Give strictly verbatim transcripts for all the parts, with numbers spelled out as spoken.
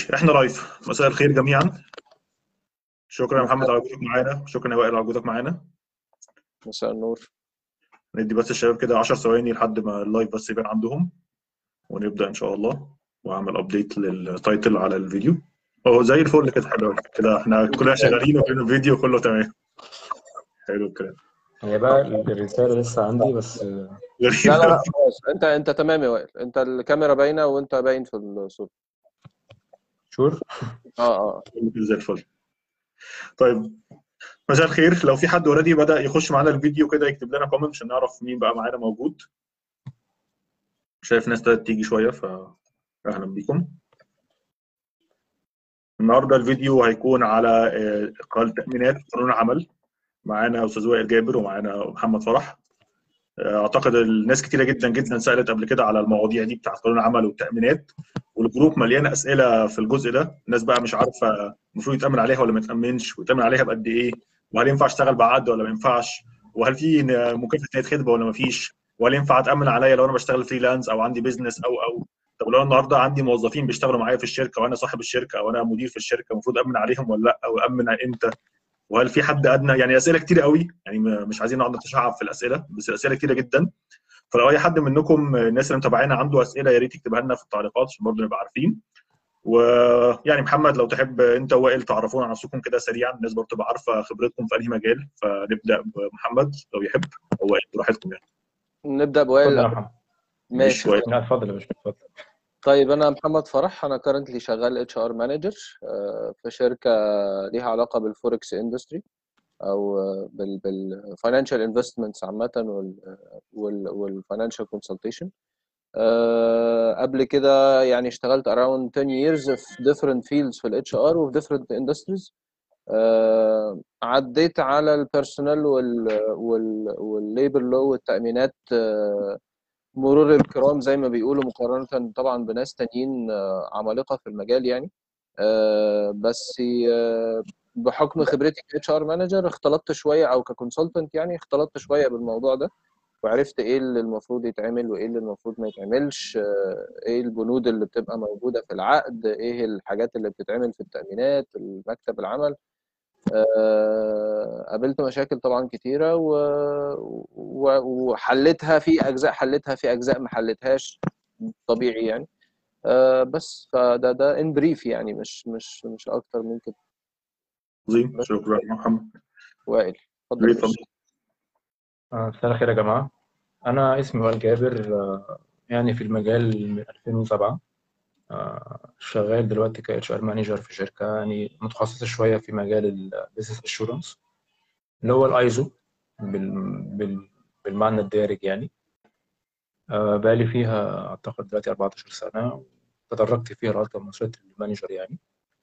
احنا لايف. مساء الخير جميعا. شكرا يا محمد على وجودك معانا، شكرا يا وائل على وجودك معانا. مساء النور. ندي بس الشباب كده عشر ثواني لحد ما اللايف بس يبان عندهم ونبدا ان شاء الله، واعمل ابديت للتايتل على الفيديو. اهو زي الفل كده، حلو كده، احنا كلنا شغالين وكلنا الفيديو كله تمام. حلو الكلام. هي بقى الرسالة لسه عندي بس. لا لا لا خلاص، انت انت تمام يا وائل، انت الكاميرا باينه وانت باين في الصوت. شور. اه اه زي الفل. طيب مساء الخير. لو في حد اوريدي بدا يخش معانا الفيديو كده يكتب لنا كومنت عشان نعرف مين بقى معانا موجود. شايف ناس بدات تيجي شويه، فاهلا بيكم. النهارده الفيديو هيكون على قانون تأمينات قانون العمل. معانا استاذ وائل جابر ومعانا محمد فرح. اعتقد الناس كتيره جدا جدا سالت قبل كده على المواضيع دي بتاعت قانون العمل والتأمينات، والجروب مليان اسئله في الجزء ده. الناس بقى مش عارفه المفروض يتأمن عليها ولا ما يتأمنش، ويتأمن عليها بقد ايه، وهل ينفع اشتغل بعقد ولا ما ينفعش، وهل في مكافاه نهايه خدمه ولا ما فيش، وهل ينفع اتأمن عليا لو انا بشتغل فريلانس او عندي بيزنس او او طب لو النهارده عندي موظفين بيشتغلوا معايا في الشركه وانا صاحب الشركه او انا مدير في الشركه، المفروض امن عليهم ولا لا، او امن امتى، وهل في حد ادنى؟ يعني اسئله كتير قوي، يعني مش عايزين نقعد نتشعب في الاسئله، بس الاسئله كتيره جدا. فلو اي حد منكم الناس اللي متابعينا عنده اسئله يا ريت يكتبها لنا في التعليقات عشان برضه نبقى عارفين. ويعني محمد لو تحب انت ووائل تعرفونا عن نفسكم كده سريعا، الناس برضه تبقى عارفه خبرتكم في انهي مجال. فنبدا بمحمد لو يحب، او وائل براحتكم يعني. نبدا اتفضل يا بوائل. محمد. ماشي. وائل. لا اتفضل يا باشا، اتفضل. طيب انا محمد فرح، انا كارنتلي شغال اتش ار مانجر في شركه ليها علاقه بالفوركس اندستري او بال بالفاينانشال انفستمنتس عامه وال والفاينانشال كونسلتيشن. قبل كده يعني اشتغلت around ten years في different fields في الاتش ار وفي different industries. آه عديت على البيرسونال وال وال والليبر لو والتأمينات آه مرور الكرام زي ما بيقولوا، مقارنة طبعا بناس تانيين آه عمالقة في المجال يعني. آه بس آه بحكم خبرتي ك اتش ار مانجر اختلطت شوية، او ككونسلتنت يعني اختلطت شوية بالموضوع ده، وعرفت ايه اللي المفروض يتعمل وايه اللي المفروض ما يتعملش، ايه البنود اللي بتبقى موجودة في العقد، ايه الحاجات اللي بتتعمل في التأمينات المكتب العمل. أه قابلت مشاكل طبعا كتيرة و... و... وحلتها في أجزاء، حلتها في أجزاء ما حلتهاش طبيعي يعني. أه بس فده ده ان بريف يعني، مش مش مش أكتر من كده. عظيم، شكرا محمد. وائل اتفضل. اتفضل. مساء الخير يا جماعة. أنا اسمي وائل جابر، يعني في المجال من ألفين وسبعة. شغال دلوقتي ك اتش ار مانجر في شركة يعني متخصصة شوية في مجال البيزنس اشورنس اللي هو الايزو بالمعنى الدارج يعني. بقالي فيها أعتقد دلوقتي أربعة عشر سنة، تدرجت فيها لغاية لما وصلت للمانجر يعني.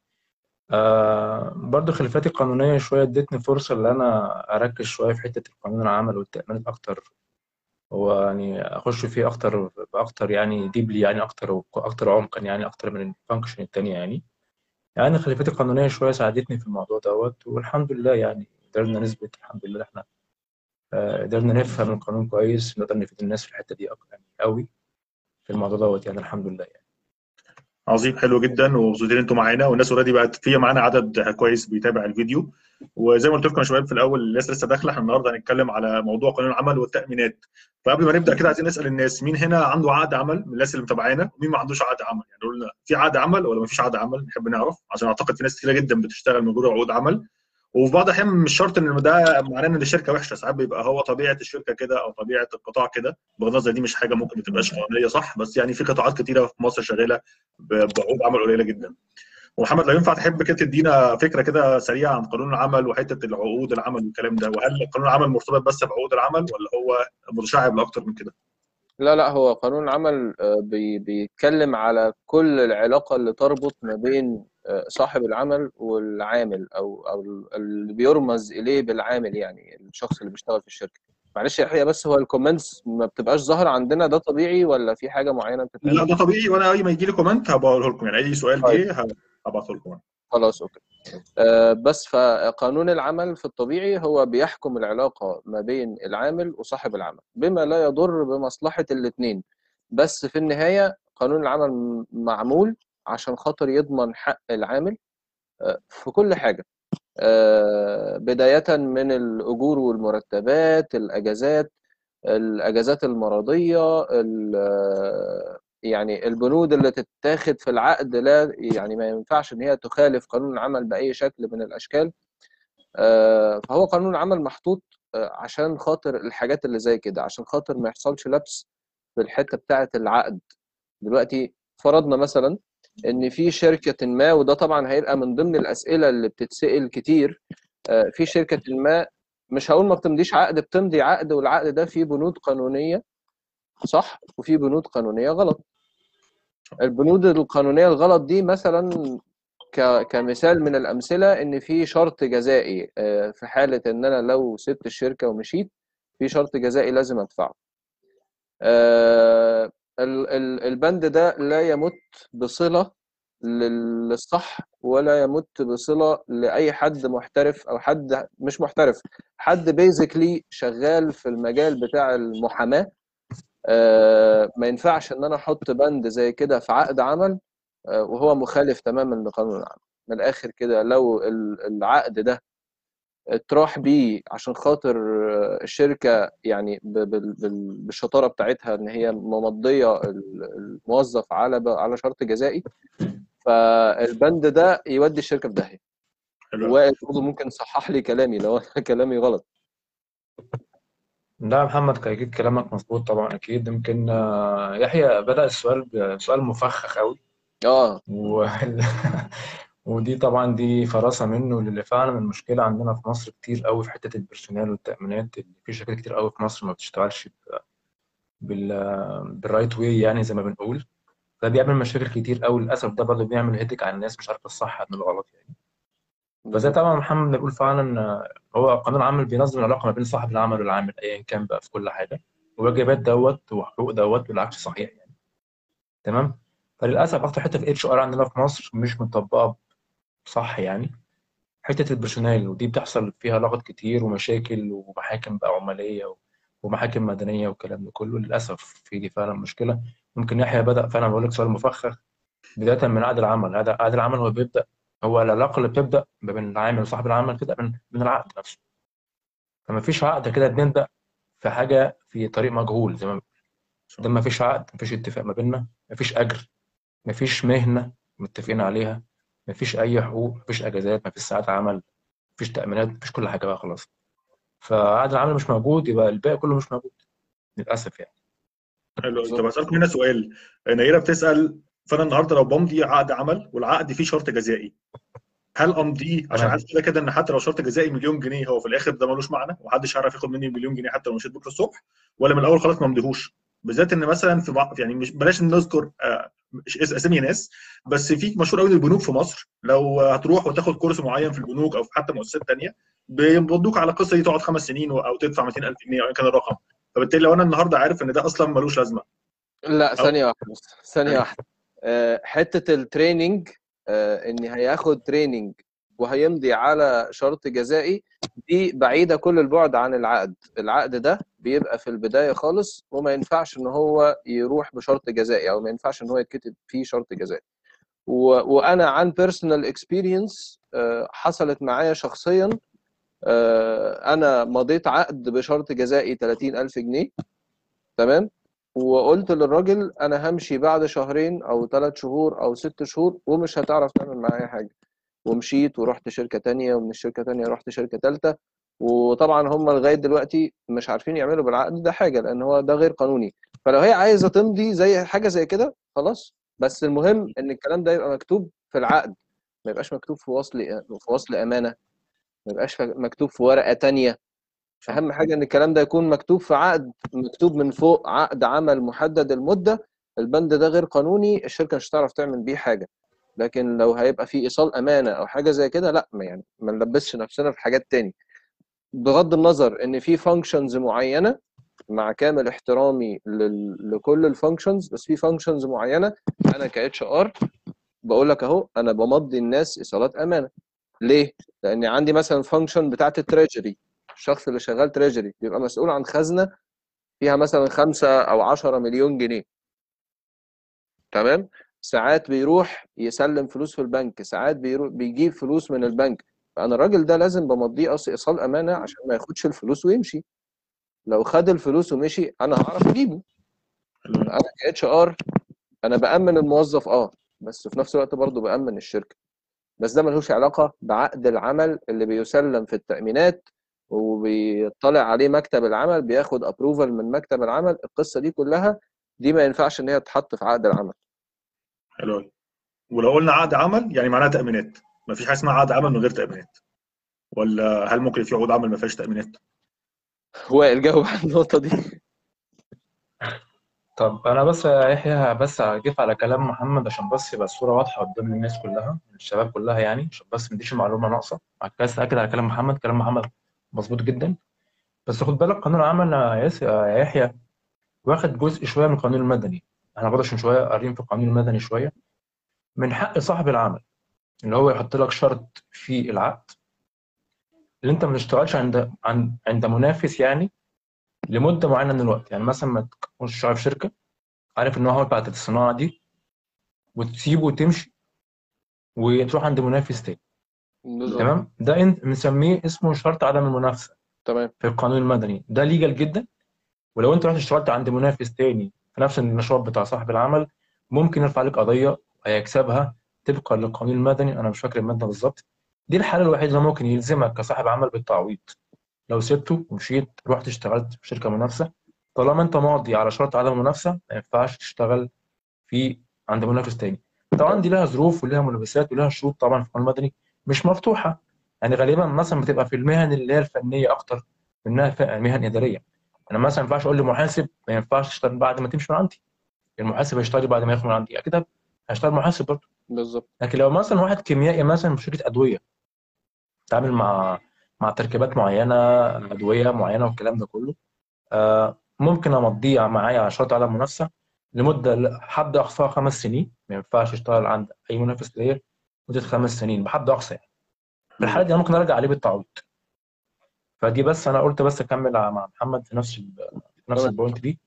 آه برضه خلفياتي القانونية شوية ادتني فرصة إن أنا أركز شوية في حتة القانون العمل والتأمينات أكتر، هو يعني أخش فيه أكتر بأكتر يعني ديبلي يعني أكتر أكتر عمقا يعني أكتر من الفانكشن التانية يعني. يعني خلفيتي القانونية شوية ساعدتني في الموضوع دوت، والحمد لله يعني قدرنا نثبت الحمد لله إحنا آه قدرنا نفهم القانون كويس، نقدر نفيد الناس في الحتة دي يعني قوي في الموضوع دوت يعني الحمد لله يعني. عظيم، حلو جدا، ومبسوطين انتوا معانا، والناس اوريدي بقت في معانا عدد كويس بيتابع الفيديو. وزي ما قلت لكم يا شباب في الاول، الناس لسه داخله، احنا النهارده هنتكلم على موضوع قانون العمل والتامينات. فقبل ما نبدا كده عايزين نسال الناس مين هنا عنده عقد عمل من الناس اللي متابعانا، ومين ما عندوش عقد عمل. يعني قلنا في عقد عمل ولا ما فيش عقد عمل، نحب نعرف عشان اعتقد في ناس كتيره جدا بتشتغل من غير عقود عمل. وفي بعض الاحيان مش شرط ان ده معناه ان الشركه وحشه، ساعات بيبقى هو طبيعه الشركه كده او طبيعه القطاع كده. بغض النظر دي مش حاجه ممكن ما تبقاش قانونيه صح، بس يعني في قطاعات كتيره في مصر شغاله بعقود عمل قليله جدا. ومحمد لو ينفع تحب كده تدينا فكره كده سريعه عن قانون العمل وحته العقود العمل والكلام ده، وهل قانون العمل مرتبط بس بعقود العمل ولا هو متشعب لاكتر من كده؟ لا لا، هو قانون العمل بي بيتكلم على كل العلاقة اللي تربط ما بين صاحب العمل والعامل، أو أو اللي بيرمز إليه بالعامل، يعني الشخص اللي بيشتغل في الشركة. معلش يا حقيقة، بس هو الكومنتس ما بتبقاش ظاهرة عندنا، ده طبيعي ولا في حاجة معينة بتتعمل؟ لا ده طبيعي، وانا اي ما يجي لي كومنت هبقوله لكم، يعني اي سؤال طيب. جه هبعته لكم. خلاص اوكي. آه بس فقانون العمل في الطبيعي هو بيحكم العلاقة ما بين العامل وصاحب العمل بما لا يضر بمصلحة الاثنين. بس في النهاية قانون العمل معمول عشان خاطر يضمن حق العامل في كل حاجه، بدايه من الاجور والمرتبات، الاجازات الاجازات المرضيه، يعني البنود اللي تتاخد في العقد لا يعني ما ينفعش ان هي تخالف قانون العمل باي شكل من الاشكال. فهو قانون العمل محطوط عشان خاطر الحاجات اللي زي كده، عشان خاطر ما يحصلش لبس في الحته بتاعه العقد. دلوقتي فرضنا مثلا ان في شركه ما، وده طبعا هيبقى من ضمن الاسئله اللي بتتسال كتير، في شركه ما مش هقول ما بتمضيش عقد، بتمضي عقد والعقد ده فيه بنود قانونيه صح وفيه بنود قانونيه غلط. البنود القانونيه الغلط دي مثلا كمثال من الامثله ان في شرط جزائي في حاله ان انا لو سبت الشركه ومشيت في شرط جزائي لازم ادفعه. البند ده لا يمت بصله للصح ولا يمت بصله لاي حد محترف او حد مش محترف، حد بيزيكلي شغال في المجال بتاع المحاماه. ما ينفعش ان انا احط بند زي كده في عقد عمل وهو مخالف تماما لقانون العمل. من الاخر كده لو العقد ده اتراح بيه عشان خاطر الشركه يعني بالشطاره بتاعتها ان هي ممضيه الموظف على على شرط جزائي، فالبند ده يودي الشركه في داهيه. وائل برضه ممكن صحح لي كلامي لو انا كلامي غلط. لا يا محمد، اكيد كلامك مظبوط طبعا. اكيد يمكن يحيى بدأ السؤال بسؤال مفخخ قوي اه و... ودي طبعا دي فراسه منه، اللي فعلا المشكله عندنا في مصر كتير قوي في حته البرسونال والتامينات. اللي في شركات كتير قوي في مصر ما بتشتغلش بال بالرايت واي يعني زي ما بنقول. ده بيعمل مشاكل كتير قوي للاسف. ده برضه بيعمل هيدك على الناس مش عارفه الصح من الغلط يعني. فزي طبعا محمد بيقول فعلا هو قانون العمل بينظم العلاقه ما بين صاحب العمل والعامل ايا كان بقى في كل حاجه، وواجبات دوت وحقوق دوت، والعكس صحيح يعني. تمام. فللاسف اكتر حته في اتش ار عندنا في مصر مش مطبقه صح يعني، حته البرسونال. ودي بتحصل فيها لغط كتير ومشاكل ومحاكم بقى عماليه ومحاكم مدنيه والكلام ده كله. للاسف في دي فعلا مشكله. ممكن يحيى بدا فعلا بقول لك سؤال مفخخ بدايه من عقد العمل. هذا عقد العمل هو بيبدا، هو العلاقه اللي بتبدا ما بين العامل وصاحب العمل بتبدا من من العقد نفسه. فما فيش عقد كده بنبدا في حاجه في طريق مجهول زي ما ده. ما فيش عقد، ما فيش اتفاق ما بيننا، ما فيش اجر، ما فيش مهنه متفقين عليها، ما فيش اي حقوق، ما فيش اجازات، ما فيش ساعات عمل، مفيش تأمينات، مفيش كل حاجة بقى خلاص. فعقد العمل مش موجود يبقى الباقي كله مش موجود للأسف يعني. حلو. طب هسألكم هنا سؤال. نيرة بتسأل، فأنا النهارده لو بمضي عقد عمل والعقد فيه شرط جزائي، هل امضيه عشان عارف كده كده ان حتى لو شرط جزائي مليون جنيه هو في الاخر ده ملوش معنى ومحدش هيعرف ياخد مني مليون جنيه حتى لو مشيت بكره الصبح؟ ولا من الاول خلاص ما امضيهوش؟ بالذات ان مثلا في بعض يعني مش بلاش نذكر آه اسامي ناس، بس في مشهور قوي البنوك في مصر لو هتروح وتاخد كورس معين في البنوك او في حتى مؤسسات ثانيه بيمضوك على القصه دي تقعد خمس سنين او تدفع مئتين ألف جنيه او كان الرقم. فبالتالي لو انا النهارده عارف ان ده اصلا ملوش لازمه. لا ثانيه واحده بس، ثانيه واحده. أه حته التريننج، أه ان هياخد تريننج وهيمضي على شرط جزائي، دي بعيده كل البعد عن العقد. العقد ده بيبقى في البدايه خالص وما ينفعش ان هو يروح بشرط جزائي او ما ينفعش ان هو يتكتب فيه شرط جزائي. وانا عن بيرسونال اكسبيرينس حصلت معايا شخصيا. أه انا مضيت عقد بشرط جزائي ثلاثين ألف جنيه، تمام، وقلت للراجل انا همشي بعد شهرين او ثلاث شهور او ست شهور ومش هتعرف تعمل معايا حاجه. ومشيت ورحت شركه تانية، ومن الشركه تانية رحت شركه ثالثه. وطبعا هم لغايه دلوقتي مش عارفين يعملوا بالعقد ده حاجه لان هو ده غير قانوني. فلو هي عايزه تمضي زي حاجه زي كده خلاص، بس المهم ان الكلام ده يبقى مكتوب في العقد، ما يبقاش مكتوب في وصل في وصل امانه، ما يبقاش مكتوب في ورقه تانية. اهم حاجه ان الكلام ده يكون مكتوب في عقد، مكتوب من فوق عقد عمل محدد المده. البند ده غير قانوني، الشركه مش هتعرف تعمل بيه حاجه. لكن لو هيبقى في ايصال امانه او حاجه زي كده لا، ما يعني ما نلبسش نفسنا في حاجات تاني. بغض النظر ان في فانكشنز معينه، مع كامل احترامي لكل الفانكشنز، بس في فانكشنز معينه انا ك اتش ار بقول لك اهو انا بمضي الناس ايصالات امانه. ليه؟ لان عندي مثلا فانكشن بتاعت التريجري، الشخص اللي شغال تريجري بيبقى مسؤول عن خزنه فيها مثلا خمسة او عشرة مليون جنيه، تمام. ساعات بيروح يسلم فلوس في البنك، ساعات بيروح بيجيب فلوس من البنك. فانا الراجل ده لازم بمضيه أص- ايصال امانه عشان ما ياخدش الفلوس ويمشي. لو خد الفلوس ومشي انا هعرف اجيبه. انا كاتش ار انا بامن الموظف اه بس في نفس الوقت برضه بامن الشركه. بس ده ملوش علاقه بعقد العمل اللي بيسلم في التامينات وبيطلع عليه مكتب العمل، بياخد ابروفال من مكتب العمل. القصه دي كلها دي ما ينفعش ان هي تتحط في عقد العمل. حلو قوي. ولو قلنا عقد عمل يعني معناها تامينات، مفيش حاجه اسمها عقد عمل من غير تامينات، ولا هل ممكن في عقود عمل ما فيهاش تامينات؟ هو الجواب على النقطه دي. طب انا بس يا يحيى بس هجيب على كلام محمد عشان بس يبقى الصوره واضحه قدام الناس كلها، الشباب كلها يعني، عشان بس ما نديش المعلومه ناقصه. بس اكد على كلام محمد، كلام محمد مظبوط جدا. بس خد بالك قانون العمل يا ياس- يا يحيى واخد جزء شويه من القانون المدني. احنا برضه عشان شويه قاريين في القانون المدني شويه. من حق صاحب العمل اللي هو يحط لك شرط في العقد اللي انت ما تشتغلش عند عند عند منافس يعني لمده معينه من الوقت. يعني مثلا ما تكونش شغال في شركه عارف ان هو بتاعت الصناعه دي وتسيبه وتمشي وتروح عند منافس تاني. بالظبط. تمام، ده انت مسميه اسمه شرط عدم المنافسه تمام. في القانون المدني، ده ليجل جدا. ولو انت رحت اشتغلت عند منافس تاني في نفس النشاط بتاع صاحب العمل ممكن يرفع عليك قضيه هيكسبها طبقا للقانون المدني. انا مش فاكر الماده بالظبط. دي الحاله الوحيده اللي ممكن يلزمك كصاحب عمل بالتعويض لو سبته ومشيت رحت اشتغلت في شركه منافسه. طالما انت ماضي على شرط عدم المنافسه ما ينفعش تشتغل في عند منافس تاني. طبعا دي لها ظروف ولها ملابسات ولها شروط طبعا في القانون المدني مش مفتوحه. يعني غالبا مثلا بتبقى في المهن اللي هي الفنيه اكتر منها ف- مهن اداريه. انا مثلا ما ينفعش اقول لمحاسب ما ينفعش تشتغل بعد ما تمشي من عندي. المحاسب هيشتغل بعد ما ياخد من عندي اكيد هيشتغل محاسب برضه. بالظبط. لكن لو مثلا واحد كيميائي مثلا في شركه ادويه تعامل مع مع تركيبات معينه ادويه معينه والكلام ده كله، آه ممكن امضيه معايا على شرط على منافسه لمده حد اقصاها خمس سنين. ما ينفعش اشتغل عند اي منافس ليا مده خمس سنين بحد اقصى يعني. في الحاله دي انا ممكن ارجع عليه بالتعويض. فدي بس انا قلت بس اكمل مع محمد في نفس ال- في نفس تمام. البوينت دي.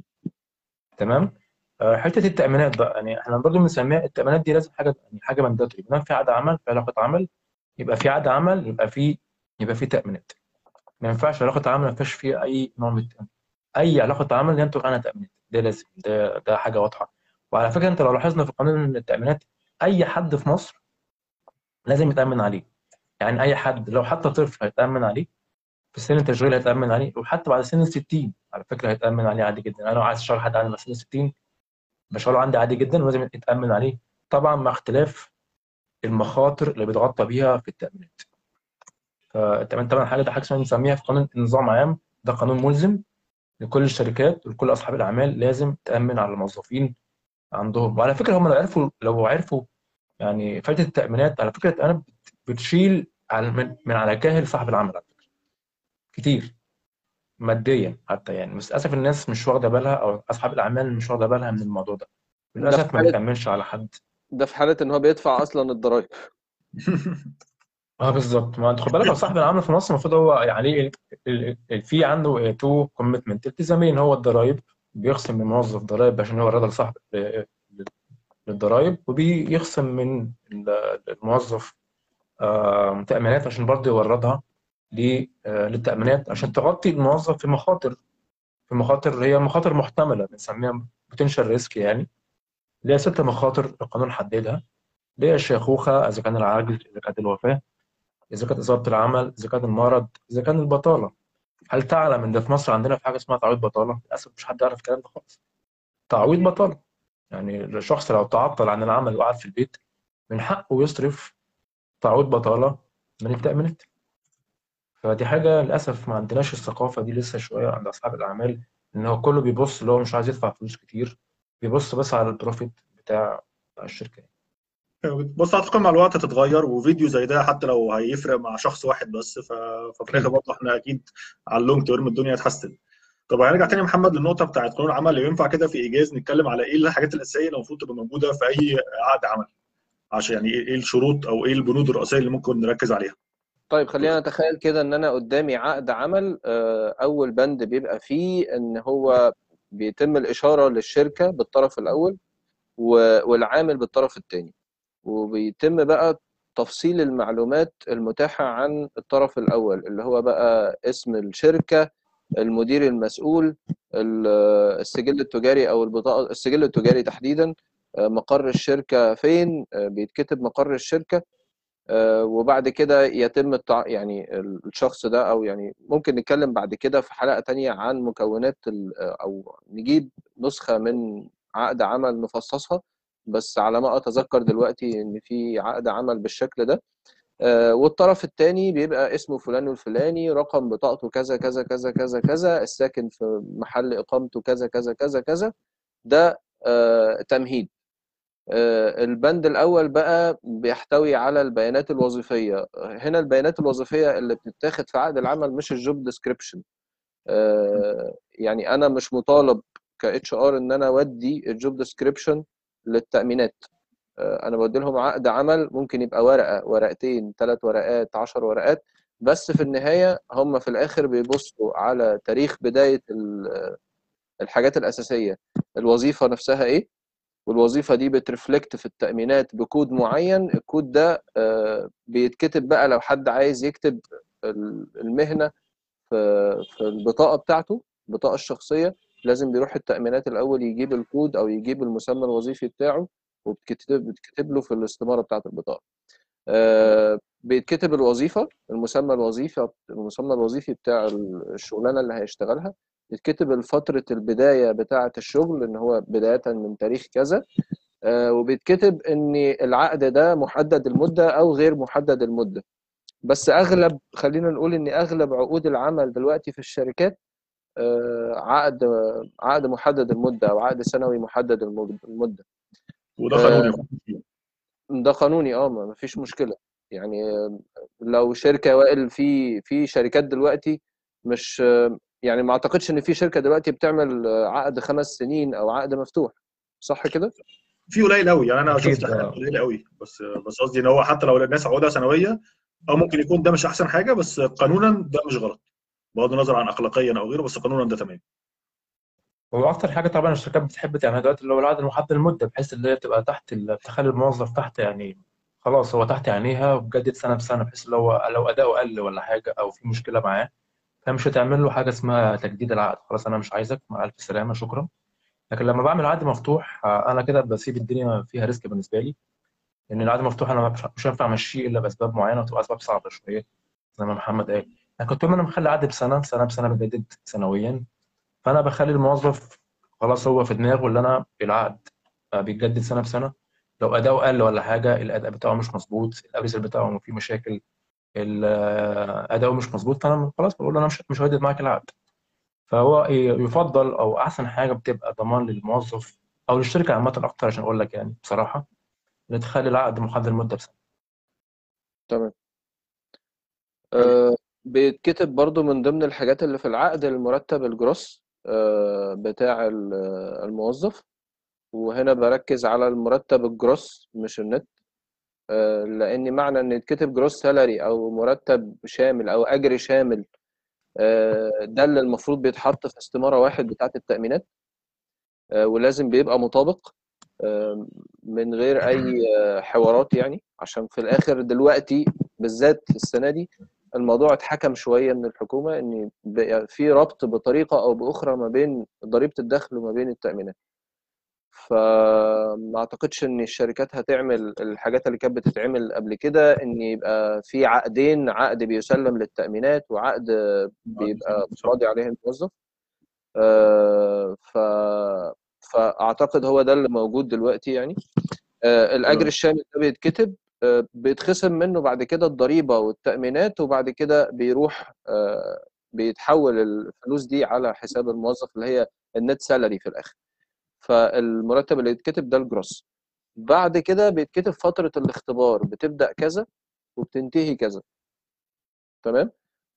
تمام. آه، حته التامينات بقى يعني احنا برضه بنسميها التامينات دي لازم حاجه يعني حاجه مانداتوري. ما دام في عقد عمل في علاقه عمل يبقى في عقد عمل يبقى في يبقى في تامينات. ما ينفعش علاقه عمل ما فيهاش فيها اي نوع من التامين. اي علاقه عمل ينتج عنها تامينات ده لازم، ده ده حاجه واضحه. وعلى فكره انت لو لاحظنا في قانون التامينات اي حد في مصر لازم يتامن عليه. يعني اي حد لو حتى طفل هيتامن عليه، في سن التشغيل هيتامن عليه، وحتى بعد سن ال ستين على فكره هيتامن عليه عادي جدا. انا لو عايز اشغل حد عند سن ستين بشغله عندي عادي جدا ولازم يتامن عليه طبعا مع اختلاف المخاطر اللي بيتغطى بيها في التامينات. فالتامين طبعا حاجه ده حاجه اسمها بنسميها في قانون نظام عام، ده قانون ملزم لكل الشركات ولكل اصحاب الاعمال لازم تامن على الموظفين عندهم. وعلى فكره هم لو عرفوا لو عرفوا يعني فائده التامينات على فكره انا بتشيل على من, من على كاهل صاحب العمل على فكره كتير ماديا حتى يعني. بس للاسف الناس مش واخده بالها او اصحاب الاعمال مش واخده بالها من الموضوع ده. ده في للاسف ما حاله بيتامنش على حد. ده في حاله ان هو بيدفع اصلا الضرايب. اه بالظبط. ما انت خد بالك هو صاحب العمل في مصر المفروض هو يعني ال- ال- ال- في عنده تو كوميتمنت التزامين. هو الضرايب بيخصم من الموظف ضرايب عشان هو الرضا لصاحب للضرايب، وبيخصم من ال- الموظف آه، تأمينات عشان برضه يوردها ل- آه، للتأمينات عشان تغطي الموظف في مخاطر في مخاطر هي مخاطر محتملة بنسميها بوتنشال ريسك يعني. اللي هي ست مخاطر القانون حددها، اللي هي الشيخوخة إذا كان العجز إذا كانت الوفاة إذا كانت إصابة العمل إذا كان المرض إذا كان البطالة. هل تعلم إن في مصر عندنا في حاجة اسمها تعويض بطالة؟ للأسف مش حد يعرف الكلام ده خالص. تعويض بطالة يعني الشخص لو تعطل عن العمل وقعد في البيت من حقه يصرف تعويض بطالة من التأمينات. فدي حاجة للأسف ما عندناش الثقافة دي لسه شوية عند أصحاب الأعمال. إن هو كله بيبص اللي هو مش عايز يدفع فلوس كتير، بيبص بس على البروفيت بتاع بتاع الشركة. بص اعتقد مع الوقت هتتغير، وفيديو زي ده حتى لو هيفرق مع شخص واحد بس ف... ففي الاخر أكيد. برضه احنا اكيد على اللونج تيرم الدنيا هتحسن. طب هنرجع تاني يا محمد للنقطه بتاعت قانون العمل. اللي ينفع كده في ايجاز نتكلم على ايه الحاجات الاساسيه اللي المفروض تبقى موجوده في اي عقد عمل، عشان يعني ايه إيه الشروط او ايه البنود الرئيسيه اللي ممكن نركز عليها؟ طيب خلينا نتخيل كده ان انا قدامي عقد عمل. آه، اول بند بيبقى فيه ان هو بيتم الاشاره للشركه بالطرف الاول والعامل بالطرف الثاني، وبيتم بقى تفصيل المعلومات المتاحة عن الطرف الأول اللي هو بقى اسم الشركة، المدير المسؤول، السجل التجاري أو البطاقة، السجل التجاري تحديدا، مقر الشركة فين، بيتكتب مقر الشركة. وبعد كده يتم التع... يعني الشخص ده، أو يعني ممكن نتكلم بعد كده في حلقة تانية عن مكونات ال... أو نجيب نسخة من عقد عمل نفصصها، بس على ما أتذكر دلوقتي إن في عقد عمل بالشكل ده. والطرف الثاني بيبقى اسمه فلان الفلاني، رقم بطاقته كذا كذا كذا كذا كذا، الساكن في محل إقامته كذا كذا كذا كذا. ده تمهيد. البند الأول بقى بيحتوي على البيانات الوظيفية. هنا البيانات الوظيفية اللي بتتاخد في عقد العمل مش الجوب ديسكريبشن. يعني أنا مش مطالب كاتش ار إن أنا أودي الجوب ديسكريبشن للتأمينات. انا بدي لهم عقد عمل ممكن يبقى ورقه، ورقتين، ثلاث ورقات، عشر ورقات، بس في النهايه هم في الاخر بيبصوا على تاريخ بدايه الحاجات الاساسيه، الوظيفه نفسها ايه، والوظيفه دي بترفلكت في التامينات بكود معين. الكود ده بيتكتب بقى لو حد عايز يكتب المهنه في في البطاقه بتاعته، البطاقه الشخصيه، لازم بيروح التامينات الاول يجيب الكود او يجيب المسمى الوظيفي بتاعه، وبتكتب بتكتب له في الاستماره بتاعه البطاقه. آه بيتكتب الوظيفه، المسمى الوظيفي المسمى الوظيفي بتاع الشغلانه اللي هيشتغلها، بيتكتب فتره البدايه بتاعه الشغل ان هو بدايه من تاريخ كذا. آه وبيتكتب ان العقد ده محدد المده او غير محدد المده. بس اغلب، خلينا نقول ان اغلب عقود العمل دلوقتي في الشركات آه عقد عقد محدد المده او عقد سنوي محدد المده. وده قانوني. ده قانوني، اه ما فيش مشكله. يعني لو شركه وائل، في في شركات دلوقتي مش، يعني ما اعتقدش ان في شركه دلوقتي بتعمل عقد خمس سنين او عقد مفتوح، صح كده؟ في قليل قوي، يعني انا أكيد شفت حاجات آه. قليله قوي، بس بس قصدي ان هو حتى لو الناس عقودها سنويه او ممكن يكون ده مش احسن حاجه، بس قانونا ده مش غلط بغض النظر عن اخلاقيا او غيره، بس قانونا ده تمام. هو أكتر حاجة طبعا الشركات بتحب تعملها دلوقتي اللي هو العقد المحدد المدة، بحيث اللي هي تبقى تحت ال- تخلي الموظف تحت، يعني خلاص هو تحت عينيها وبجدد سنة بسنة، بحيث اللي هو لو أداؤه قل ولا حاجة أو في مشكلة معاه فمش هتعمل له حاجة اسمها تجديد العقد، خلاص أنا مش عايزك، مع ألف سلامة شكرا. لكن لما بعمل عقد مفتوح آه، أنا كده بسيب الدنيا فيها ريسك بالنسبة لي، لأن العقد مفتوح أنا مش مش هينفع أمشيه إلا بأسباب معينة وتبقى أسباب صعبة شوية زي ما محمد قال. لكن طول ما أنا مخلي عقد بسنة سنة بسنة بجدد سنويا، فانا بخلي الموظف خلاص هو في دماغه اللي انا العقد بيتجدد سنه بسنه. لو اداؤه قل ولا حاجه، الاداء بتاعه مش مظبوط، الابريزل بتاعه فيه مشاكل، ال- اداؤه مش مظبوط، فانا خلاص بقول له انا مش مش هجدد معاك العقد. فهو يفضل او احسن حاجه بتبقى ضمان للموظف او للشركه عامه اكتر، عشان اقول لك يعني بصراحه، ان تخلي العقد محدد المده بسنه. تمام. آه بيتكتب برضو من ضمن الحاجات اللي في العقد المرتب الجروس آه بتاع الموظف، وهنا بركز على المرتب الجروس مش النت. آه لان معنى ان يتكتب جروس سالري او مرتب شامل او اجر شامل، آه ده اللي المفروض بيتحط في استمارة واحد بتاعة التأمينات، آه ولازم بيبقى مطابق آه من غير اي آه حوارات، يعني عشان في الاخر دلوقتي بالذات السنة دي الموضوع اتحكم شوية من الحكومة ان بقى في ربط بطريقة او باخرى ما بين ضريبة الدخل وما بين التأمينات. فما اعتقدش ان الشركات هتعمل الحاجات اللي كانت بتتعمل قبل كده، ان يبقى في عقدين، عقد بيسلم للتأمينات وعقد بيبقى ماضي عليه الموظف. ف فاعتقد هو ده اللي موجود دلوقتي يعني. الاجر الشامل ده بيتكتب، بيتخصم منه بعد كده الضريبه والتأمينات، وبعد كده بيروح بيتحول الفلوس دي على حساب الموظف اللي هي النت سالري في الاخر. فالمرتب اللي يتكتب ده الجروس. بعد كده بيتكتب فترة الاختبار بتبدأ كذا وبتنتهي كذا. تمام.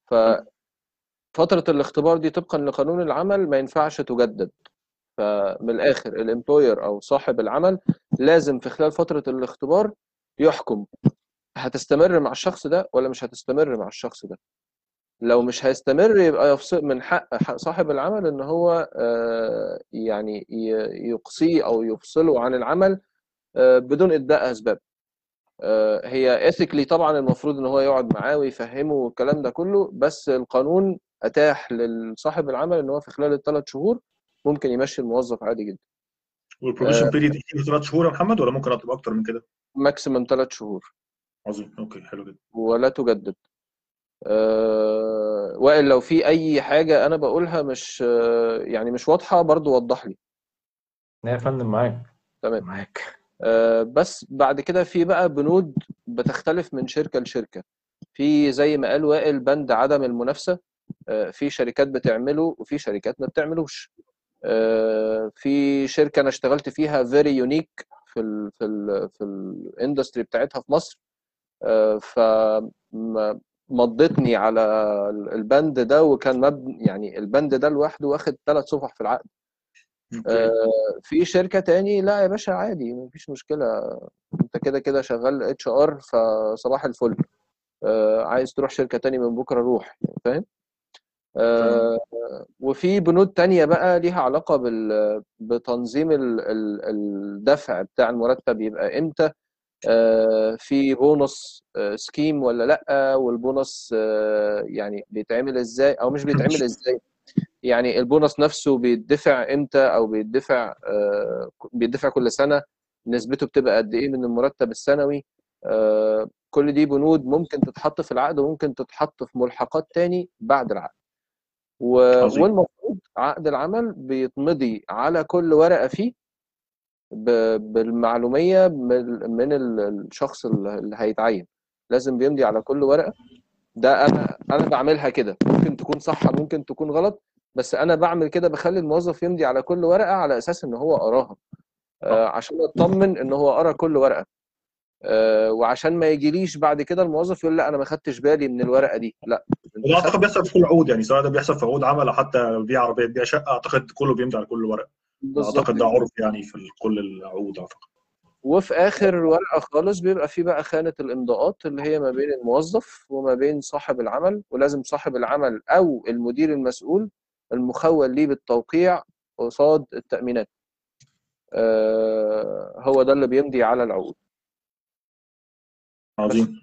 ففترة الاختبار دي طبقا لقانون العمل ما ينفعش تجدد. فمن الآخر الامبلوير أو صاحب العمل لازم في خلال فترة الاختبار يحكم هتستمر مع الشخص ده ولا مش هتستمر مع الشخص ده. لو مش هيستمر يبقى يفصل من حق صاحب العمل ان هو يعني يقصيه او يفصله عن العمل بدون اداء اسباب. هي ايثيكلي طبعا المفروض ان هو يقعد معاه ويفهمه والكلام ده كله، بس القانون اتاح لصاحب العمل ان هو في خلال الثلاث شهور ممكن يمشي الموظف عادي جدا. والبروبيشن بيريد ايه ثلاث شهور يا محمد ولا ممكن تبقى اكتر من كده؟ ماكسيمم ثلاث شهور. عظيم، اوكي حلو جدا. ولا تجدد. أه وائل لو في اي حاجه انا بقولها مش يعني مش واضحه برضو وضح لي. لا يا فندم معاك. تمام معاك. أه بس بعد كده في بقى بنود بتختلف من شركه لشركه. في زي ما قال وائل بند عدم المنافسه، أه في شركات بتعمله وفي شركات ما بتعملوش. أه في شركه انا اشتغلت فيها فيري يونيك في ال في ال في الاندستري بتاعتها في مصر، أه ف مضتني على البند ده، وكان مبني يعني البند ده لوحده واخد ثلاث صفح في العقد. اوكي. في شركة تاني لا يا باشا عادي مفيش مشكلة، انت كده كده شغال اتش ار فصباح الفل، عايز تروح شركة تاني من بكرة روح، فاهم؟ وفي بنود تانية بقى ليها علاقة بال بتنظيم الدفع بتاع المرتب يبقى امتى، في بونص سكيم ولا لا، والبونص يعني بيتعمل ازاي او مش بيتعمل ازاي، يعني البونص نفسه بيدفع امتى او بيدفع بيدفع كل سنه، نسبته بتبقى قد ايه من المرتب السنوي. كل دي بنود ممكن تتحط في العقد وممكن تتحط في ملحقات تاني بعد العقد. والمفروض عقد العمل بيتمضي على كل ورقه فيه بالمعلوميه من الشخص اللي هيتعين، لازم بيمضي على كل ورقه. ده انا انا بعملها كده، ممكن تكون صح ممكن تكون غلط، بس انا بعمل كده بخلي الموظف يمضي على كل ورقه على اساس ان هو قراها، آه عشان اطمن ان هو قرا كل ورقه، آه وعشان ما يجيليش بعد كده الموظف يقول لا انا ما خدتش بالي من الورقه دي. لا وده اعتقد بيحصل في كل العقود، يعني سواء ده بيحصل في عقود عمل او حتى بيع عربيه بيع شقه، اعتقد كله بيمضي على كل ورقه. اعتقد ده عرف يعني في كل العقود اعتقد. وفي اخر ورقه خالص بيبقى في بقى خانه الامضاءات اللي هي ما بين الموظف وما بين صاحب العمل، ولازم صاحب العمل او المدير المسؤول المخول ليه بالتوقيع قصاد التامينات، آه هو ده اللي بيمضي على العقود. عظيم.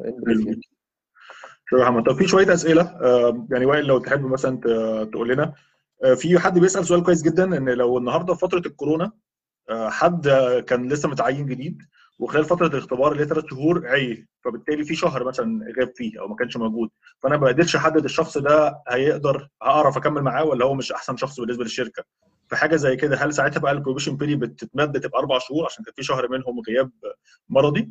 شكرا يا محمد. طب في شويه اسئله، آه يعني وائل لو تحب مثلا تقول لنا، آه في حد بيسال سؤال كويس جدا، ان لو النهارده فتره الكورونا آه حد كان لسه متعين جديد وخلال فتره الاختبار اللي هي ثلاث شهور عي، فبالتالي في شهر مثلا غاب فيه او ما كانش موجود، فانا ما قدرتش احدد الشخص ده هيقدر هعرف اكمل معاه ولا هو مش احسن شخص بالنسبه للشركه. في حاجه زي كده هل ساعتها بقى البروبيشن بيريد بتتمد تبقى اربع شهور عشان كان في شهر منهم غياب مرضي؟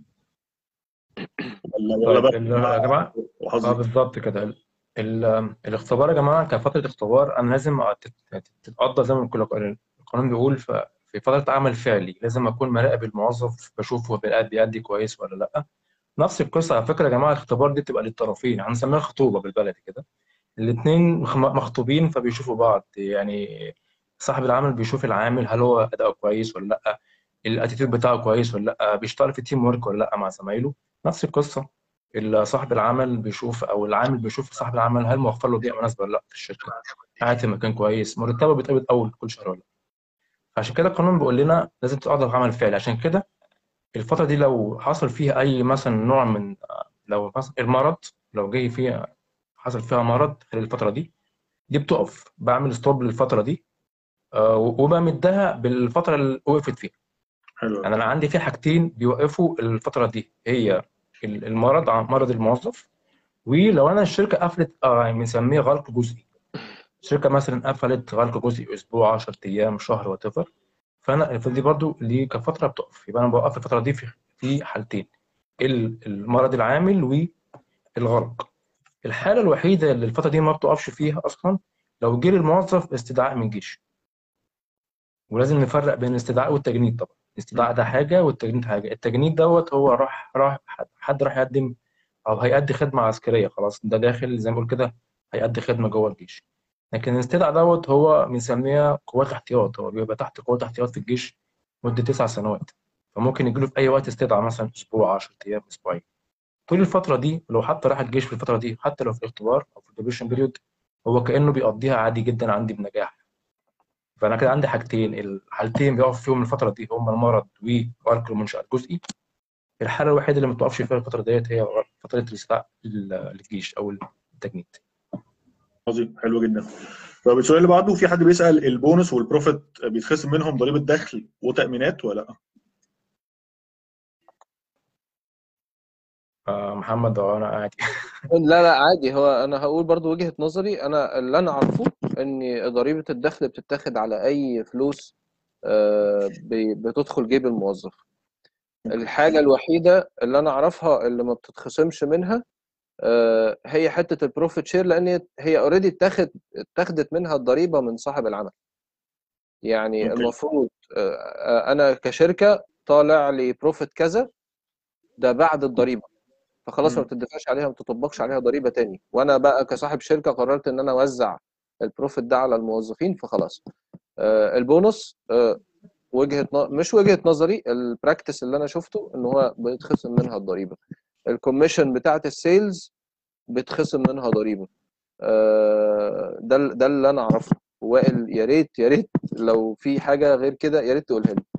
ولا ولا طيب بقى يا جماعه اه بالظبط كده. ال ال الاختبار يا جماعه كفتره اختبار انا لازم تتقضى زي ما القانون بيقول في فتره عمل فعلي، لازم اكون مراقب الموظف بشوفه بيأدي كويس ولا لا. نفس القصه على فكره يا جماعه، الاختبار دي بتبقى للطرفين، هنسميها خطوبه بالبلدي كده، الاثنين مخطوبين فبيشوفوا بعض، يعني صاحب العمل بيشوف العامل هل هو اداؤه كويس ولا لا، الاتيتيود بتاعه كويس ولا لا، بيشتغل في تيم ورك ولا لا مع زمايله. نفس القصه صاحب العمل بيشوف او العامل بيشوف صاحب العمل هل موفر له بيئه مناسبه ولا لا في الشركه، قاعد في مكان كويس، مرتبه بيتقبض اول كل شهر ولا لا. عشان كده القانون بيقول لنا لازم تقعد في عمل فعلي. عشان كده الفتره دي لو حصل فيها اي مثلا نوع من لو مثلا المرض، لو جاي فيها حصل فيها مرض خلال الفتره دي دي بتقف، بعمل ستوب للفتره دي آه وبمدها بالفتره اللي وقفت فيها. حلو. يعني انا عندي في حاجتين بيوقفوا الفتره دي، هي المرض مرض الموظف، ولو انا الشركه قفلت آه بنسميه غلق جزئي، الشركه مثلا قفلت غلق جزئي اسبوع عشرة ايام شهر وات ايفر، فانا دي برضو اللي كفتره بتقف، يبقى انا بوقف الفتره دي في في حالتين، المرض العامل والغلق. الحاله الوحيده اللي الفتره دي ما بتقفش فيها اصلا لو جه الموظف استدعاء من جيش، ولازم نفرق بين الاستدعاء والتجنيد. طبعا الاستدعاء ده حاجه والتجنيد حاجه. التجنيد دوت هو راح راح حد راح يقدم او هيأدي خدمه عسكريه، خلاص ده داخل زي ما بقول كده هيأدي خدمه جوه الجيش. لكن الاستدعاء دوت هو بنسميها قوات احتياط، هو بيبقى تحت قوات احتياط في الجيش مده تسع سنوات، فممكن يجي له في اي وقت استدعاء مثلا اسبوع عشرة ايام اسبوعين. طول الفتره دي لو حتى راح الجيش في الفتره دي، حتى لو في الاختبار او في البروبيشن بيريود، هو كانه بيقضيها عادي جدا عندي بنجاح. فانا كده عندي حاجتين، الحالتين بيقف فيهم الفتره دي هما المرض وارك المنشأ الجزئي. الحاله الوحيده اللي ما بتقفش فيها الفتره ديت هي فتره الاستدعاء للجيش او التجنيد. عظيم، حلو جدا. طب السؤال اللي بعده، في حد بيسأل البونص والبروفيت بيتخصم منهم ضريبة دخل وتأمينات ولا لا؟ آه محمد اه انا عادي. لا لا عادي، هو انا هقول برضو وجهة نظري. انا اللي انا اعرفه ان ضريبة الدخل بتتاخد على اي فلوس آه، ب- بتدخل جيب الموظف. اوكي. الحاجة الوحيدة اللي انا اعرفها اللي ما بتتخصمش منها آه، هي حتة البروفيت شير، لان هي اوريدي اتاخد اتاخدت منها الضريبة من صاحب العمل. يعني اوكي. المفروض آه، آه، انا كشركة طالع لي بروفيت كذا، ده بعد الضريبة، فخلاص ما مم. بتدفعش عليها، ما بتطبقش عليها ضريبه تاني. وانا بقى كصاحب شركه قررت ان انا اوزع البروفيت ده على الموظفين، فخلاص. آه، البونص آه، وجهه ن... مش وجهه نظري، البراكتس اللي انا شفته ان هو بيتخصم منها الضريبه. الكوميشن بتاعت السيلز بيتخصم منها ضريبه. آه، ده ال- ده اللي انا اعرفه. وائل، يا ريت يا ريت لو في حاجه غير كده يا ريت تقولها لي.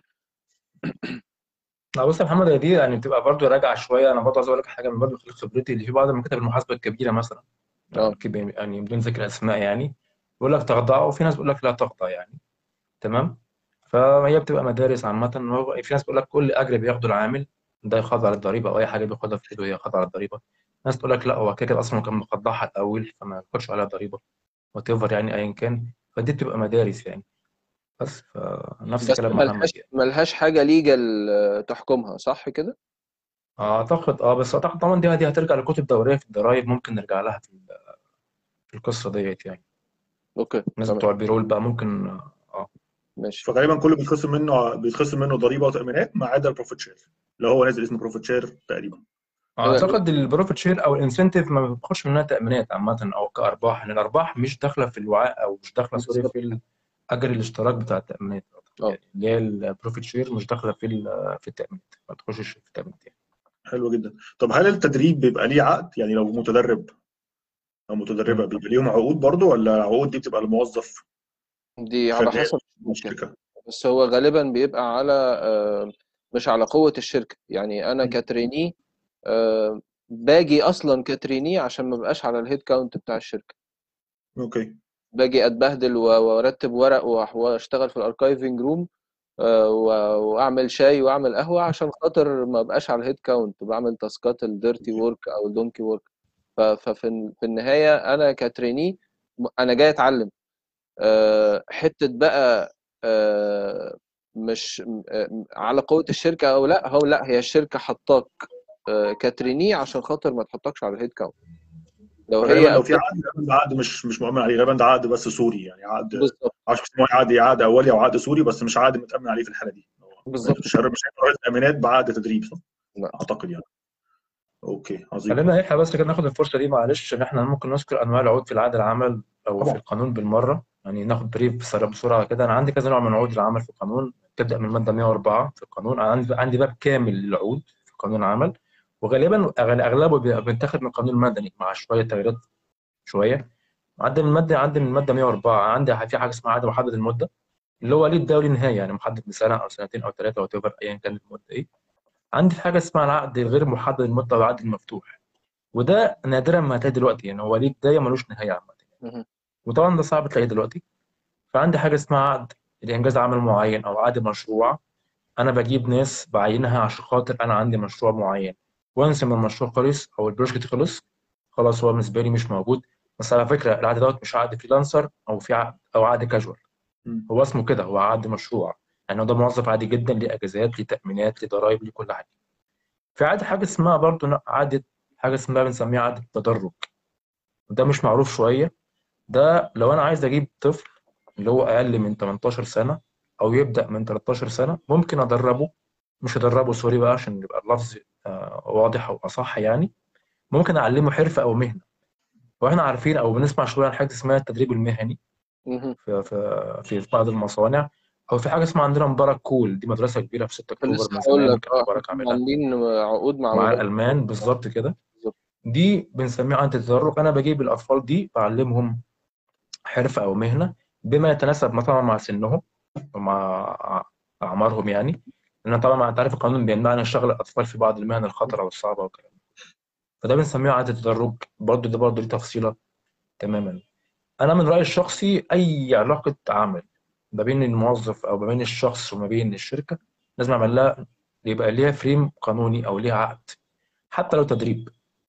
لا بص يا محمد، هي دي يعني بتبقى برضو راجعه شويه. انا برضو عايز اقول لك حاجه من برضو خلال خبرتي، اللي في بعض المكاتب المحاسبه الكبيره مثلا، اه. كب- يعني بدون ذكر اسماء يعني، بيقول لك تخضع وفي ناس بيقول لك لا تخضع يعني. تمام. فهي بتبقى مدارس عامه. وهو في ناس بيقول لك كل اجر بياخده العامل ده يخضع للضريبه، او اي حاجه بياخدها في ايده هي خاضعه للضريبه. ناس تقول لك لا، هو كده كده اصلا كان مخضعها الاول فما ياخدش عليها ضريبه، وات ايفر يعني ايا كان. فدي بتبقى مدارس يعني. بس فنفس بس كلام ملهاش محمد يعني. ملهاش حاجه ليجل تحكمها، صح كده؟ اعتقد اه، بس اعتقد طبعا دي دي هترجع لكتب دوريه في الضرايب، ممكن نرجع لها في في القصه ديت يعني. اوكي الناس تمام. بتوع البيرول بقى ممكن اه. ماشي. فغالبا كله بيتخصم منه بيتخصم منه ضريبة وتأمينات ما عدا البروفيت شير، اللي هو نازل اسمه بروفيت شير تقريبا. اعتقد البروفيت شير او الانسنتيف ما بيخش منها تامينات عامه او كارباح، لان الارباح مش داخله في الوعاء، او مش داخله سوري بالظبط. في اجر الاشتراك بتاع التامينات. اه. يعني اللي هي البروفيت شير مش داخله في ال- في التامينات، ما تخشش في التامينات يعني. حلو جدا. طب هل التدريب بيبقى ليه عقد؟ يعني لو متدرب او متدربة مم. بيبقى ليهم عقود برضو، ولا العقود دي بتبقى الموظف دي على شغال حسب مع الشركة، الشركة؟ بس هو غالبا بيبقى على آه، مش على قوة الشركة. يعني أنا مم. كتريني آه، باجي أصلا كتريني عشان ما بقاش على الهيد كاونت بتاع الشركة. اوكي. باجي أتبهدل و- وأرتب ورق وأح- وأشتغل في الأركايفنج روم وأعمل شاي وأعمل قهوة عشان خاطر ما بقاش على الهيد كاونت، بعمل تاسكات الديرتي وورك أو الدونكي وورك. ففي في النهاية أنا كتريني أنا جاي أتعلم. آه، حتة بقى آه، مش آه، على قوة الشركة أو لا، هو لا، هي الشركة حطاك آه، كتريني عشان خاطر ما تحطكش على الهيد كاونت. لو فغالبا هي لو في أبروف. عقد، غالبا ده عقد مش مش مؤمن عليه، غالبا ده عقد بس سوري، يعني عقد بالظبط. معرفش اسمه إيه، عقد عقد اولي او عقد سوري، بس مش عقد متأمن عليه في الحالة دي. هو بالظبط مش كده. مش هيبقى تأمينات بعقد تدريب، صح؟ لا. اعتقد يعني. اوكي، عظيم. خلينا احنا بس كده ناخد الفرصه دي، معلش، ان احنا ممكن نذكر انواع العقود في العقد العمل او في طبعا. القانون بالمره، يعني ناخد بريف بسرعه بسرعه كده. انا عندي كذا نوع من عقود العمل في القانون، تبدا من الماده مية وأربعة في القانون. انا عندي عندي باب كامل للعقود في قانون العمل، وغالبا أغل- اغلبه بيبقى بيتاخد من القانون المدني مع شويه تغييرات شويه. عندي من الماده عندي من الماده مية وأربعة عندي في حاجه اسمها عقد محدد المده، اللي هو ليه بدايه وليه نهايه، يعني محدد بسنه او سنتين او ثلاثه او تيفر ايا كانت المده ايه. عندي في حاجه اسمها العقد الغير محدد المده والعقد المفتوح، وده نادرا ما هتلاقيه دلوقتي، يعني هو ليه بدايه ملوش نهايه عامه، مهم. وطبعا ده صعب تلاقيه دلوقتي. فعندي حاجه اسمها عقد لانجاز عمل معين او عقد مشروع. انا بجيب ناس بعينها عشان خاطر انا عندي مشروع معين، وانس ما المشروع خلص او البروجكت خلص، خلاص هو بالنسبه لي مش موجود. بس على فكره العقد دوت مش عقد فريلانسر او في عقد او عقد كاجوال، مم. هو اسمه كده، هو عقد مشروع. يعني هو ده موظف عادي جدا، ليه اجازات ليه تامينات ليه ضرائب ليه كل حاجه. في عقد حاجه اسمها برضه عقد، حاجه اسمها بنسميها عقد التدرج، وده مش معروف شويه. ده لو انا عايز اجيب طفل اللي هو اقل من تمنتاشر سنه او يبدا من تلتاشر سنه، ممكن ادربه، مش ادربه سوري بقى عشان يبقى اللفظ آه، واضح او اصح يعني، ممكن اعلمه حرفه او مهنه. واحنا عارفين او بنسمع شويه عن حاجه اسمها التدريب المهني مهم. في في في بعض المصانع. هو في حاجه اسمها عندنا مبارك كول، دي مدرسه كبيره في ستة اكتوبر لسه من هقول زمان، لك كان اه مبارك احنا عاملها عاملين عقود مع مع مبارك. الالمان بالظبط كده. بالظبط. دي بنسميها عن التدرج. انا بجيب الاطفال دي بعلمهم حرفه او مهنه بما يتناسب مثلا مع سنهم ومع اعمارهم يعني. لان طبعا مع تعريف القانون بيمنعنا نشتغل الاطفال في بعض المهن الخطره والصعبه والكلام ده. فده بنسميه عاده التدرج. برضه ده برضه ليه تفصيله تماما. انا من رايي الشخصي اي علاقه عمل ما بين الموظف او ما بين الشخص وما بين الشركه لازم اعمل لها يبقى ليها فريم قانوني او ليها عقد، حتى لو تدريب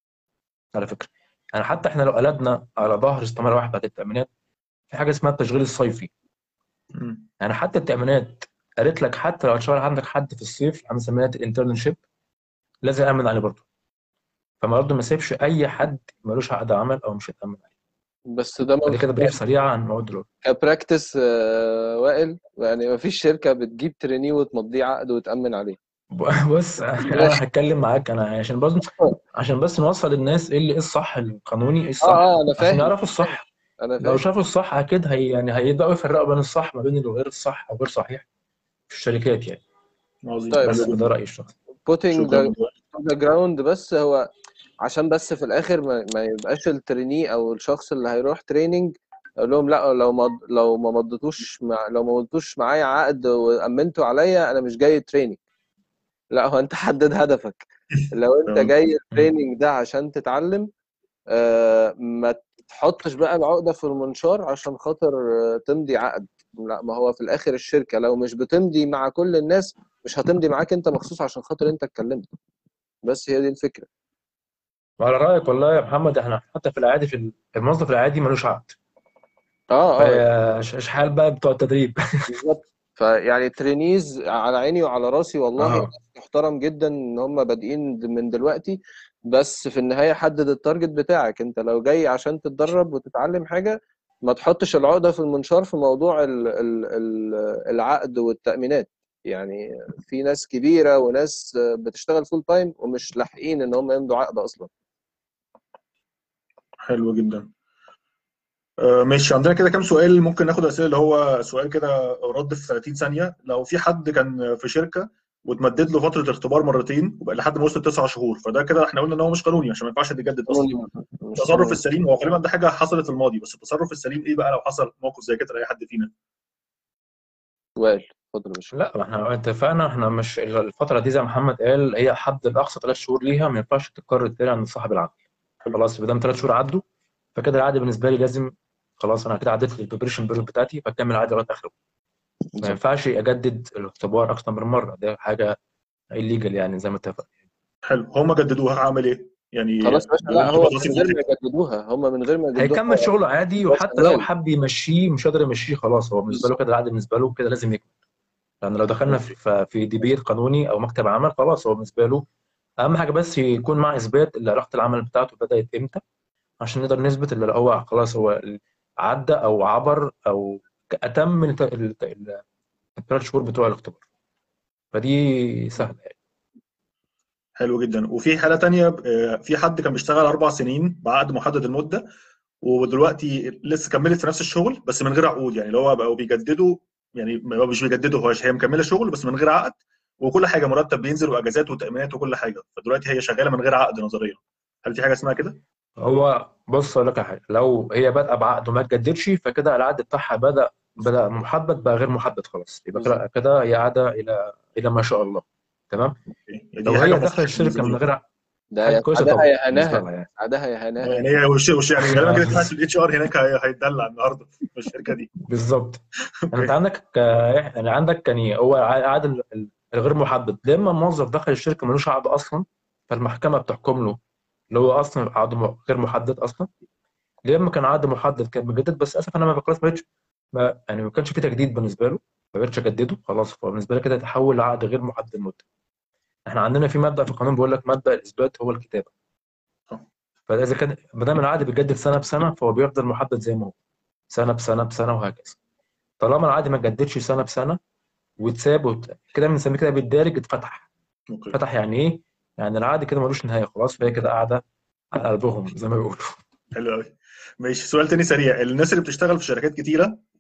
على فكره. يعني حتى احنا لو قلبنا على ظهر استماره واحد بتاعت التامينات في حاجه اسمها التشغيل الصيفي. مم. يعني حتى التامينات قالت لك حتى لو هتشتغل عندك حد في الصيف عم سميها الانترنشيب لازم امن عليه برضه. فما برضه ما سيبش اي حد ملوش عقد عمل او مش هتامن عليه. بس ده فدي كده بريف موضوع سريع عن موضوع دلوقتي. كبراكتس آه، وائل، يعني ما فيش شركه بتجيب تريني وتمضيه عقد وتامن عليه. بص انا هتكلم معاك انا عشان برضه عشان بس نوصل للناس ايه اللي ايه الصح القانوني ايه اه الصح اه انا عشان فاهم يعرفوا الصح. انا لو فاهم. شافوا الصح اكيد هي يعني هيبداوا يفرقوا بين الصح ما بين الغير الصح او غير صحيح في الشركات يعني. عظيم، طيب حلو بس فده جدا. رايي الشخصي. putting شكرا the لك. the ground، بس هو عشان بس في الاخر ما, ما يبقاش التريني او الشخص اللي هيروح تريننج اقول لهم لا لو ما لو ما مضيتوش مع لو ما مضيتوش معايا عقد وامنتوا عليا انا مش جاي تريننج. لا، هو انت حدد هدفك. لو انت تمام. جاي مم. التريننج ده عشان تتعلم، آه ما تحطش بقى العقدة في المنشار عشان خاطر آه، تمضي عقد. لا، ما هو في الاخر الشركة لو مش بتمضي مع كل الناس مش هتمضي معاك انت مخصوص عشان خاطر انت اتكلمت. بس هي دي الفكرة. وعلى رايك والله يا محمد احنا حتى في العادي في الموظف العادي ملوش عقد. اه اه فاشحال بقى بتوع التدريب. بالظبط. فيعني الترينيز على عيني وعلى راسي والله، ناس اه محترم جدا ان هم بادئين من دلوقتي. بس في النهاية حدد التارجت بتاعك. انت لو جاي عشان تتدرب وتتعلم حاجة ما تحطش العقدة في المنشار في موضوع ال ال ال العقد والتأمينات. يعني في ناس كبيرة وناس بتشتغل فول تايم ومش لاحقين ان هم يمضوا عقد اصلا. حلو جدا. آه، ماشي، عندنا كده كام سؤال ممكن ناخد اسئله، اللي هو سؤال كده رد في ثلاثين ثانيه. لو في حد كان في شركه وتمدد له فتره اختبار مرتين وبقى لحد ما وصل تسع شهور، فده كده احنا قلنا ان هو مش قانوني عشان ما ينفعش يتجدد اصلا. قانوني مش التصرف قانوني. السليم هو غالبا ده حاجه حصلت في الماضي، بس التصرف السليم ايه بقى لو حصل موقف زي كده لاي حد فينا؟ وائل اتفضل يا باشا. لا ما احنا اتفقنا احنا مش الفتره دي زي ما محمد قال هي حد الاقصى ثلاث شهور ليها ما ينفعش تتكرر تاني عند صاحب العقد. حلو. خلاص ما دام ثلاث شهور عدوا فكده العقد بالنسبه لي لازم خلاص انا كده عديت البريبريشن بيريود بتاعتي فكمل عادي لغايه اخره. ما بالظبط. ينفعش اجدد الاختبار اكتر من مره، ده حاجه الليجل يعني زي ما اتفق. حلو، هم جددوها هعمل ايه؟ يعني خلاص يا باشا، لا دلوقتي هو راسي من في غير ما الحته. يجددوها هم من غير ما يجددوها هيكمل شغله عادي، هو وحتى لو شغال. حب يمشيه مش قادر يمشيه خلاص هو بالنسبه له بالظبط. كده العقد بالنسبه له كده لازم يكمل. لان لو دخلنا اوكي. في في ديبيت قانوني او مكتب عمل خلاص هو بالنسبه له اهم حاجه بس يكون مع اثبات اللي علاقه العمل بتاعته بدات امتى عشان نقدر نثبت اللي هو خلاص هو عدى او عبر او اتم الثلاث شهور بتوع الاختبار. فدي سهله يعني. حلو جدا. وفي حاله تانية، آه، في حد كان بيشتغل اربع سنين بعقد محدد المده، ودلوقتي لسه كملت في نفس الشغل بس من غير عقود، يعني اللي هو بقوا بيجددوا، يعني هو مش بيجددوا، هو هي مكمله شغل بس من غير عقد، وكل حاجه مرتب بينزل واجازات وتامينات وكل حاجه، فدلوقتي هي شغاله من غير عقد نظريا. هل في حاجه اسمها كده؟ هو بص اقول لك على حاجه، لو هي بادئه بعقد وما اتجددش فكده العقد بتاعها بدا بدا محدد بقى غير محدد خلاص يبقى بالظبط. كده كده هي قاعده الى الى ما شاء الله. تمام. اوكي، دي لو حاجه هي دخلت مصلحه الشركه بالنسبه من لي. غير عقد ده حاجه يا كويسه سعدها طبعا يا بالنسبه هناها، لها يعني. سعدها يا هناها. يعني هي وش وش يعني غالبا كده في الاتش ار هناك هي- هيتدلع النهارده في الشركه دي. بالظبط. يعني انت اوكي. عندك ك... يعني عندك يعني هو عقد ال- ال- الغير محدد لما موظف دخل الشركه ملوش عقد اصلا فالمحكمه بتحكم له اللي هو اصلا عقد م- غير محدد اصلا. لما كان عقد محدد كان مجدد بس للاسف انا ما خلاص ما بقتش ما يعني ما كانش في تجديد بالنسبه له ما بقتش اجدده خلاص فبالنسبه لي كده يتحول لعقد غير محدد المده. احنا عندنا في مبدا في القانون بيقول لك مبدا الاثبات هو الكتابه. آه. فاذا كان ما دام العقد بيتجدد سنه بسنه فهو بيفضل محدد زي ما هو سنه بسنه بسنه وهكذا. طالما العقد ما اتجددش سنه بسنه واتساب وت... كده بنسميه كده بالدارج اتفتح. اوكي. فتح يعني ايه؟ يعني العقد كده ملوش نهايه خلاص فهي كده قاعده على قلبهم زي ما بيقولوا. حلو قوي. ماشي، سؤال تاني سريع. الناس اللي بتشتغل في شركات كتيره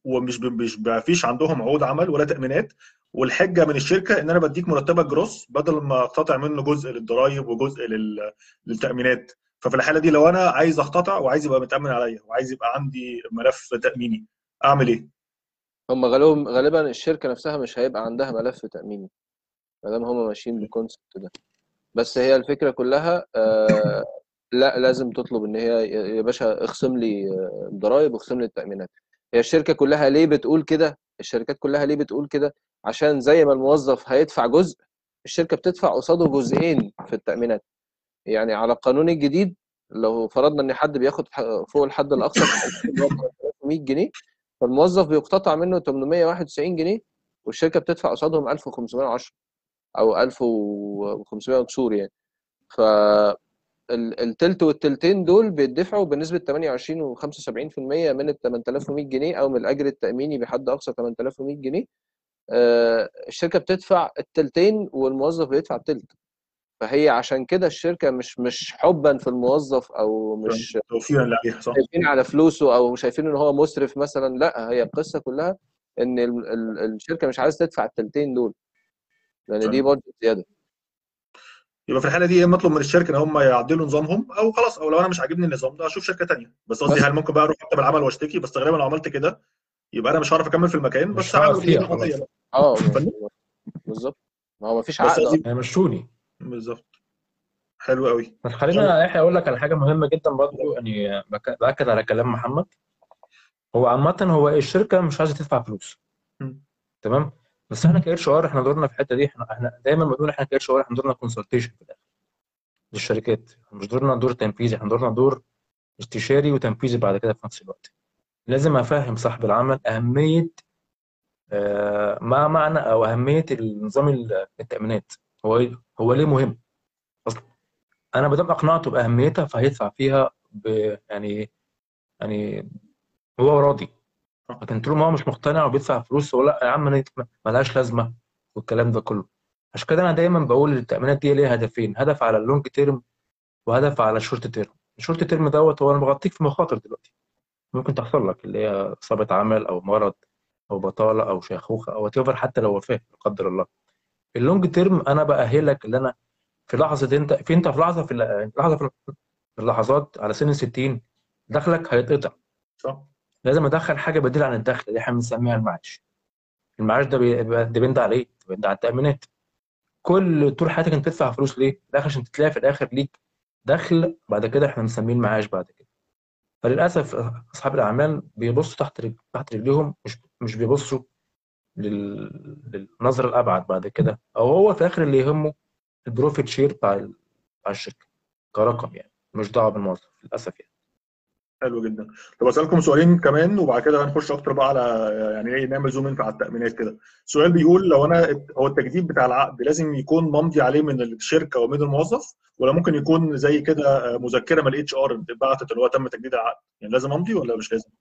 ومش ب- مش ما فيش عندهم عقود عمل ولا تامينات، والحجه من الشركه ان انا بديك مرتبك جروس بدل ما اقتطع منه جزء للضرايب وجزء لل... للتامينات. ففي الحاله دي لو انا عايز اقتطع وعايز يبقى متامن عليا وعايز يبقى عندي ملف تاميني، اعمل ايه؟ هم غالبا غالبا الشركه نفسها مش هيبقى عندها ملف تاميني ما دام هم ماشيين بالكونسبت ده. بس هي الفكره كلها آه لا، لازم تطلب ان هي يا باشا اخصم لي آه، الضرايب واخصم لي التامينات. هي الشركه كلها ليه بتقول كده؟ الشركات كلها ليه بتقول كده؟ عشان زي ما الموظف هيدفع جزء، الشركه بتدفع قصاده جزئين في التامينات. يعني على القانون الجديد لو فرضنا ان حد بياخد ح- فوق الحد الاقصى في التأمينات اللي هو ثلاثة آلاف ومية جنيه، فالموظف بيقتطع منه ثمانمائة وواحد وتسعين جنيه، والشركه بتدفع قصادهم ألف وخمسمائة وعشرة او ألف وخمسمائة وكسور يعني. فالتلت والتلتين دول بيدفعوا بنسبه ثمانية وعشرين وخمسة وسبعين بالمية من ال ثمانية آلاف ومية جنيه او من الاجر التاميني بحد اقصى ثمانية آلاف ومية جنيه. آه، الشركه بتدفع التلتين والموظف بيدفع التلت. فهي عشان كده الشركه مش مش حبا في الموظف او مش توفيرا لعليها، صح؟ شايفين على فلوسه او شايفين ان هو مسرف مثلا، لا، هي القصه كلها ان ال- ال- الشركه مش عايزه تدفع التلتين دول لان دي تمام. بادجت زياده. يبقى في الحاله دي يا اما اطلب من الشركه ان هم يعدلوا نظامهم، او خلاص، او لو انا مش عاجبني النظام ده اشوف شركه ثانيه. بس قصدي بس هل ممكن بقى اروح مكتب العمل واشتكي؟ بس غالبا لو عملت كده يبقى انا مش هعرف اكمل في المكان، مش بس هقعد هعمل فيها غيابي خلاص، عليا. اه فن- بالظبط، ما هو مفيش بس عقد اصلا. قصدي هيمشوني. بالظبط. حلو قوي. بس خلينا يا يحيى اقول لك على حاجه مهمه جدا برضو، يعني بك- باكد على كلام محمد. هو عامه هو الشركه مش عايزه تدفع فلوس، مم. تمام. بس احنا كاتش ار احنا دورنا في الحته دي، احنا احنا دايما بنقول احنا كاتش ار احنا دورنا كونسلتيشن في الاخر للشركات، مش دورنا دور تنفيذي، احنا دورنا دور استشاري وتنفيذي بعد كده في نفس الوقت. لازم افهم صاحب العمل اهميه آه، ما معنى او اهميه النظام التامينات. هو إيه؟ هو ليه مهم اصلا؟ انا ما دام اقنعته باهميتها فهيدفع فيها ب يعني يعني هو راضي. لكن طول ما هو مش مقتنع وبيدفع فلوس، هو لا يا عم أنا ملهاش لازمه والكلام ده كله. عشان كده انا دايما بقول التامينات دي ليها هدفين، هدف على اللونج تيرم وهدف على الشورت تيرم. الشورت تيرم دوت هو انا بغطيك في مخاطر دلوقتي ممكن تحصل لك، اللي هي اصابه عمل او مرض او بطاله او شيخوخه او تيفر، حتى لو وفاه لا قدر الله. اللونج تيرم انا باهلك اللي انا في لحظه انت في انت في لحظه في ال- لحظه في اللحظات على سن الستين دخلك هيتقطع. صح. لازم ادخل حاجه بديل عن الدخل اللي احنا بنسميها المعاش. المعاش ده بيبقى ديبند على ايه؟ ديبند على التامينات. كل طول حياتك انت تدفع فلوس ليه؟ داخل عشان تلاقي في الاخر ليك دخل بعد كده احنا بنسميه المعاش بعد كده. فللاسف اصحاب الاعمال بيبصوا تحت رج... تحت رجليهم، مش مش بيبصوا لل... للنظره الابعد بعد كده، او هو في الاخر اللي يهمه البروفيت شير بتاع ال- بتاع الشركه كرقم، يعني مش دعوه بالموظف للاسف يعني. حلو جدا. طب اسالكم سؤالين كمان وبعد كده هنخش اكتر بقى على يعني ايه، نعمل زوم ان على التامينات كده. سؤال بيقول لو انا هو التجديد بتاع العقد لازم يكون ممضي عليه من الشركه ومن الموظف، ولا ممكن يكون زي كده مذكره من الاتش ار اتبعتت اللي هو تم تجديد العقد؟ يعني لازم امضي ولا مش لازم؟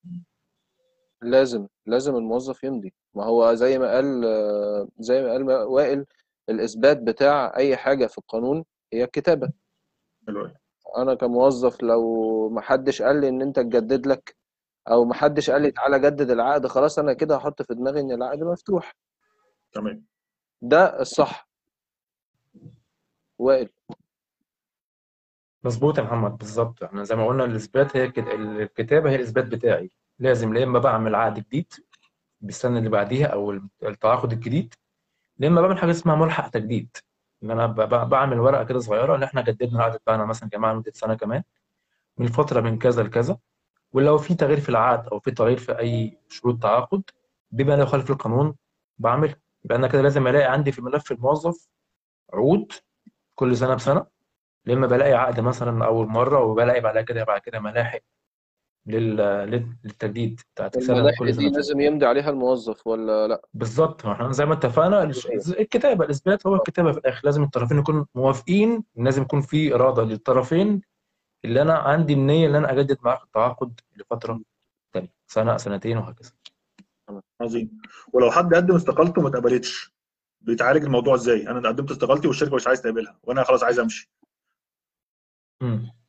لازم لازم الموظف يمضي. ما هو زي ما قال آه، زي ما قال وائل، الاثبات بتاع اي حاجه في القانون هي الكتابه. حلو قوي. انا كموظف لو ما حدش قال لي ان انت تجدد لك، او ما حدش قال لي تعالى جدد العقد، خلاص انا كده هحط في دماغي ان العقد مفتوح. تمام. ده الصح. وائل. مظبوط يا محمد، بالظبط. احنا زي ما قلنا الاثبات هي كده، الكتابه هي الاثبات بتاعي. لازم يا اما بعمل عقد جديد بالسنه اللي بعديها او التعاقد الجديد، يا اما بعمل حاجه اسمها ملحق تجديد، ان انا ب- ب- بعمل ورقه كده صغيره ان احنا جددنا العقد بتاعنا مثلا يا جماعه لمده سنه كمان من فتره من كذا لكذا. ولو في تغيير في العقد او في تغيير في اي شروط تعاقد بما لا يخالف القانون بعمل. يبقى انا كده لازم الاقي عندي في ملف الموظف عقود كل سنه بسنه، لما بلاقي عقد مثلا اول مره وبلاقي بعد كده بعد كده ملاحق لل... لل- للتجديد بتاعت السنه والملاحق كل دي سنه بسنه. لازم يمضي عليها الموظف ولا لا؟ بالظبط، ما احنا زي ما اتفقنا الش- الكتابه الاثبات هو الكتابه في الاخر، لازم الطرفين يكونوا موافقين، لازم يكون في اراده للطرفين اللي انا عندي النيه اللي انا اجدد معاك التعاقد لفتره ثانيه سنه سنتين وهكذا. عظيم. ولو حد قدم استقالته وما اتقبلتش، بيتعالج الموضوع ازاي؟ انا قدمت استقالتي والشركه مش عايز تقبلها وانا خلاص عايز امشي، امم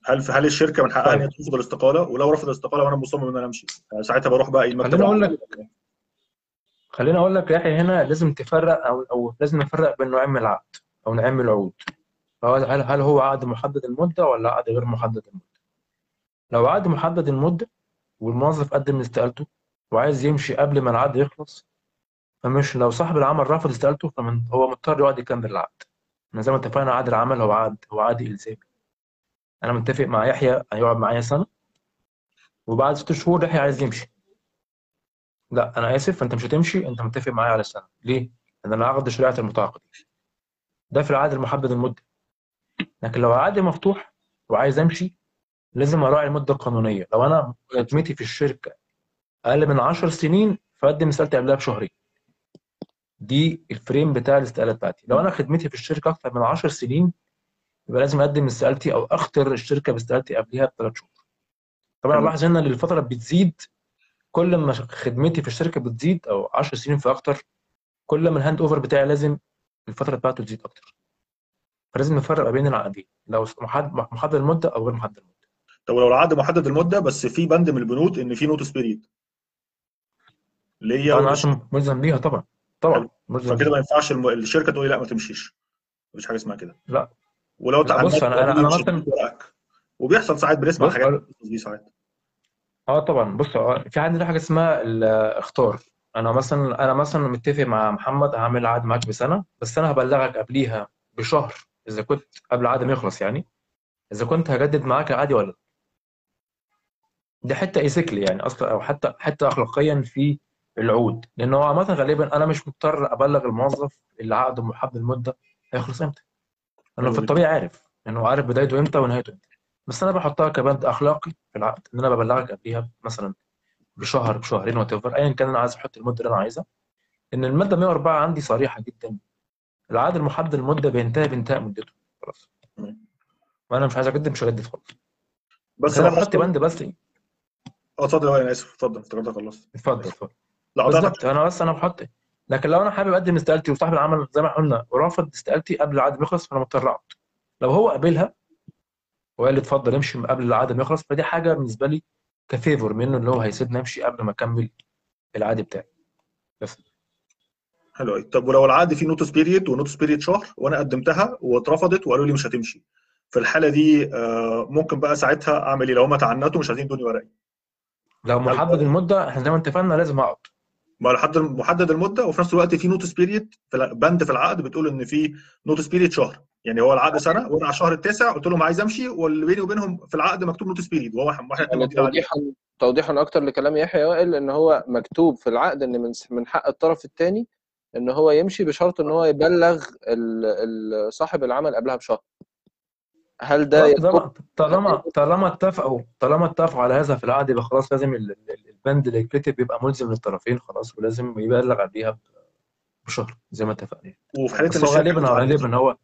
هل هل الشركه من حقها ان هي طيب ترفض الاستقاله؟ ولو رفض الاستقاله وانا مصمم ان انا امشي، ساعتها بروح بقى ايه المكتب خليني اقول العمل؟ لك خليني اقول لك يا يحيى، هنا لازم تفرق او او لازم نفرق بين نوعين من العقد او نوعين من العقود. هو هل هل هو عقد محدد المده ولا عقد غير محدد المده؟ لو عقد محدد المده والموظف قدم استقالته وعايز يمشي قبل ما العقد يخلص، فمش لو صاحب العمل رفض استقالته فمن هو مضطر يقعد يكمل العقد. إحنا زي ما اتفقنا عقد العمل هو عقد هو عقد الزامي. انا متفق مع يحيى هيقعد معايا سنه، وبعد ست شهور يحيى عايز يمشي. لا انا اسف، انت مش هتمشي، انت متفق معايا على سنه. ليه؟ لان انا عقد شريعه المتعاقد، ده في العقد المحدد المده. لكن لو عقد مفتوح وعايز امشي لازم اراعي المده القانونيه. لو انا خدمتي في الشركه اقل من عشر سنين فاقدم استقالتي قبلها بشهرين. دي الفريم بتاع الاستقاله بتاعتي. لو انا خدمتي في الشركه اكتر من عشر سنين يبقى لازم اقدم استقالتي او اختر الشركه باستقالتي قبلها بثلاث شهور. طبعا تمام. الاحظ هنا ان الفتره بتزيد كل ما خدمتي في الشركه بتزيد، او عشر سنين فاكتر، كل ما الهاند اوفر بتاعي لازم الفتره بتاعته تزيد اكتر. فلازم نفرق ما بين العقدين، لو محدد محدد المده او غير محدد المده. طب ولو العقد محدد المده بس في بند من البنود ان في نوتس بيريد ليا طبعا انا عارف وللشركه؟ ملزم بيها طبعا. طبعا حلو. ملزم فكده بيها. ما ينفعش الم... الشركه تقول لي لا ما تمشيش، مفيش حاجه اسمها كده. لا ولو لا تعمدت بص انا قالوا انا لي انا مش مثلا، هديك ورقك، وبيحصل ساعات بنسمع بص الحاجات أقول- دي ساعات. اه طبعا بص، آه، في عندنا حاجه اسمها الاختار. انا مثلا انا مثلا متفق مع محمد هعمل عقد معاك بسنه، بس انا هبلغك قبليها بشهر اذا كنت قبل العقد ما يخلص يعني، اذا كنت هجدد معاك عادي ولا لا. دي حته ايثيكلي يعني اصلا، او حتى حتى اخلاقيا في العقود، لان هو عامه غالبا انا مش مضطر ابلغ الموظف اللي عقده محدد المده هيخلص امتى، لانه حلو في جدا. الطبيعي عارف انه عارف بدايته امتى ونهايته امتى. بس انا بحطها كبند اخلاقي في العقد ان انا ببلغك قبليها مثلا بشهر بشهرين وات ايفر ايا كان انا عايز احط المده اللي انا عايزها. ان الماده مية واربعة عندي صريحه جدا، العقد المحدد المده بينتهي بانتهاء مدته خلاص، تمام. وانا مش عايز اجدد مش هجدد خالص. بس بس لو انا بحط حصل. بند بس. اه اتفضل. اه انا اسف، اتفضل افتكرتك خلصت. اتفضل اسف. اتفضل. لا قطعتك. بالظبط انا بس انا بحط. لكن لو انا حابب اقدم استقالتي وصاحب العمل زي ما قلنا ورفض استقالتي قبل العقد ما يخلص فانا مضطر اقعد. لو هو قابلها وقال لي اتفضل امشي من قبل العقد ما يخلص فدي حاجه بالنسبه لي كفيفور منه اللي هو هيسيبني امشي قبل ما اكمل العقد بتاعي بس. حلو قوي. طب ولو العقد فيه نوتس بيريد ونوتس بيريد شهر وانا قدمتها واترفضت وقالوا لي مش هتمشي، في الحاله دي آه، ممكن بقى ساعتها اعمل ايه لو هم تعنتوا مش عايزين يدوني ورقي؟ لو هل محدد المده احنا زي ما اتفقنا لازم اقعد. ما لحد محدد المده وفي نفس الوقت في نوتس بيريد في الع- بند في العقد بتقول ان في نوتس بيريد شهر، يعني هو العقد سنه وانا على الشهر التاسع قلت لهم عايز امشي واللي بيني وبينهم في العقد مكتوب نوتس بيريد وهو واحنا الاثنين يعني ماضيين عليه. توضيحا توضيحا اكتر لكلام يحيى وائل، ان هو مكتوب في العقد ان من من حق الطرف الثاني ان هو يمشي بشرط ان هو يبلغ ال- ال- صاحب العمل قبلها بشهر. هل ده خلاص يكون طالما طالما طالما اتفقوا طالما اتفقوا على هذا في العقد يبقى خلاص لازم ال- ال- البند اللي يتكتب يبقى ملزم للطرفين خلاص، ولازم يبلغ قبليها بشهر زي ما اتفقنا. وفي حاله ان بس هو الشركه غالبا متعنته؟ غالبا هو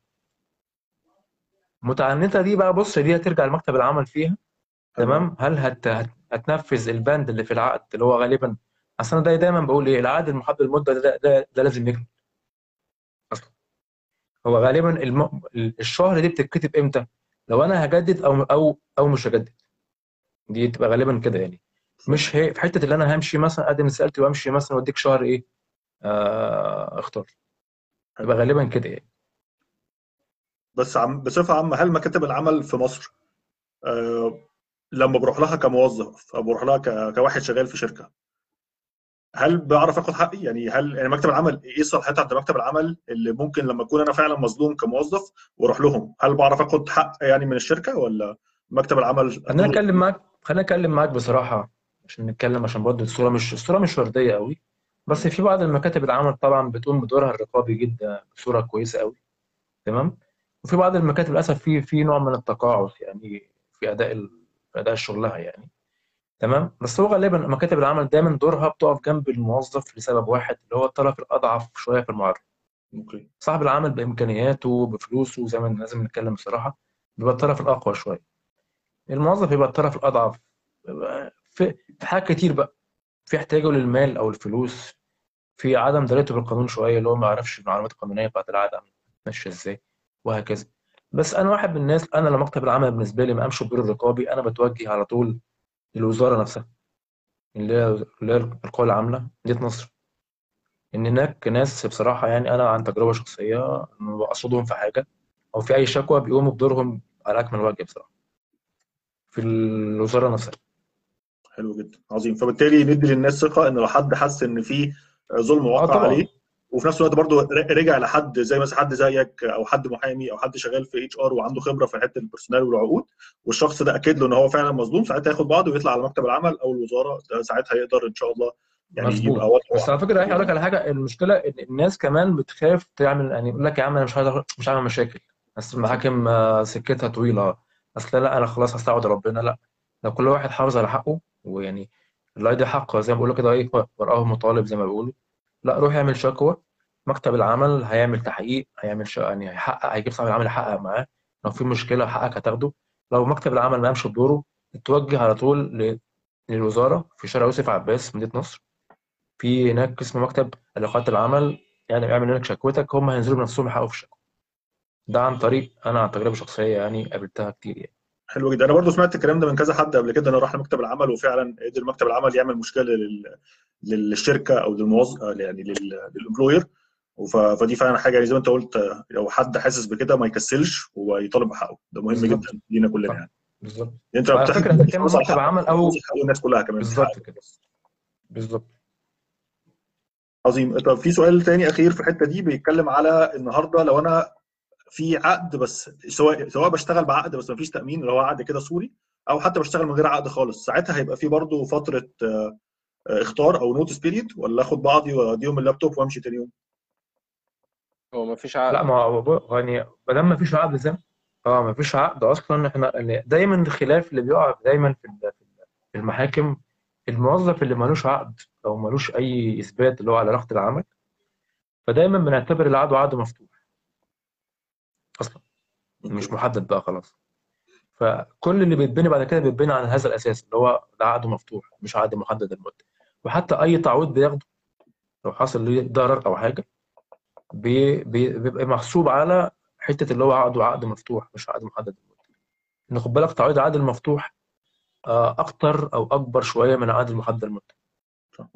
متعنتة دي بقى، بص دي هترجع لمكتب العمل فيها. حلو قوي. تمام. هل هت... هت... هتنفذ البند اللي في العقد اللي هو غالبا، اصل انا دا دايما بقول ايه، العقد المحدد المده ده, ده, ده, ده لازم يكمل اصلا. هو غالبا الم... الشهر دي بتتكتب امتى؟ لو انا هجدد او او او مش هجدد، دي تبقى غالبا كده يعني. مش هي في حته اللي انا همشي مثلا اقدم استقالتي وامشي مثلا واديك شهر ايه آه اختار، حلو. تبقى غالبا كده يعني. بس عم بصفه عامه هل مكاتب العمل في مصر آه لما بروح لها كموظف او بروح لها ك- كواحد شغال في شركه، هل بعرف اخد حقي؟ يعني هل يعني مكتب العمل ايه الصلاحيات عند مكتب العمل اللي ممكن لما اكون انا فعلا مظلوم كموظف واروح لهم، هل بعرف اخد حق يعني من الشركه ولا مكتب العمل خلينا اكون رحت اتكلم له؟ معاك خلينا اتكلم معاك بصراحه عشان نتكلم، عشان برضه الصوره مش الصوره مش ورديه قوي. بس في بعض المكاتب العمل طبعا بتقوم بدورها الرقابي جدا بصوره كويسه قوي. تمام. وفي بعض المكاتب للاسف في في نوع من التقاعس يعني في اداء ال... في اداء شغلها يعني. تمام. بس هو غالبا مكاتب العمل دايما دورها بتقف جنب الموظف لسبب واحد اللي هو الطرف الاضعف شويه في المعادله. اوكي. صاحب العمل بامكانياته بفلوسه زي ما لازم نتكلم بصراحه بيبقى الطرف الاقوى شويه، الموظف يبقى الطرف الاضعف. في في حاجات كتير بقى، في احتياجه للمال او الفلوس، في عدم درايته بالقانون شويه اللي هو ما يعرفش المعلومات القانونيه بتاعت العقد ماشيه ازاي، وهكذا. بس انا واحد من الناس، انا لما مكتب العمل بالنسبه لي ما امشي بدور الرقابي، انا بتوجه على طول للوزاره نفسها اللي هي اللي هي القوى العامله مدينه نصر. ان هناك ناس بصراحه، يعني انا عن تجربه شخصيه لما بقصدهم في حاجه او في اي شكوى بيقوموا بدورهم على اكمل وجه بصراحه في الوزاره نفسها. حلو جدا، عظيم. فبالتالي ندي للناس ثقه ان لو حد حس ان في ظلم اه وقع عليه، طبعا. وفي نفس الوقت برضه رجع لحد زي مثلا حد زيك او حد محامي او حد شغال في اتش ار وعنده خبره في حته البرسونال والعقود، والشخص ده اكد له ان هو فعلا مظلوم، ساعتها ياخد بعضه ويطلع على مكتب العمل او الوزاره، ده ساعتها يقدر ان شاء الله يعني يبقى مظبوط. بس وضعه على فكره هقول لك احسن. على حاجه، المشكله ان الناس كمان بتخاف تعمل، يعني يقول لك يا عم انا مش عايز مش هعمل مشاكل، بس المحاكم آه، سكتها طويله، اصل لا انا خلاص هستعوض ربنا. لا، لو كل واحد حافظ على حقه، ويعني الله يدي حقه زي ما بيقولوا كده، ايه ورقه مطالب زي ما بيقولوا، لا روح اعمل شكوى، مكتب العمل هيعمل تحقيق، هيعمل شا... يعني هيحقق، هيجيب صاحب العمل يحقق معاه، لو في مشكله حقك هتاخده. لو مكتب العمل ما قامش بدوره، اتوجه على طول ل... للوزاره في شارع يوسف عباس مدينه نصر، في هناك اسمه مكتب علاقات العمل، يعني اعمل هناك شكوتك، هم هينزلوا بنفسهم يحققوا في الشكوى. ده عن طريق انا عن تجربه شخصيه يعني قابلتها كتير يعني. حلو جدا. انا برضو سمعت الكلام ده من كذا حد قبل كده، انه راح لمكتب العمل وفعلا قدر مكتب العمل يعمل مشكله لل... للشركه او للموظف، يعني لل... للامبلوير. وف... فدي فعلا حاجه يعني زي ما انت قلت، لو حد حاسس بكده ما يكسلش ويطالب بحقه، ده مهم بالظبط. جدا لينا كلنا صح. يعني. بالظبط. انت لما وعلى بتحب فكره اذا كان تحافظ على مكتب حقك عمل بتحافظ او على حقوق الناس كلها كمان، مش بالظبط حقك كده. بس. بالظبط. عظيم. طب في سؤال تاني اخير في الحته دي، بيتكلم على النهارده لو انا في عقد، بس سواء سواء بشتغل بعقد بس ما فيش تامين، اللي هو عقد كده سوري، او حتى بشتغل من غير عقد خالص، ساعتها هيبقى في برضه فتره آه، اختار او نوتس بيريد، ولا اخد بعضي واديهم اللابتوب وامشي تاني يوم؟ هو مفيش لا، عقد. ما هو بق- يعني ما دام ما فيش عقد زي اه ما فيش عقد اصلا، احنا يعني دايما الخلاف اللي بيقع دايما في ال- في المحاكم، الموظف اللي ملوش عقد او ملوش اي اثبات اللي هو على علاقه العمل، فدايما بنعتبر العقد عقد مفتوح اصلا، مش اوكي. محدد بقى خلاص. فكل اللي بيتبني بعد كده بيتبني على هذا الاساس اللي هو ده عقد مفتوح مش عقد محدد المده. وحتى اي تعويض بياخده لو حصل ليه ضرر او حاجه، بي بي بيبقى محسوب على حته اللي هو عقده عقد مفتوح مش عقد محدد المده. ان خد بالك تعويض العقد المفتوح آه، اكتر او اكبر شويه من العقد المحدد المده. صح.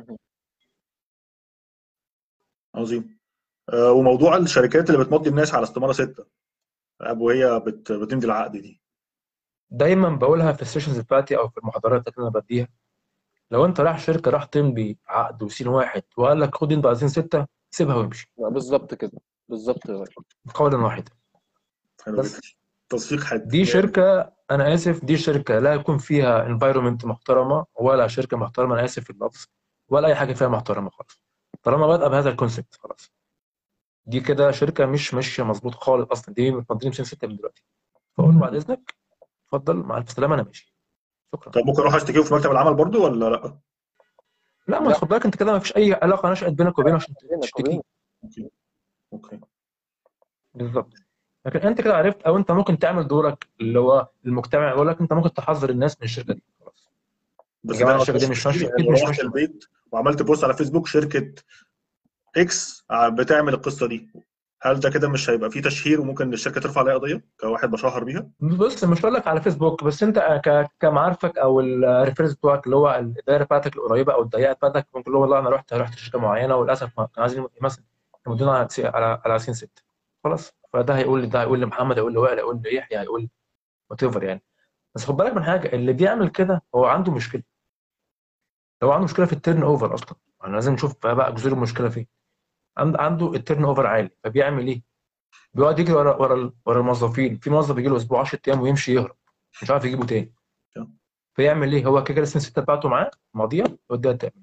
عظيم. آه، وموضوع الشركات اللي بتمضي الناس على استماره سته وهي بت... بتمضي العقد دي؟ دايما بقولها في السيشنز بتاعتي او في المحاضرات اللي انا بديها، لو انت رايح شركه راح تمضي عقد وسين واحد وقال لك خد انت عايزين سته، سيبها وامشي بالظبط كده. بالظبط يا غالي. قولا واحدا. حلو جدا. بس تصفيق حاد. دي شركه، انا اسف، دي شركه لا يكون فيها انفايرمنت محترمه، ولا شركه محترمه، انا اسف في اللفظ، ولا اي حاجه فيها محترمه خالص. طالما بادئه بهذا الكونسيبت خلاص، دي كده شركه مش ماشيه مظبوط خالص اصلا، دي متمضين سين سته من دلوقتي. فاقول له بعد اذنك اتفضل مع الف سلامه انا ماشي، شكرا. طب ممكن اروح اشتكيه في مكتب العمل برضو ولا لا؟ لا، ما لا، تاخد بالك انت كده ما فيش اي علاقه نشأت بينك وبينه عشان بينك تشتكيه. وبينه. اوكي. اوكي. بالظبط. لكن انت كده عرفت، او انت ممكن تعمل دورك اللي هو المجتمع يقول لك انت ممكن تحذر الناس من الشركه دي خلاص. يا بس ده جماعه ما الشركه دي فيهوش مش تشهير، ماشيه، يعني اكيد لو مش روحت ماشيه معاك. البيت وعملت بوست على فيسبوك شركه اكس بتعمل القصه دي، هل ده كده مش هيبقى فيه تشهير وممكن الشركه ترفع عليا قضيه كواحد بشهر بيها؟ بص، مش هقول لك على فيسبوك بس، انت ك- كمعارفك او الريفرنس بتوعك اللي هو الدايره بتاعتك القريبه او الضيقه بتاعتك، ممكن تقول له والله انا رحت رحت شركه معينه وللاسف ما كانوا عايزين مثلا يمدونا على سي- على على سين ست، خلاص. فده هيقول لي، ده هيقول لمحمد، هيقول لوائل، هيقول ليحيى، هيقول وات ايفر يعني. بس خد بالك من حاجه، اللي بيعمل كده هو عنده مشكله، هو عنده مشكله في التيرن اوفر اصلا. احنا لازم نشوف بقى جذور المشكله فين. عند- عنده التيرن اوفر عالي، فبيعمل ايه؟ بيقعد يجري ورا ورا ورا الموظفين، في موظف يجي له اسبوع عشرة ايام ويمشي يهرب، مش عارف يجيبه تاني. فيعمل ايه؟ هو كده كده السن سته بتاعته معاه ماضيه، يوديها التامين.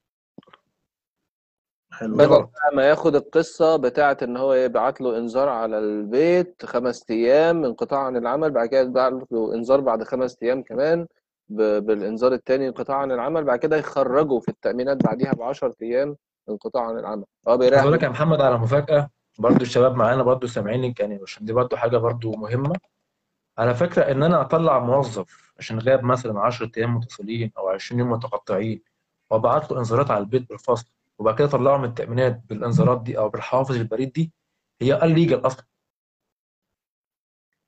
حلو ودي بدل جدا. غلط. بقى ما ياخد القصة بتاعت ان هو يبعت له انذار على البيت خمس ايام انقطاع عن العمل، بعد كده يبعت له انذار بعد خمس ايام كمان ب- بالانذار التاني انقطاع عن العمل، بعد كده يخرجه في التأمينات بعديها ب عشرة ايام انقطاع عن العمل، هو عايز بيريح اقول دماغه. لك يا محمد على مفاجاه، برضو الشباب معانا برضو سامعيني يعني، عشان دي برضو حاجه برضو مهمه. على فكره ان انا اطلع موظف عشان غاب مثلا عشرة ايام متصلين او عشرين يوم متقطعين، وابعت له انذارات على البيت بالفصل، وبعد كده اطلعه من التامينات بالانذارات دي او بالحوافز البريد دي، هي الليجل اصلا.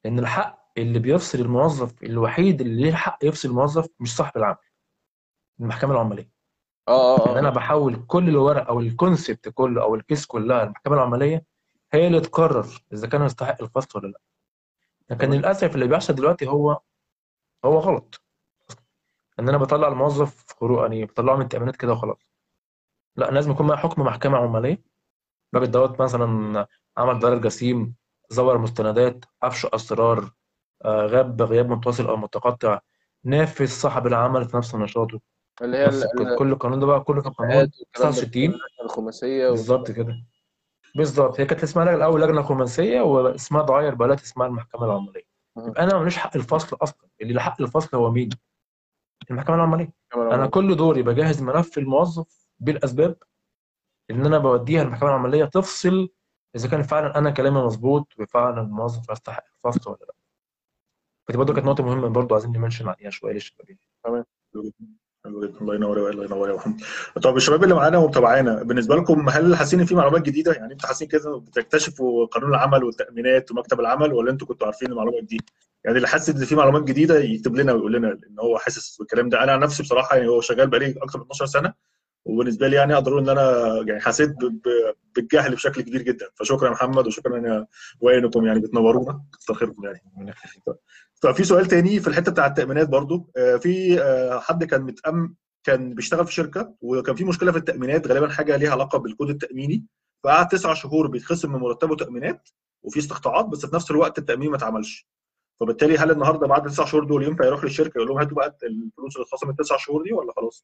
ان الحق اللي بيفصل الموظف الوحيد اللي ليه الحق يفصل الموظف مش صاحب العمل، المحكمه العماليه. اه يعني انا اه بحول كل الورق او الكونسبت كله او الكيس كلها المحكمه العماليه هي اللي تقرر اذا كان يستحق الفصل ولا لا. لكن تمام. للاسف اللي بيحصل دلوقتي هو هو غلط، ان انا بطلع الموظف خروج يعني بطلعه من التامينات كده وخلاص. لا، لازم يكون معاه حكم محكمه عماليه. الراجل دوت مثلا عمل ضرر جسيم، زور مستندات، افشى اسرار، آه، غاب غياب متصل او متقطع، نافذ صاحب العمل في نفس نشاطه. اللي هي ال- نفس الك- كل القانون ده بقى كله في الاتفاقات القانون والكلام ده كله، تسعة وستين. اللجنه الخماسيه بالظبط والكلام ده. كده، بالظبط. هي كانت اسمها لجنة- الاول لجنه خماسيه واسمها اتغير بقى دلوقتي اسمها المحكمه العماليه. مهم. يبقى انا ماليش حق الفصل اصلا، اللي له حق الفصل هو مين؟ المحكمه العماليه. كمان انا عمر. كل دوري بجهز ملف الموظف بالاسباب ان انا بوديها المحكمه العماليه تفصل اذا كان فعلا انا كلامي مظبوط وفعلا الموظف يستحق الفصل ولا لا. فدي برضه كانت نقطه مهمه برضه عايزين نمنشن عليها شويه للشباب. تمام. حلو جدا، حلو جدا. الله ينور يا الله ينور يا محمد. طب الشباب اللي معانا ومتابعانا، بالنسبه لكم هل حاسين ان في معلومات جديده؟ يعني انتوا حاسين كده بتكتشفوا قانون العمل والتامينات ومكتب العمل، ولا انتوا كنتوا عارفين المعلومات دي؟ يعني اللي حاسس ان في معلومات جديده يكتب لنا ويقول لنا ان هو حاسس بالكلام ده. انا عن نفسي بصراحه يعني هو شغال بقالي اكتر من اتناشر سنه، وبالنسبه لي يعني اقدر اقول ان انا يعني حسيت ب- ب- بالجهل بشكل كبير جدا. فشكرا يا محمد، وشكرا يا وينكم، يعني بتنورونا، كتر خيركم يعني. ففي سؤال تاني في الحته بتاع التامينات برضو. آه، في آه، حد كان متأم كان بيشتغل في شركه وكان في مشكله في التامينات، غالبا حاجه ليها علاقه بالكود التاميني، فقعد تسع شهور بيتخصم من مرتبه تامينات وفي استقطاعات، بس في نفس الوقت التامين ما اتعملش. فبالتالي هل النهارده بعد التسع شهور دول ينفع يروح للشركه يقول لهم هاتوا بقى الفلوس اللي اتخصمت التسع شهور دي، ولا خلاص؟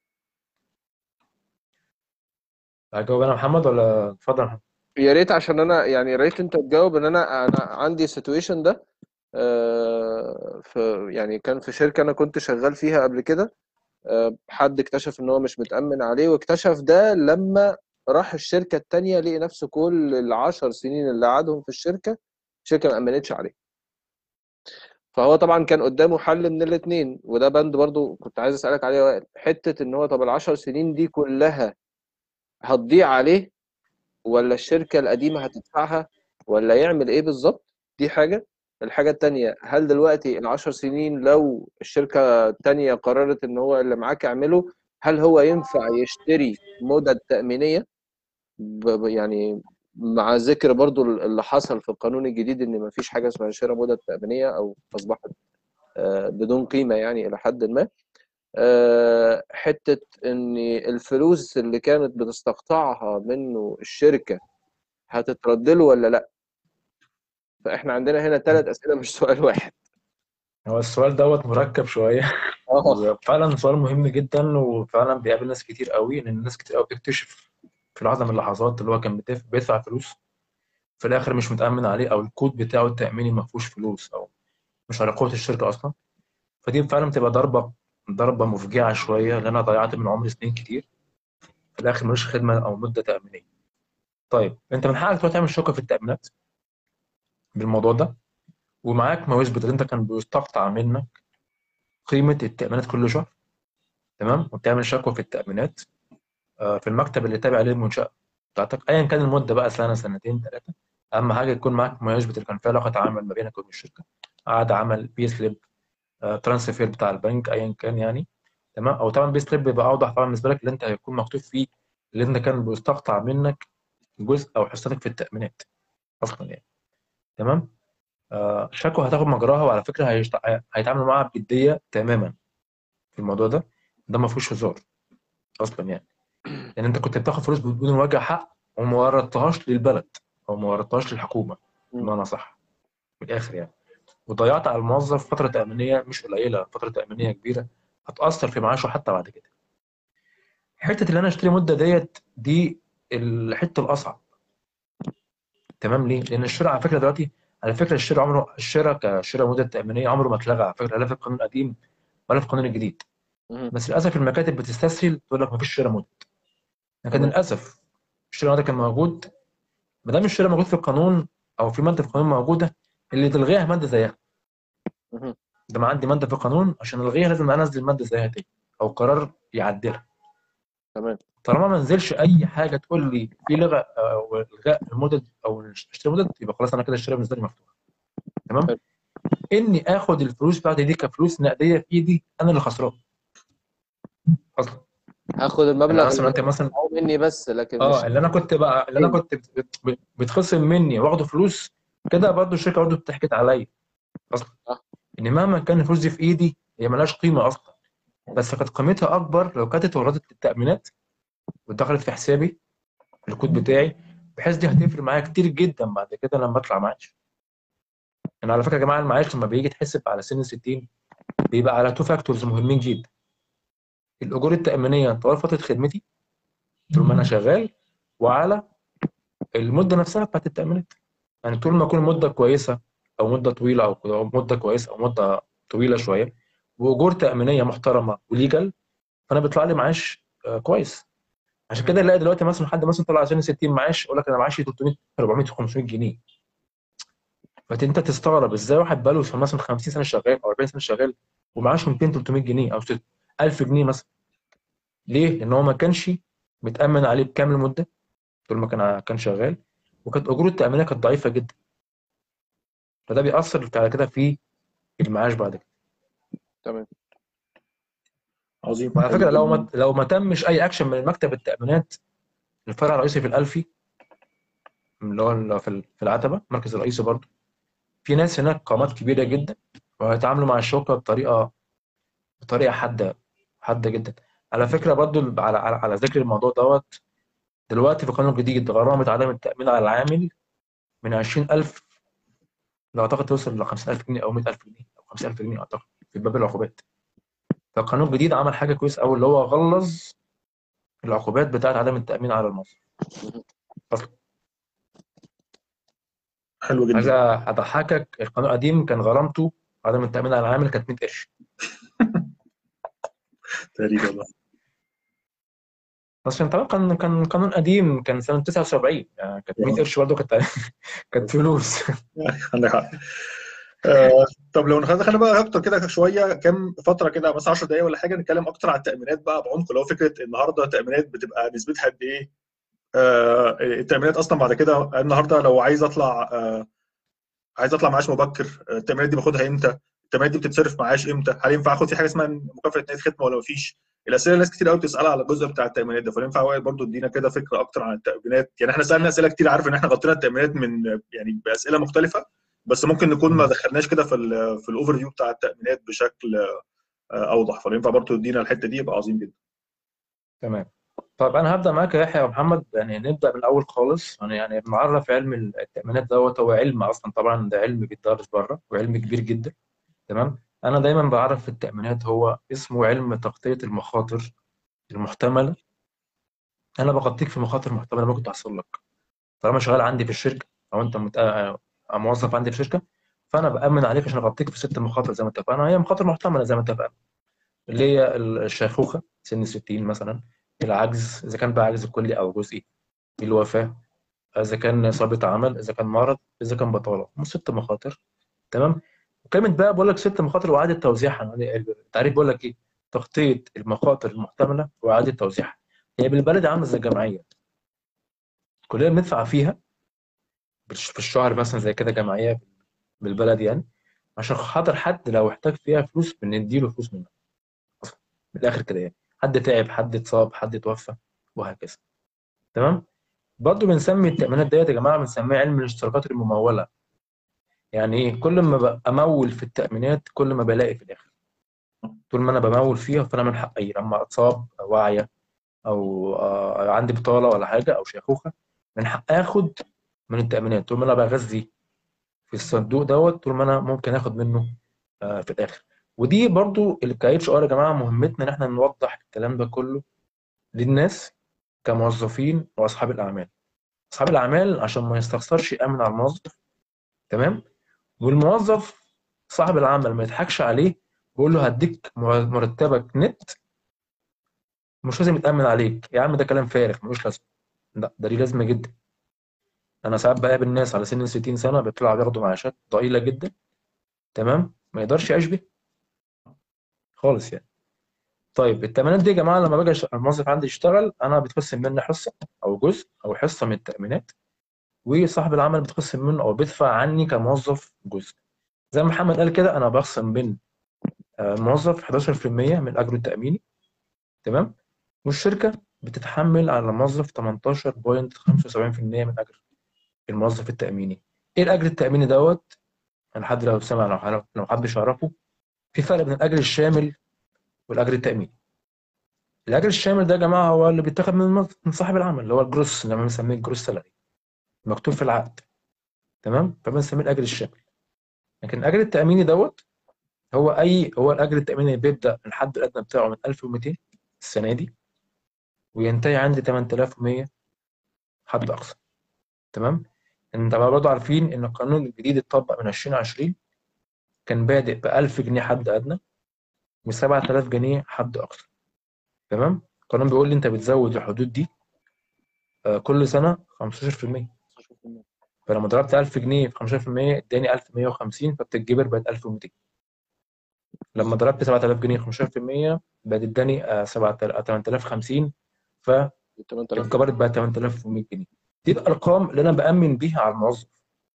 هجاوب انا محمد ولا اتفضل يا محمد؟ يا ريت، عشان انا يعني يا ريت انت تجاوب. ان انا انا عندي السيتويشن ده. آه، في يعني كان في شركه انا كنت شغال فيها قبل كده. آه، حد اكتشف ان هو مش متأمن عليه، واكتشف ده لما راح الشركة التانية، لقي نفسه كل العشر سنين اللي قعدهم في الشركة الشركة ما أمنتش عليه. فهو طبعا كان قدامه حل من الاتنين، وده بند برضو كنت عايز أسألك عليه يا وائل. حتة ان هو طب العشر سنين دي كلها هتضيع عليه، ولا الشركة القديمة هتدفعها، ولا يعمل ايه بالظبط؟ دي حاجة. الحاجة التانية، هل دلوقتي العشر سنين لو الشركة التانية قررت ان هو اللي معاك اعمله، هل هو ينفع يشتري مدد تأمينية؟ ب- ب- يعني مع ذكر برضو اللي حصل في القانون الجديد ان مفيش حاجة اسمها شراء مدد تأمينية، او اصبحت آه، بدون قيمة يعني الى حد ما. آه، حتة ان الفلوس اللي كانت بتستقطعها منه الشركة هتترد له ولا لا؟ فاحنا عندنا هنا ثلاث اسئله مش سؤال واحد. هو السؤال دوت مركب شويه اه. وفعلا سؤال مهم جدا، وفعلا بيقابل ناس كتير قوي، لان الناس كتير قوي بتكتشف في لحظه من اللحظات اللي هو كان بيدف- بيدفع فلوس في الاخر مش متامن عليه، او الكود بتاعه التاميني ما فيهوش فلوس، او مش على قوه الشركه اصلا. فدي فعلا بتبقى ضربه ضربه مفجعه شويه، لان انا ضيعت من عمري سنين كتير في الاخر ملوش خدمه او مده تامينيه. طيب انت من حقك تروح تعمل شكوى في التامينات بالموضوع ده، ومعاك ما يثبت ان انت كان بيستقطع منك قيمه التامينات كل شهر، تمام، وتعمل شكوى في التامينات آه، في المكتب اللي تابع للمنشاه بتاعتك، ايا كان المده بقى، سنه سنتين ثلاثه. اهم حاجه يكون معاك ما يثبت ان كان في علاقه عمل ما بينك وبين الشركه، عقد عمل، بي سليب، ترانسفير بتاع البنك ايا كان يعني، تمام. او طبعا بي سليب بيبقى اوضح طبعا بالنسبه لك، اللي انت هيكون مكتوب فيه اللي انت كان بيستقطع منك جزء او حصتك في التامينات اصلا يعني، تمام. آه، شكوى هتاخد مجراها، وعلى فكره هيشت... هيتعاملوا معاها بجديه تماما في الموضوع ده. ده ما فيهوش هزار اصلا يعني، لان انت كنت بتاخد فلوس بدون وجه حق، وما وردتهاش للبلد او ما وردتهاش للحكومه مم. بمعنى صح، من الاخر يعني. وضيعت على الموظف فتره تامينيه مش قليله، فتره تامينيه كبيره هتاثر في معاشه حتى بعد كده. حته اللي انا اشتري مده ديت دي الحته الاصعب، تمام. ليه؟ لان الشراء على فكره دلوقتي، على فكره الشراء عمره، الشراء كشراء مده تامينيه عمره ما اتلغى على فكره، لا في القانون القديم ولا في القانون الجديد. مم. بس للاسف المكاتب بتستسهل تقول لك ما فيش شراء مده، لكن تمام. للاسف الشراء ده كان موجود. ما دام الشراء موجود في القانون او في ماده في القانون موجوده، اللي تلغيها ماده زيها. مم. ده ما عندي ماده في القانون عشان الغيها لازم انزل ماده زيها تاني، او قرار يعدلها. تمام. طالما ما نزلش اي حاجه تقول لي في لغه او الغاء المدد او اشتري مدد، يبقى خلاص انا كده الشراء بالنسبه لي مفتوح، تمام. حلو. اني اخد الفلوس بتاعتي دي كفلوس نقديه في ايدي، انا اللي خسران اصلا. هاخد انا المبلغ مثلا اللي انت مثلا هو مني بس، لكن مش اه اللي انا كنت بقى اللي انا تاني. كنت بت- بت- بتخصم مني واخده فلوس كده، برضه الشركه برضه بتحكت عليا اصلا. صح. ان مهما كان الفلوس دي في ايدي هي ملهاش قيمه اصلا، بس كانت قيمتها اكبر لو كانت اتوردت للتامينات ودخلت في حسابي الكود بتاعي، بحيث دي هتفرق معايا كتير جدا بعد كده لما اطلع معاش. انا على فكره يا جماعه، المعاش لما بيجي يتحسب على سن ستين بيبقى على تو فاكتورز مهمين جدا: الاجور التامينيه طوال فتره خدمتي طول ما انا شغال، وعلى المده نفسها بتاعت التامينات. يعني طول ما اكون مده كويسه او مده طويله، او أو مده كويسه او مده طويله شويه، واجور تامينيه محترمه وليجل، فانا بيطلع لي معاش آه، كويس. عشان كده نلاقي دلوقتي مثلا حد مثلا طلع سن ستين معاش يقول لك انا معاشي ثلاثمية أربعمية خمسمية جنيه. فانت تستغرب ازاي واحد بقاله مثلا خمسين سنه شغال او أربعين سنه شغال ومعاشه ميتين تلتمية جنيه او ألف جنيه مثلا. ليه؟ لان هو ما كانش متامن عليه بكامل المده طول ما كان كان شغال، وكانت اجور التامينيه كانت ضعيفه جدا. فده بيأثر على كده في المعاش بعد كده. تمام. عظيم، وعلى حلو فكره لو ما جدا. لو ما تمش اي اكشن من مكتب التامينات، الفرع الرئيسي في الالفي اللي هو في في العتبه المركز الرئيسي برضه، في ناس هناك قامات كبيره جدا وهيتعاملوا مع الشركه بطريقه بطريقه حاده حاده جدا. على فكره برضه، على على, على ذكر الموضوع دوت، دلوقتي في قانون جديد غرامه عدم التامين على العامل من عشرين ألف لو اعتقد توصل ل خمسين ألف جنيه او مية ألف جنيه او خمسين ألف جنيه اعتقد في باب العقوبات. فالقانون الجديد عمل حاجه كويسه قوي، اللي هو غلظ العقوبات بتاعت عدم التامين على الموظف اصلا. حلو جدا. حاجه هضحكك، القانون القديم كان غرامته عدم التامين على العامل كانت مية قرش. تقريبا بقى. بس طبعا كان كان قانون قديم، كان سنه تسعة وسبعين، يعني كانت مية آه. قرش برضه كانت كانت فلوس. عندك حق. آه، طب لو دخلنا دخلنا بقى اكتر كده شويه، كام فتره كده مثلا عشر دقائق ولا حاجه، نتكلم اكتر على التامينات بقى بعمق، اللي هو فكره النهارده التامينات بتبقى نسبتها قد ايه؟ آه، التامينات اصلا بعد كده النهارده لو عايز اطلع آه، عايز اطلع معاش مبكر، آه، التامينات دي باخدها امتى؟ التامينات دي بتتصرف معاش امتى؟ هل ينفع اخد في حاجه اسمها مكافاه نهايه ختمه ولا مفيش؟ الاسئله ناس كتير قوي بتسالها على الجزء بتاع التامينات ده، فينفع وائل برضو ادينا كده فكره اكتر عن التامينات؟ يعني احنا سالنا اسئله كتير، عارف ان احنا غطينا التامينات من يعني باسئله مختلفه، بس ممكن نكون ما دخلناش كده في ال في الاوفر فيو بتاع التامينات بشكل آه، اوضح، فينفع برضو تدينا الحته دي يبقى عظيم جدا. تمام. طب انا هبدا معاك يا يحيى ومحمد، يعني نبدا من الاول خالص. يعني يعني نعرف علم التامينات دوت، هو علم اصلا طبعا، ده علم بيتدرس بره وعلم كبير جدا. تمام. انا دايما بعرف في التامينات هو اسمه علم تغطيه المخاطر المحتمله. انا بغطيك في مخاطر محتمله ممكن تحصل لك طالما شغال عندي في الشركه، او انت مت... آه، موظف عندي في الشركه. فانا بامن عليك عشان اغطيك في ست مخاطر زي ما اتفقنا، هي مخاطر محتمله زي ما اتفقنا، اللي هي الشيخوخه سن ستين مثلا، العجز اذا كان بقى عجز كلي او جزئي، الوفاه اذا كان اصابه عمل، اذا كان مرض، اذا كان بطاله. هم ست مخاطر. تمام. وكلمه بقى بقول لك ست مخاطر واعاده توزيعها، يعني التعريف بيقول لك ايه؟ تغطيه المخاطر المحتمله واعاده توزيعها. هي بالبلد عامله زي الجمعيه، كلنا بندفع فيها في الشهر مثلا زي كده جمعيه بالبلد يعني، عشان خاطر حد لو احتاج فيها فلوس بنديله فلوس منها اصلا. من الاخر كده يعني، حد تعب، حد اتصاب، حد توفى، وهكذا. تمام. برضه بنسمي التأمينات ديت يا جماعة، بنسميها علم الاشتراكات الممولة. يعني إيه؟ كل ما ببقى أمول في التأمينات كل ما بلاقي في الآخر. طول ما أنا بمول فيها فأنا من حقي لما أتصاب أو واعية أو آه، عندي بطالة ولا حاجة أو شيخوخة، من حقي آخد من التأمينات. طول ما أنا بغذي في الصندوق دوت، طول ما أنا ممكن آخد منه آه، في الآخر. ودي برضو اللي ك اتش ار يا جماعة مهمتنا إن إحنا نوضح الكلام ده كله للناس كموظفين وأصحاب الأعمال. أصحاب الأعمال عشان ما يستخسرش يأمن على الموظف. تمام. والموظف صاحب العمل ما يضحكش عليه بيقول له هديك مرتبك نت، مش لازم يتأمن عليك. يا عم ده كلام فارغ ملوش لازمه. لا، ده ليه لازمه جدا. انا ساعات بقابل ناس على سن ستين سنه بيطلعوا بياخدوا معاشات ضئيله جدا، تمام، ما يقدرش يعيش بيها خالص يعني. طيب التأمينات دي يا جماعه لما باجي أش- الموظف عندي يشتغل، انا بتخصم مني حصه او جزء او حصه من التأمينات، وصاحب العمل بتخصم منه او بيدفع عني كموظف جزء. زي ما محمد قال كده انا بخصم بين الموظف احداشر في المية من اجره التاميني، تمام، والشركه بتتحمل على الموظف تمنتاشر فاصلة خمسة وسبعين في المية من اجر الموظف التاميني. ايه الاجر التاميني دوت؟ يعني حد لو سمع، لو لو حد مش يعرفه، في فرق بين الاجر الشامل والاجر التاميني. الاجر الشامل ده يا جماعه هو اللي بيتاخد من من صاحب العمل، اللي هو الجروس، اللي بنسميه الجروس سالاري، مكتوب في العقد، تمام، فبنسميه الاجر الشامل. لكن الاجر التاميني دوت هو اي هو الاجر التاميني بيبدا الحد الادنى بتاعه من ألف ومئتين السنه دي، وينتهي عند تمن تلاف ومية حد اقصى، تمام. انت بقى برضه عارفين ان القانون الجديد اتطبق من ألفين وعشرين، كان بادئ ب ألف جنيه حد ادنى و سبعة آلاف جنيه حد اقصى، تمام. القانون بيقول لي انت بتزود الحدود دي آه، كل سنه خمستاشر في المية. فلما ضربت ألف جنيه في خمستاشر في المية اداني ألف ومية وخمسين، فبتتجبر بقت ألف ومئتين. لما ضربت سبعة آلاف جنيه خمستاشر في المية بقت اداني آه، تمن تلاف وخمسين، فاتجبرت بقت تمن تلاف ومية جنيه. دي الارقام اللي انا بامن بيها على الموظف.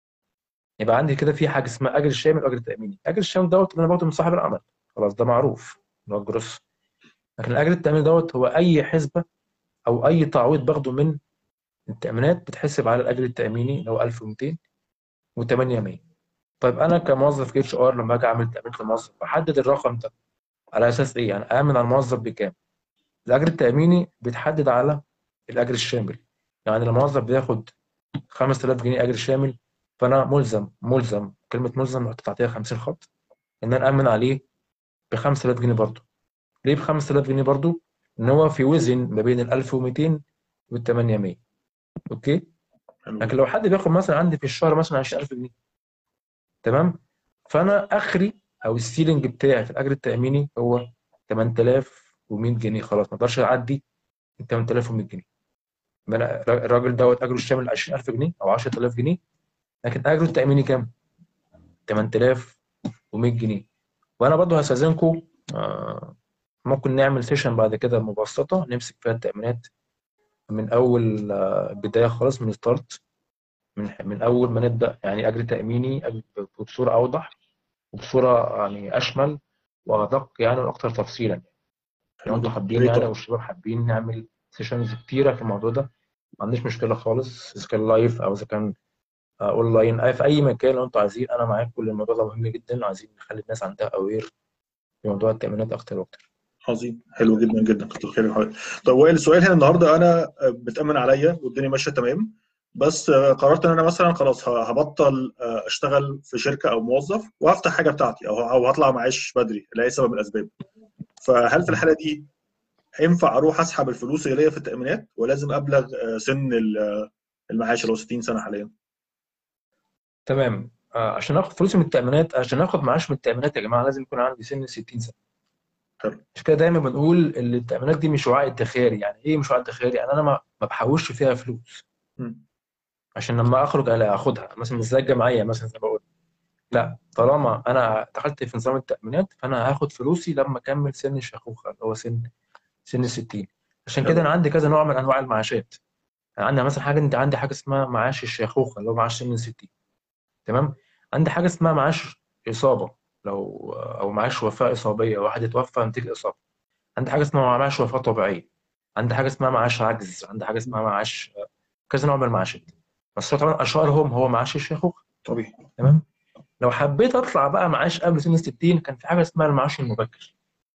يبقى عندي كده في حاجه اسمها اجر الشامل واجر التاميني. اجر الشامل دوت اللي انا باخده من صاحب العمل، خلاص ده معروف اللي هو الجروس. لكن الاجر التاميني دوت هو اي حسبه او اي تعويض باخده من التامينات بتحسب على الاجر التاميني اللي هو ألف ومئتين و800. طيب انا كموظف اتش ار لما اجي اعمل تامين للموظف بحدد الرقم ده على اساس ايه؟ يعني امن على الموظف بكام؟ الاجر التاميني بيتحدد على الاجر الشامل. يعني لما الموظف بياخد خمسة آلاف جنيه اجر شامل، فانا ملزم ملزم كلمه ملزم تحتيها خمسين خط ان انا امن عليه ب خمسة آلاف جنيه برضه. ليه ب خمسة آلاف جنيه برضه؟ ان هو في وزن ما بين ال ألف ومئتين وال ثمانمئة. اوكي. لكن لو حد بياخد مثلا عندي في الشهر مثلا عشرين ألف جنيه، تمام، فانا اخري او السيلينج بتاعي في الاجر التاميني هو تمن تلاف ومية جنيه، خلاص ما اقدرش اعدي ال تمن تلاف ومية جنيه. الراجل دوت اجره الشامل عشرين ألف جنيه او عشرة آلاف جنيه، لكن اجره التاميني كام؟ تمن تلاف ومية جنيه. وانا برضه هستاذنكم، آه ممكن نعمل سيشن بعد كده مبسطه نمسك فيها التامينات من اول آه بدايه خالص، من ستارت، من من اول ما نبدا، يعني اجر تاميني بصوره اوضح وبصوره يعني اشمل وادق يعني واكثر تفصيلا. لو انتم حابين يعني او الشباب حابين نعمل سيشنز كتيره في الموضوع ده، ما عنديش مشكله خالص، اذا كان لايف او اذا كان اونلاين، اي في اي مكان لو انتم عايزين انا معاكم. كل الموضوع ده مهم جدا، وعايزين نخلي الناس عندها اوير في موضوع التامينات اكتر واكتر. عظيم، حلو جدا جدا، كتر خير الحوار. طب وائل، السؤال هنا النهارده انا بتامن عليا والدنيا ماشيه تمام، بس قررت ان انا مثلا خلاص هبطل اشتغل في شركه او موظف وهفتح حاجه بتاعتي او او هطلع معاش بدري لاي سبب من الاسباب. فهل في الحاله دي ينفع اروح اسحب الفلوس اللي ليا في التامينات ولازم ابلغ سن المعاش اللي هو ستين سنه حاليا؟ تمام. آه عشان اخد فلوسي من التامينات، عشان اخد معاش من التامينات يا جماعه لازم يكون عندي سن ستين سنه. حلو. مش كده دايما بنقول ان التامينات دي مش وعاء ادخاري. يعني ايه مش وعاء ادخاري؟ يعني انا ما ما بحوش فيها فلوس م. عشان لما اخرج اخدها مثلا زي الجمعيه مثلا زي ما بقول. لا، طالما انا دخلت في نظام التامينات فانا هاخد فلوسي لما اكمل سن الشيخوخه اللي هو سن سن ال ستين. عشان كده انا عندي كذا نوع من انواع المعاشات. يعني عندي مثلا حاجه، انت عندي حاجه اسمها معاش الشيخوخه اللي هو معاش سن ال ستين، تمام. عندي حاجه اسمها معاش اصابه، لو او معاش وفاه اصابيه، واحد اتوفى نتيجه اصابه. عندي حاجه اسمها معاش وفاه طبيعيه. عندي حاجه اسمها معاش عجز. عندي حاجه اسمها معاش، كذا نوع من المعاشات. بس طبعا اشهرهم هو معاش الشيخوخه. طبيعي. تمام. لو حبيت اطلع بقى معاش قبل سن ستين، كان في حاجه اسمها المعاش المبكر.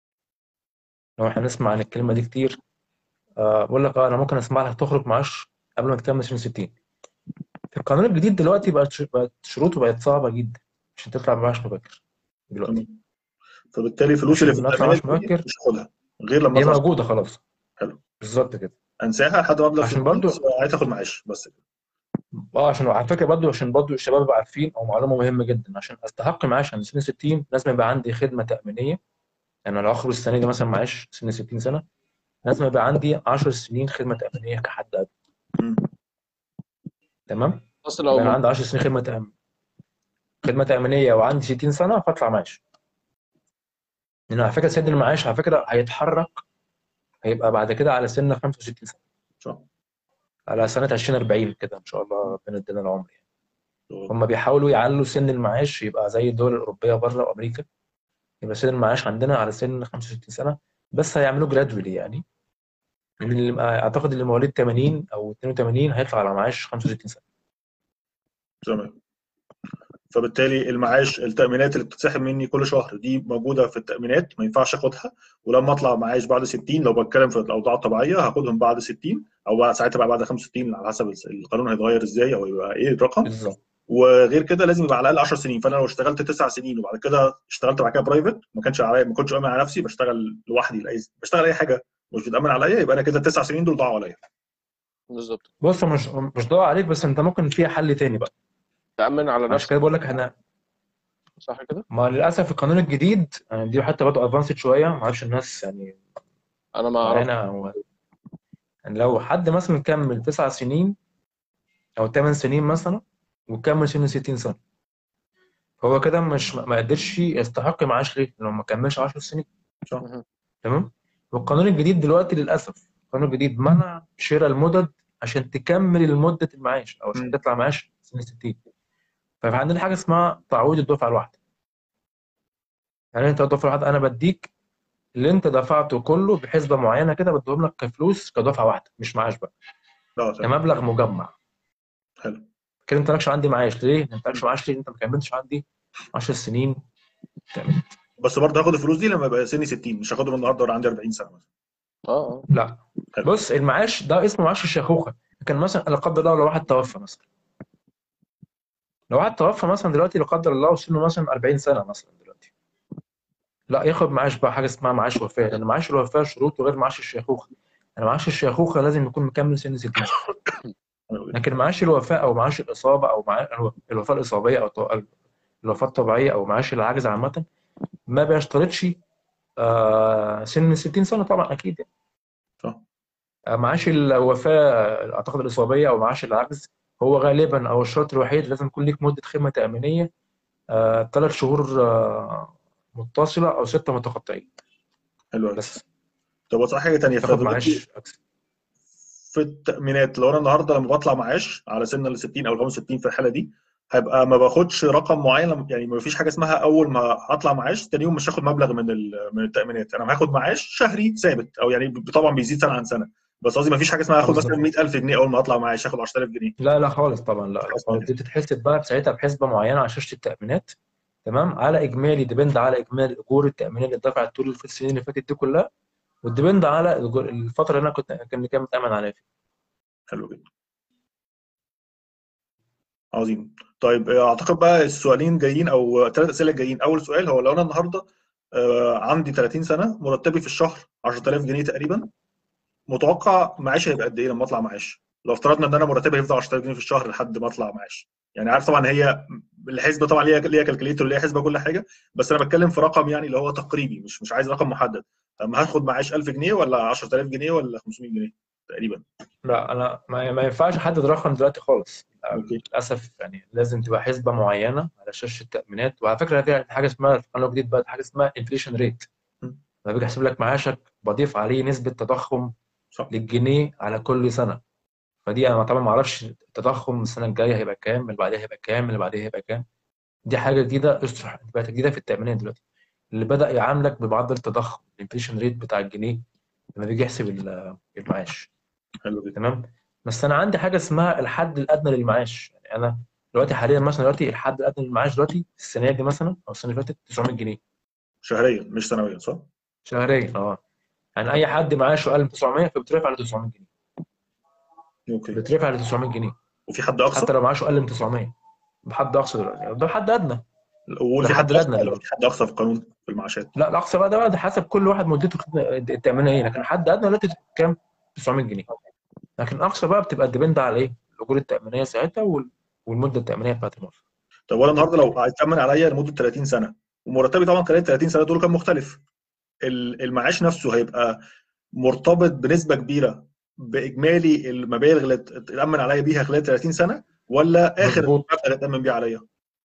لو احنا نسمع عن الكلمه دي كتير، أه بقول لك اه انا ممكن اسمع لك تخرج معاش قبل ما تكمل سن ستين. في القانون الجديد دلوقتي بقت بقت شروطه بقت صعبه جدا عشان تطلع معاش مبكر دلوقتي. تمام. فبالتالي فلوسي اللي في عشان اطلع التامينات معاش دي مبكر مش هاخدها غير لما هي اطلع. موجوده خلاص. حلو. بالظبط كده. انساها لحد ما ابلغ عشان ستين برضو عايز اخد معاش بس كده. اه عشان على فكره برضو عشان برضو الشباب يبقوا عارفين، او معلومه مهمه جدا، عشان استحق معاش عند سن ستين لازم يبقى عندي خدمه تامينيه. يعني لو اخرج السنه دي مثلا معاش سن ستين سنه، لازم يبقى عندي عشر سنين خدمه تامينيه كحد ادنى. تمام. اصل لو يبقى انا من... عندي عشر سنين خدمه تامين خدمه تامينيه وعندي ستين سنه فاطلع معاش. لان على فكره سن المعاش على فكره هيتحرك، هيبقى بعد كده على سن خمسة وستين سنه، صح. على سنه ألفين وأربعين كده ان شاء الله ربنا يدينا العمر يعني. هم بيحاولوا يعلوا سن المعاش يبقى زي الدول الاوروبيه بره وامريكا، يبقى سن المعاش عندنا على سن خمسة وستين سنه، بس هيعملوه جرادولي يعني. من اللي اعتقد اللي مواليد ثمانين او اثنين وثمانين هيطلع على معاش خمسة وستين سنه. تمام. فبالتالي المعاش التأمينات اللي بتتسحب مني كل شهر دي موجودة في التأمينات، ما ينفعش اخدها، ولما اطلع معاش بعد ستين لو بتكلم في الأوضاع الطبيعية هاخدهم بعد ستين او بعد ساعتها بقى بعد خمسة وستين على حسب القانون هيتغير ازاي او يبقى ايه الرقم. بالظبط. وغير كده لازم يبقى على الاقل عشر سنين، فانا لو اشتغلت تسع سنين وبعد كده اشتغلت بعد كده برايفت ما كانش عليا، ما كنتش امن على نفسي، بشتغل لوحدي لاي بشتغل اي حاجه مش بتامن عليا، يبقى انا كده التسع سنين دول ضاعوا عليا. بالظبط. بص مش مش ضاع عليك، بس انت ممكن فيها حل تاني بقى تأمن على عشان نفسك، كده بقول لك احنا. صح كده؟ ما للاسف القانون الجديد يعني دي حتى برضه ادفانسد شويه، ما اعرفش الناس يعني انا ما اعرف. معانا هو يعني لو حد مثلا كمل تسع سنين او ثمان سنين مثلا وكمل سن ستين سنه، هو كده مش ما قدرش يستحق معاش ليه؟ لانه ما كملش عشر سنين. صح. مهم. تمام. والقانون الجديد دلوقتي للاسف القانون الجديد منع شراء المدد عشان تكمل مده المعاش او عشان مم. تطلع معاش سن ستين. فعندنا حاجه اسمها تعويض الدفعه الواحده. يعني انت الدفعه الواحده انا بديك اللي انت دفعته كله بحسبه معينه كده، بديهم لك كفلوس كدفعه واحده مش معاش بقى، لا تمام. كمبلغ مجمع. حلو. كده انت مالكش عندي معاش ليه؟ انت مالكش معاش ليه؟ انت ما كملتش عندي عشر سنين تأمين. بس برضه هاخد الفلوس دي لما يبقى سني ستين، مش هاخدهم النهارده وانا عندي أربعين سنه مثلا. اه اه لا حلو. بص، المعاش ده اسمه معاش الشيخوخه. لكن مثلا لا قدر الله لو واحد توفى مثلا، لو واحد توفى مثلا دلوقتي لا قدر الله وسنه مثلا أربعين سنه مثلا دلوقتي، لا ياخد معاش بقى حاجه اسمها معاش وفاه، لان معاش الوفاه شروطه غير معاش الشيخوخه. يعني معاش الشيخوخه لازم يكون مكمل سن ستين سنه، لكن معاش الوفاه او معاش الاصابه او معاش الوفاه الاصابيه او الوفاه الطبيعيه او معاش العجز عامه ما بيشترطش آه سن ستين سنه طبعا اكيد يعني. صح. آه معاش الوفاه اعتقد الاصابيه او معاش العجز هو غالبا او الشرط الوحيد لازم يكون ليك مده خدمه تامينيه ثلاث آه شهور آه متصله او سته متقطعين حلو قوي. بس طب وصح حاجه ثانيه، تاخد فدلوقتي معاش أكثر. في التامينات لو انا النهارده لما بطلع معاش على سن ال ستين او ال خمسة وستين في الحاله دي هبقى ما باخدش رقم معين، يعني ما فيش حاجه اسمها اول ما هطلع معاش ثاني يوم مش هاخد مبلغ من من التامينات، انا هاخد معاش شهري ثابت او يعني طبعا بيزيد سنه عن سنه، بس قصدي ما فيش حاجه اسمها هاخد مثلا بالظبط. مية ألف جنيه اول ما اطلع معاش هاخد عشرة آلاف جنيه. لا لا خالص طبعا، لا لا خالص. دي بتتحسب بقى ساعتها بحسبه معينه على شاشه التامينات، تمام، على اجمالي ديبند على اجمالي اجور التامينات اللي اتدفعت طول في السنين اللي فاتت دي كلها، والديبند على الفتره اللي انا كنت كان كان متامن عليها فيها. حلو جدا. عظيم. طيب اعتقد بقى السؤالين جايين او ثلاث اسئله جايين. اول سؤال هو لو انا النهارده آه، عندي ثلاثين سنه، مرتبي في الشهر عشرة آلاف جنيه تقريبا، متوقع معاشي هيبقى قد ايه لما اطلع معاش؟ لو افترضنا ان انا مرتبي هيفضل عشرة آلاف جنيه في الشهر لحد ما اطلع معاش، يعني عارف طبعا هي الحسبه طبعا ليها ليها كالكوليتر ليها حسبه كل حاجه، بس انا بتكلم في رقم يعني اللي هو تقريبي، مش مش عايز رقم محدد. اما هاخد معاش ألف جنيه ولا عشرة آلاف جنيه ولا خمسمية جنيه تقريبا؟ لا انا ما, ما ينفعش احدد رقم دلوقتي خالص اوكي. للاسف، يعني لازم تبقى حسبه معينه على شاشه التامينات. وعلى فكره في حاجه اسمها في القانون الجديد بقى حاجه اسمها انفليشن ريت. م. لما باجي احسب لك معاشك بضيف عليه نسبه تضخم صح. للجنيه على كل سنه. فدي انا طبعا ما اعرفش التضخم السنه الجايه هيبقى كام، اللي بعدها هيبقى كام، اللي بعدها هيبقى كام. دي حاجه جديده اصبحت بقت جديده في التامينات دلوقتي، اللي بدا يعاملك بمعدل التضخم الانفليشن ريت بتاع الجنيه لما بيجي يحسب المعاش. حلو جدا. تمام. بس انا عندي حاجه اسمها الحد الادنى للمعاش. يعني انا دلوقتي حاليا مثلا دلوقتي الحد الادنى للمعاش دلوقتي السنه دي مثلا او السنه اللي فاتت تسعمية جنيه شهريا مش سنويا صح؟ شهريا. اه يعني اي حد معاشه اقل من تسعمية فبيترفع ل تسعمية جنيه، اوكي. بيترفع ل تسعمية جنيه وفي حد اقصى؟ حتى لو معاشه اقل من تسعمية بحد اقصى دلوقتي. ده حد ادنى، وقول ده في حد الحد اقصى الادنى ولا دلوقتي. في حد اقصى في القانون في المعاشات؟ لا الاقصى بقى ده بقى ده حسب كل واحد مدته التامينيه ايه، لكن الحد الادنى دلوقتي كام؟ تسعمية جنيه. لكن الاقصى بقى بتبقى ديبند على ايه؟ الاجور التامينيه ساعتها وال- والمده التامينيه بتاعت الموظف. طب وانا النهارده لو هيتامن عليا لمده ثلاثين سنه ومرتبي طبعا خلال ثلاثين سنه دول كان مختلف، ال- المعاش نفسه هيبقى مرتبط بنسبه كبيره باجمالي المبالغ اللي اتامن عليا بيها خلال ثلاثين سنه، ولا اخر مظبوط. المبلغ اللي اتامن بيه عليا؟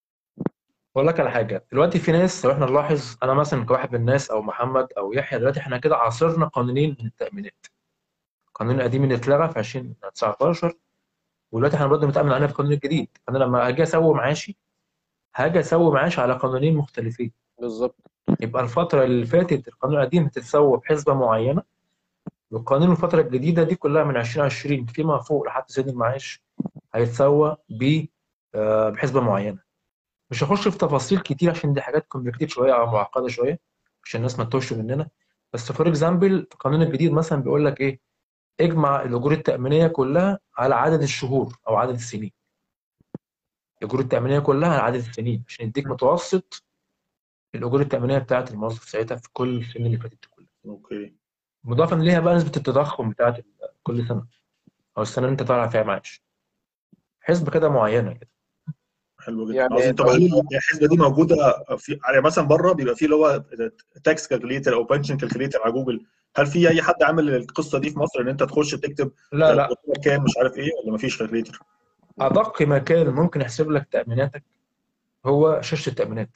بقول لك على حاجه، دلوقتي في ناس لو احنا نلاحظ انا مثلا كواحد من الناس او محمد او يحيى، دلوقتي احنا كده عاصرنا قانونين من التامينات. القانون القديم اللي اتلغى في ألفين وتسعتاشر ودلوقتي احنا برضه بنتامن عليها في القانون الجديد. انا لما اجي اسوي معاشي هاجي اسوي معاشي على قانونين مختلفين. بالظبط. يبقى الفتره اللي فاتت القانون القديم بتتسوى بحسبه معينه، والقانون الفتره الجديده دي كلها من ألفين وعشرين فيما فوق لحد سن المعاش هيتسوى ب آه، بحسبه معينه. مش هخش في تفاصيل كتير عشان دي حاجات كومبليكيتد شويه او معقده شويه عشان الناس ما تتوهش مننا. بس فور اكزامبل القانون الجديد مثلا بيقول لك ايه؟ اجمع الاجور التامينيه كلها على عدد الشهور او عدد السنين. الاجور التامينيه كلها على عدد السنين عشان يديك متوسط الاجور التامينيه بتاعه الموظف ساعتها في كل السنين اللي فاتت كلها. اوكي. مضافا ليها بقى نسبه التضخم بتاعه كل سنه او السنه اللي انت طالع فيها معاش، حسبه كده معينه كده. حلو جدا، يعني عظيم. طب لو هل الحسبه دي موجوده في يعني مثلا بره بيبقى في اللي هو تاكس كالكوليتر او بنشن كالكوليتر على جوجل؟ هل في اي حد عامل القصه دي في مصر ان انت تخش تكتب لا لا، كام مش عارف ايه، ولا مفيش كالكوليتر؟ ادق مكان ممكن يحسب لك تاميناتك هو شاشه التامينات.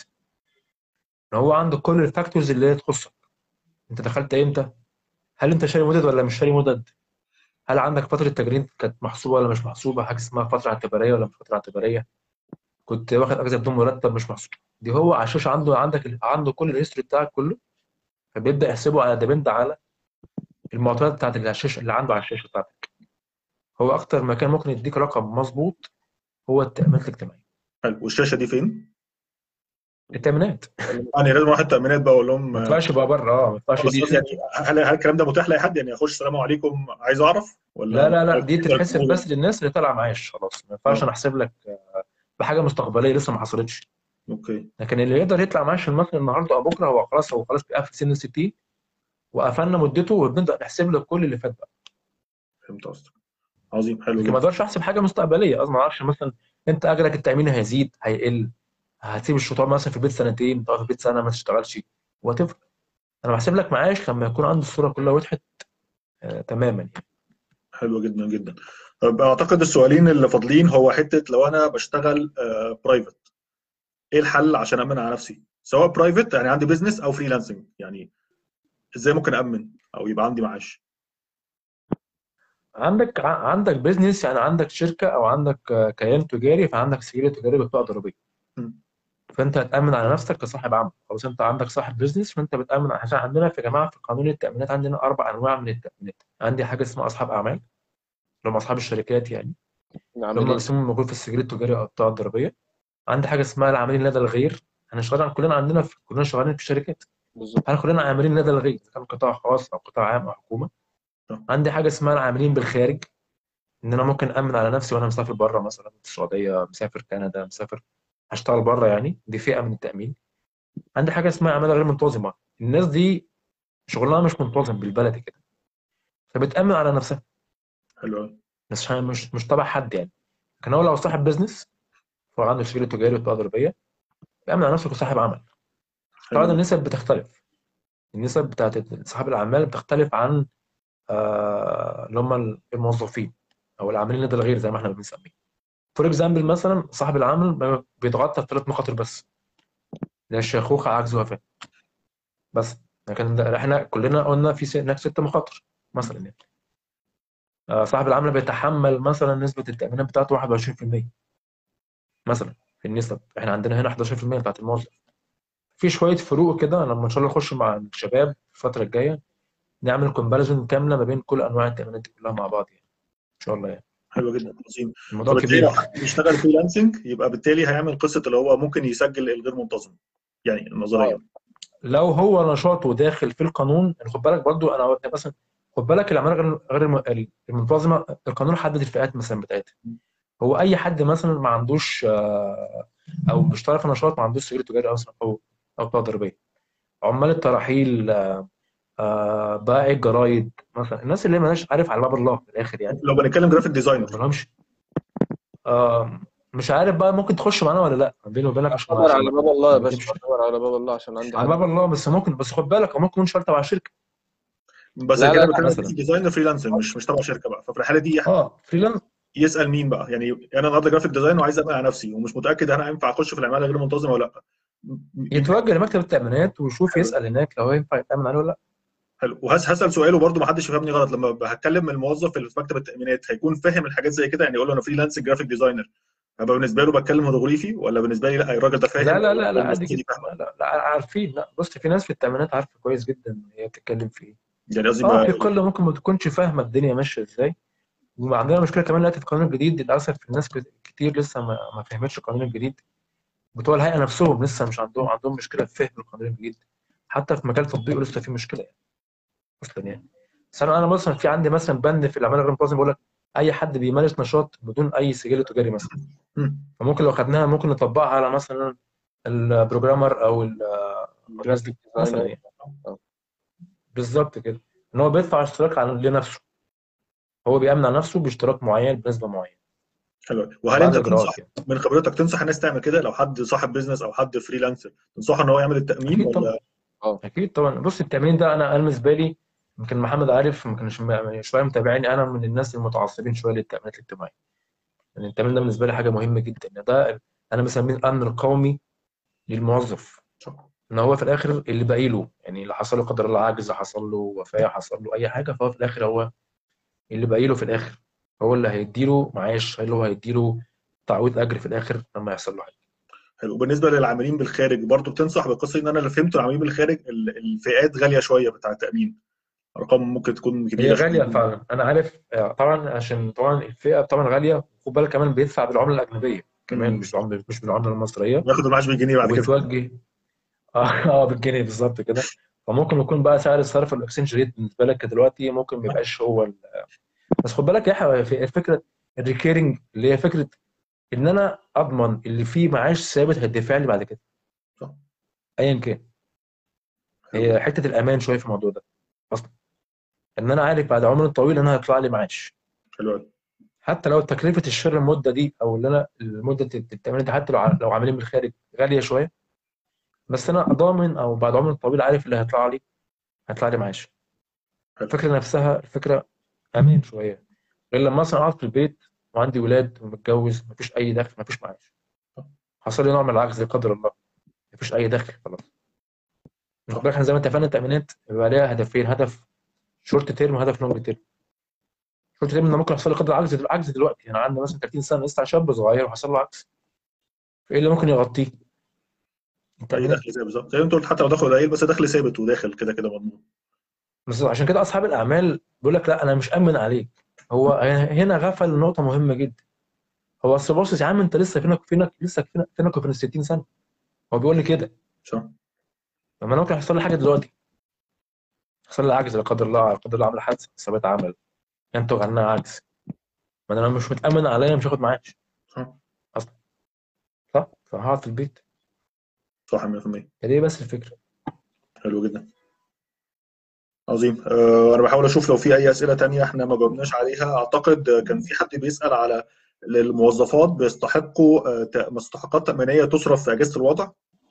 هو عنده كل الفاكتورز اللي هي تخصك. انت دخلت امتى؟ هل انت شاري مدد ولا مش شاري مدد؟ هل عندك فتره تجريد كانت محسوبه ولا مش محسوبه؟ حاجه اسمها فتره اعتباريه ولا مش فتره اعتباريه؟ كنت واخد اجازه بدون مرتب مش محسوب؟ دي هو على الشاشه عنده، عندك عنده كل الهيستوري بتاعك كله، فبيبدا يحسبه على ديبند على المعطيات بتاعت اللي على الشاشه اللي عنده على الشاشه بتاعتك. هو اكتر مكان ممكن يديك رقم مظبوط هو التامينات الاجتماعيه. حلو. والشاشه دي فين؟ التامينات يعني لازم اروح التامينات بقى اقول لهم ما آه، ينفعش بقى بره، اه ما ينفعش بس دي قصدي يعني دي هل هل الكلام ده متاح لاي حد؟ يعني اخش السلام عليكم عايز اعرف، لا ولا لا لا، دي تقدر تتحسب تقول؟ بس للناس اللي طالعه معاش خلاص. ما ينفعش اه انا احسب لك بحاجه مستقبليه لسه ما حصلتش. اوكي. لكن اللي يقدر يطلع معاش مثلا النهارده او بكره هو خلاص، هو خلاص بيقفل سن ال ستين وقفلنا مدته وبنبدا نحسب له كل اللي فات بقى. فهمت قصدك. عظيم، حلو لكن ما جدا. اقدرش احسب حاجه مستقبليه. قصدي ما اعرفش مثلا انت اجلك التاميني هيزيد هيقل، هتسيب الشطار مثلا في البيت سنتين، تقعد في البيت سنه ما تشتغلش، وهتفرق. انا بحسب لك معاش لما يكون عندي الصوره كلها وضحت آه تماما يعني. حلو جدا جدا. طب اعتقد السؤالين اللي فاضلين هو حته لو انا بشتغل برايفت، ايه الحل عشان امن على نفسي سواء برايفت يعني عندي بيزنس او فريلانسنج؟ يعني ازاي ممكن امن او يبقى عندي معاش؟ عندك ع- عندك بيزنس، يعني عندك شركه او عندك آه، كيان تجاري، فعندك سجل تجاري بطاقه ضريبيه. م. فانت هتامن على نفسك كصاحب عمل. خلاص انت عندك صاحب بيزنس فانت بتامن. عشان عندنا في جماعه في قانون التامينات عندنا اربع انواع من التامينات. عندي حاجه اسمها اصحاب اعمال اللي هم اصحاب الشركات يعني، اللي هم العاملين. اسمهم موجود في السجل التجاري او البطاقه الضريبيه. عندي حاجه اسمها العاملين لدى الغير. احنا شغالين كلنا عندنا في كلنا شغالين في الشركات، بالظبط. احنا كلنا عاملين لدى الغير اذا كان قطاع خاص او قطاع عام او حكومه. آه. عندي حاجه اسمها العاملين بالخارج، ان انا ممكن امن على نفسي وانا مسافر بره، مثلا في السعوديه، مسافر كندا، مسافر هشتغل بره يعني، دي فئه من التامين. عندي حاجه اسمها عماله غير منتظمه. الناس دي شغلها مش منتظم بالبلدي كده، فبتامن على نفسها حلو قوي. بس عشان مش مش تبع حد يعني. لكن هو لو صاحب بيزنس فهو عنده سجل تجاري وبطاقه ضريبيه، بيامن على نفسه كصاحب عمل. حلو طبعا قوي. النسب بتختلف. النسب بتاعت صاحب الاعمال بتختلف عن آه اللي هم الموظفين او العاملين لدى الغير زي ما احنا بنسميه. فور اكزامبل مثلا صاحب العمل بيتغطى بثلاث مخاطر بس، زي الشيخوخه، عجز، وفاه بس. لكن ده احنا كلنا قلنا في س- هناك ست مخاطر مثلا يعني. آه صاحب العمل بيتحمل مثلا نسبه التامينات بتاعته واحد وعشرين في المية مثلا في النسب. احنا عندنا هنا حداشر في المية بتاعت الموظف. في شويه فروق كده لما ان شاء الله نخش مع الشباب الفتره الجايه نعمل كومباريزون كامله ما بين كل انواع التامينات دي كلها مع بعض يعني ان شاء الله يعني. حلو جدا، عظيم. الموضوع فبالتالي لو كبير. حد بيشتغل فريلانسنج يبقى بالتالي هيعمل قصه اللي هو ممكن يسجل الغير منتظم يعني اه نظريا. لو هو نشاطه داخل في القانون، يعني خد بالك برضو انا مثلا، خد بالك الاعمال غير غير الم- المنتظمه القانون حدد الفئات مثلا بتاعتها. هو اي حد مثلا ما عندوش آه، او بيشتغل في نشاط ما عندوش سجل تجاري اصلا او او بطاقه ضريبيه. عمال الترحيل، آه، بائع الجرايد مثلا، الناس اللي مالهاش عارف على باب الله في الاخر يعني، لو بنتكلم جرافيك ديزاينر. ما لهمش آه، مش عارف بقى ممكن تخش معانا ولا لا بيني وبينك عشان ما اعتبر عشان على ما باب الله يا ما باشا، نكذبش. اعتبر على باب الله عشان عندي على حد. باب الله بس ممكن، بس خد بالك هو ممكن يكون شرط تبع الشركه بس لا لا كده لا. بتكلم جرافيك مثلا. ديزاينر فريلانسنج مش مش تبع شركه بقى، ففي الحاله دي اه فريلانس. يسال مين بقى؟ يعني انا النهارده جرافيك ديزاين وعايز امن على نفسي ومش متاكد انا ينفع اخش في العماله غير منتظمه ولا لا، مين؟ يتوجه لمكتب التامينات ويشوف حلو. يسال هناك لو ينفع يتامن عليه ولا لا. حلو. وهسال سؤاله برضو ما حدش يفهمني غلط، لما هتكلم الموظف اللي في مكتب التامينات هيكون فاهم الحاجات زي كده؟ يعني يقول له انا فريلانس جرافيك ديزاينر، هبقى بالنسبه له بتكلم هيروغليفي، ولا بالنسبه لي لا الراجل ده فاهم، لا لا او لا او لا الناس عادي دي جدا، فاهمه؟ لا لا لا عارفين. لا بص، في ناس في التأمينات عارفة كويس جدا هي بتتكلم في ايه. يعني قصدي اه ما في قلة ممكن ما تكونش فاهمة الدنيا ماشية ازاي. وعندنا مشكلة كمان دلوقتي في القانون الجديد، للأسف الناس كت- كتير لسه ما, ما فهمتش القانون الجديد. بتوع الهيئة نفسهم لسه مش عندهم عندهم مشكلة في فهم القانون الجديد، حتى في مجال تطبيقه لسه في مشكلة يعني أصلا يعني. بس أنا أنا مثلا في عندي مثلا بند في الأعمال غير المنتظمة بيقول لك أي حد بيمارس نشاط بدون أي سجل تجاري مثلا. مم. فممكن لو خدناها ممكن نطبقها على مثلا البروجرامر أو ال- الناس جرافيك دي مثلا ديزاينر. يعني. بالظبط كده، ان هو بيدفع اشتراك عن لنفسه، هو بيأمن على نفسه باشتراك معين بنسبه معينه حلو. وهل وبعد انت تنصح اجراءات يعني. من خبرتك تنصح الناس تعمل كده؟ لو حد صاحب بيزنس او حد فريلانسر تنصحه ان هو يعمل التامين اكيد طبعا. ولا؟ اه اكيد طبعا. بص التامين ده انا انا بالنسبه لي، يمكن محمد عارف، ما كانش م- شويه متابعيني، انا من الناس المتعصبين شويه للتامينات الاجتماعيه. يعني التامين ده بالنسبه لي حاجه مهمه جدا، يعني ده انا بسميه الامن القومي للموظف. صح. ان هو في الاخر اللي باقي له، يعني اللي حصل له قدر الله عجز، حصل له وفاه، حصل له اي حاجه، فهو في الاخر هو اللي باقي له في الاخر، هو اللي هيديله معاش، اللي هو هيديله تعويض اجر في الاخر لما يحصل له حاجه. حلو. وبالنسبه للعاملين بالخارج برضو بتنصح بالقصه؟ ان انا اللي فهمته العاملين بالخارج ال- الفئات غاليه شويه بتاع التامين، ارقام ممكن تكون هي كبيره غالية شويه. فعلا أنا عارف، آه، طبعا عشان طبعا الفئة طبعا غالية، خد بالك كمان بيدفع بالعملة الأجنبية كمان، امم مش بالعملة مش بالعملة المصرية. وياخد المعاش بالجنيه بعد كده. وبتوجه اه اه بالجنيه بالظبط كده. فممكن يكون بقى سعر الصرف الاكسشينج ريت بالنسبة لك دلوقتي ممكن ما يبقاش هو ال... بس خد بالك يا يحيى في فكرة الريكيرنج، اللي هي فكرة إن أنا أضمن اللي فيه معاش ثابت هيدفع لي بعد كده صح. أيا كان. حلو هي جدا. حتة الأمان شوية في الموضوع ده أصلا، إن أنا عارف بعد عمر طويل أنا هيطلع لي معاش. حلو قوي. حتى لو تكلفه الشراء المده دي او اللي انا المده التامين دي، حتى لو ع- لو عاملين من الخارج غاليه شويه، بس انا ضامن او بعد عمر طويل عارف اللي هيطلع لي هيطلع لي معاش. حلو. الفكره نفسها الفكره امان شويه، غير لما مثلا اقعد في البيت وعندي ولاد ومتجوز مفيش اي دخل مفيش معاش، حصل لي نوع من العجز لا قدر الله، مفيش اي دخل خلاص. خد صح. بالك احنا زي ما اتفقنا التامينات بيبقى ليها هدفين، هدف شورت تيرم وهدف لونج تيرم. شورت تيرم ده ممكن يحصل لي قدر عجز دل- عجز دلوقتي، انا عندي مثلا ثلاثين سنه لسه شاب صغير وحصل له عجز، فايه اللي ممكن يغطيه؟ اي التامينات. دخل ثابت، بالظبط زي ما انت قلت، حتى لو دخل قليل بس دخل ثابت وداخل كده كده مضمون. بس عشان كده اصحاب الاعمال بيقول لك لا انا مش امن عليك. هو هنا غفل نقطه مهمه جدا. هو اصل بص يا عم انت لسه فينك فينك لسه فينك فينك وفين ال ستين سنه. هو بيقول لي كده. صح. لما انا ممكن يحصل لي حاجه دلوقتي، يحصل لي عجز لا قدر الله، لا قدر الله عامل حادثه اصابه عمل، ينتج عنها عجز، ما انا لو مش متامن عليا مش هاخد معاش صح. اصلا. صح، فهقعد في البيت. صح مية في المية. هي دي بس الفكره. حلو جدا. عظيم. أه انا بحاول اشوف لو في اي اسئله تانية احنا ما جاوبناش عليها. اعتقد كان في حد بيسال على الموظفات بيستحقوا آه، ت- مستحقات تامينيه تصرف في اجازه الوضع.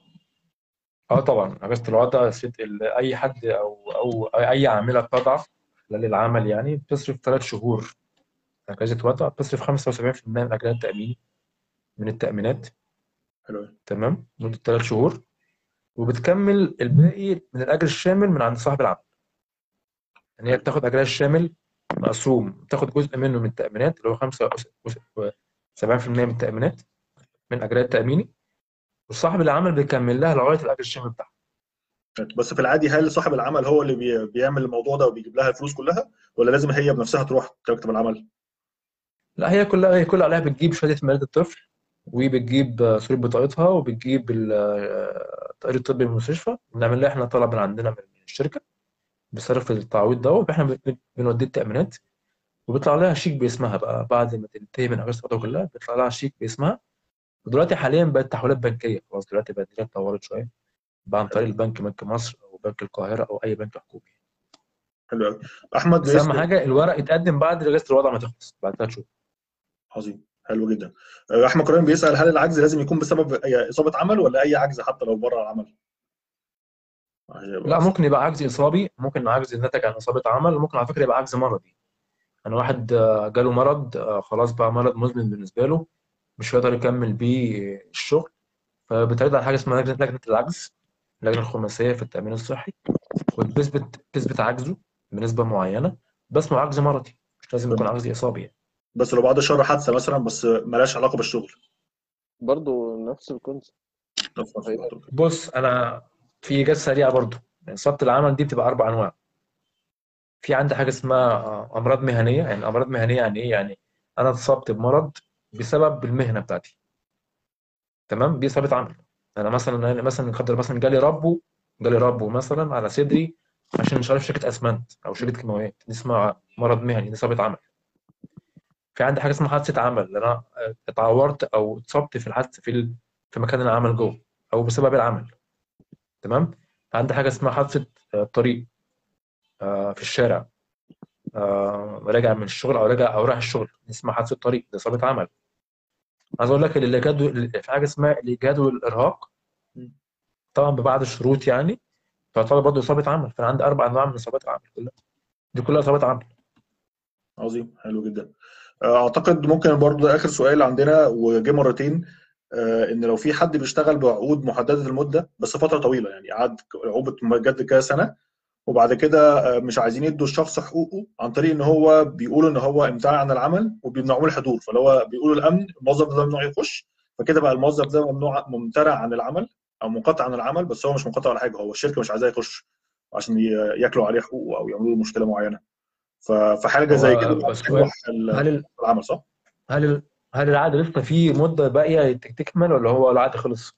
اه طبعا اجازه الوضع ست- ال- اي حد او او اي عامله بتضع خلال العمل يعني بتصرف ثلاث شهور اجازه وضع، بتصرف خمسة وسبعين في المية من اجرها التاميني من التامينات. حلو أوي. تمام مدة ثلاث شهور، وبتكمل الباقي من الأجر الشامل من عند صاحب العمل. يعني هي حلو. بتاخد أجرها الشامل مقسوم، بتاخد جزء منه من التأمينات اللي هو خمسة وسبعين في المية من التأمينات من أجرها التأميني، وصاحب العمل بيكمل لها لغاية الأجر الشامل بتاعها. بس في العادي هل صاحب العمل هو اللي بي- بيعمل الموضوع ده وبيجيب لها الفلوس كلها، ولا لازم هي بنفسها تروح تكتب العمل؟ لا هي كلها هي كل عليها بتجيب شهادة ميلاد الطفل، وبتجيب آه، صورة بطاقتها، وبتجيب ال- آه، التقرير الطبي من المستشفى، بنعمل لها احنا طلب من عندنا من الشركة بصرف التعويض ده، واحنا بن- بنوديه التأمينات، وبيطلع لها شيك باسمها بقى بعد ما تنتهي من اجازه الوضع كلها، بيطلع لها شيك باسمها. ودلوقتي حاليا بقت تحويلات بنكيه خلاص، دلوقتي بقت الدنيا اتطورت شويه بقى عن طريق البنك، بنك مصر او بنك القاهره او اي بنك حكومي. حلو قوي. احمد بس اهم بيسال. حاجه الورق يتقدم بعد اجازه الوضع ما تخلص بعد ثلاث شهور. عظيم. حلو جدا. آه، احمد كريم بيسال هل العجز لازم يكون بسبب أي اصابه عمل، ولا اي عجز حتى لو بره العمل؟ هيبقى لا أسهل. ممكن يبقى عجز اصابي، ممكن عجز ناتج عن اصابه عمل، ممكن على فكره يبقى عجز مرضي. انا واحد آه، جاله مرض، آه، خلاص بقى مرض مزمن بالنسبه له، مش هيقدر يكمل بيه الشغل، فبتعرض على حاجه اسمها لجنه لجنه العجز، اللجنه الخماسيه في التامين الصحي. وتثبت تثبت عجزه بنسبه معينه، بس مع عجز مرضي، مش لازم يكون عجز اصابي يعني. بس لو بعد الشر حادثه مثلا بس مالهاش علاقه بالشغل. برضو نفس الكونسيبت. نفس نفس الوقت. بص انا في اجابه سريعه برضو، اصابه العمل دي بتبقى اربع انواع. في عندي حاجه اسمها امراض مهنيه. يعني امراض مهنيه يعني ايه؟ يعني انا اتصبت بمرض بسبب المهنه بتاعتي، تمام، دي اصابه عمل. انا مثلا أنا مثلا قدر مثلا جالي ربو جالي ربو مثلا على صدري عشان مش عارف شركه اسمنت او شركه كيماويات، دي اسمها مرض مهني، دي اصابه عمل. في عندي حاجه اسمها حادثه عمل، انا اتعورت او اتصبت في الحادثه في ال... في مكان العمل جوه او بسبب العمل، تمام. عندي حاجه اسمها حادثه آه، طريق آه، في الشارع، آه، راجع من الشغل او راجع او رايح الشغل، دي اسمها حادثه طريق، دي اصابه عمل. عايز اقول لك الاجهاد وال- في حاجه اسمها الاجهاد والارهاق، طبعا ببعض الشروط يعني، تعتبر برضه اصابه عمل. فانا عندي اربع انواع من اصابات العمل كلها، دي كلها اصابات عمل. عظيم، حلو جدا. اعتقد ممكن برضو ده اخر سؤال عندنا وجه مرتين، آه، ان لو في حد بيشتغل بعقود محدده المده بس فتره طويله، يعني قعد عقود مجدد كده سنه، وبعد كده آه، مش عايزين يدوا الشخص حقوقه عن طريق ان هو بيقولوا ان هو امتنع عن العمل وبيمنعوه من الحضور، فاللي هو بيقولوا الامن الموظف ده ممنوع يخش، فكده بقى الموظف ده ممنوع ممتنع عن العمل او منقطع عن العمل، بس هو مش منقطع ولا حاجه، هو الشركه مش عايزاه يخش عشان ي- ياكلوا عليه حقوقه او يعملوا له مشكله معينه. ف- فحاجه زي كده هو بتروح السؤال، هل ال... العمل، صح؟ هل ال... هل العقد لسه فيه مده باقيه تكمل ولا هو العقد خلص؟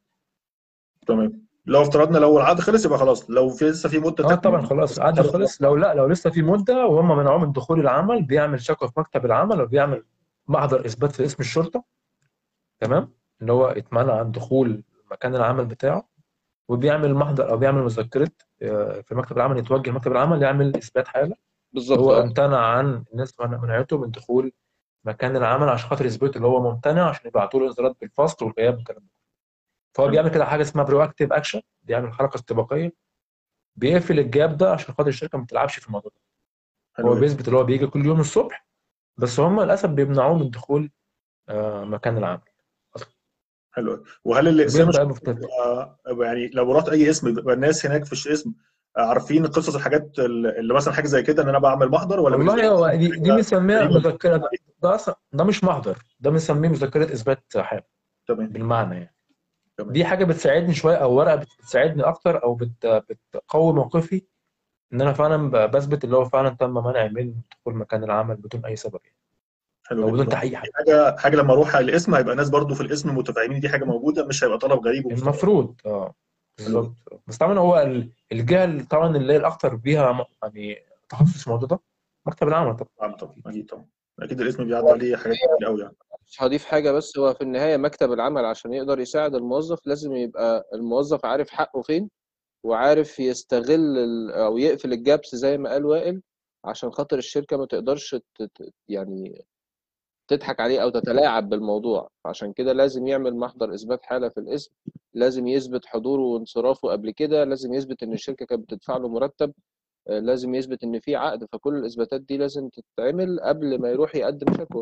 تمام. لو افترضنا لو العقد خلص يبقى خلاص، لو في لسه في مده اه طبعا تكميل خلاص العقد خلص. لو لا، لو لسه في مده وهم منعوه من دخول العمل، بيعمل شكوى في مكتب العمل وبيعمل محضر اثبات في اسم الشرطه، تمام، ان هو اتمنع عن دخول مكان العمل بتاعه، وبيعمل محضر او بيعمل مذكره آه، في مكتب العمل، يتوجه مكتب العمل يعمل اثبات حاله بالظبط هو اه. امتنع عن الناس منعته من دخول مكان العمل عشان خاطر يثبت اللي هو ممتنع، عشان يبعتوا له انذارات بالفصل والغياب والكلام ده. فهو حلو بيعمل كده حاجه اسمها برو اكتيف اكشن، بيعمل حركه استباقيه، بيقفل الجاب ده عشان خاطر الشركه ما تلعبش في الموضوع ده. حلو هو جدا. بيثبت اللي هو بيجي كل يوم الصبح، بس هم للاسف بيمنعوه من دخول آه، مكان العمل اصلا. حلو أوي. وهل الاقسام وبيبدا الش- مفتت. بيبقى- يعني لو رحت اي اسم بيبقى الناس هناك في الاسم عارفين قصص الحاجات اللي مثلا حاجه زي كده ان انا بعمل محضر، ولا بالنسبه والله هو لهم دي, دي حاجه بنسميها غريبه؟ مذكره، ده, ده اصلا ده مش محضر، ده بنسميه مذكره اثبات حاله تمام. بالمعنى يعني. تمام. دي حاجه بتساعدني شويه، او ورقه بتساعدني اكتر، او بت بتقوي موقفي ان انا فعلا ب- بثبت اللي هو فعلا تم منعي من دخول مكان العمل بدون اي سبب يعني، حلو او جدا. بدون طب تحقيق دي حتى. حاجه حاجه لما اروح على الاسم هيبقى الناس برضو في الاسم متفاهمين دي حاجه موجوده، مش هيبقى طلب غريب ومستغرب. المفروض اه حلو جدا. بالظبط. بس طبعا هو ال- الجهه اللي طبعا اللي هي الاكثر بيها م- يعني تخصص في الموضوع ده مكتب العمل طبعا. نعم طبعا، اكيد طبعا. اكيد الاسم بيعدي عليه حاجات كتير قوي يعني. مش هضيف حاجة، بس هو في النهاية مكتب العمل عشان يقدر يساعد الموظف لازم يبقى الموظف عارف حقه فين، وعارف يستغل ال- أو يقفل الجابس زي ما قال وائل، عشان خاطر الشركة ما تقدرش ت- ت- يعني تضحك عليه أو تتلاعب بالموضوع. عشان كده لازم يعمل محضر إثبات حالة في الاسم، لازم يثبت حضوره وانصرافه قبل كده، لازم يثبت إن الشركة كانت بتدفع له مرتب، آه، لازم يثبت إن في عقد. فكل الإثباتات دي لازم تتعمل قبل ما يروح يقدم شكوى.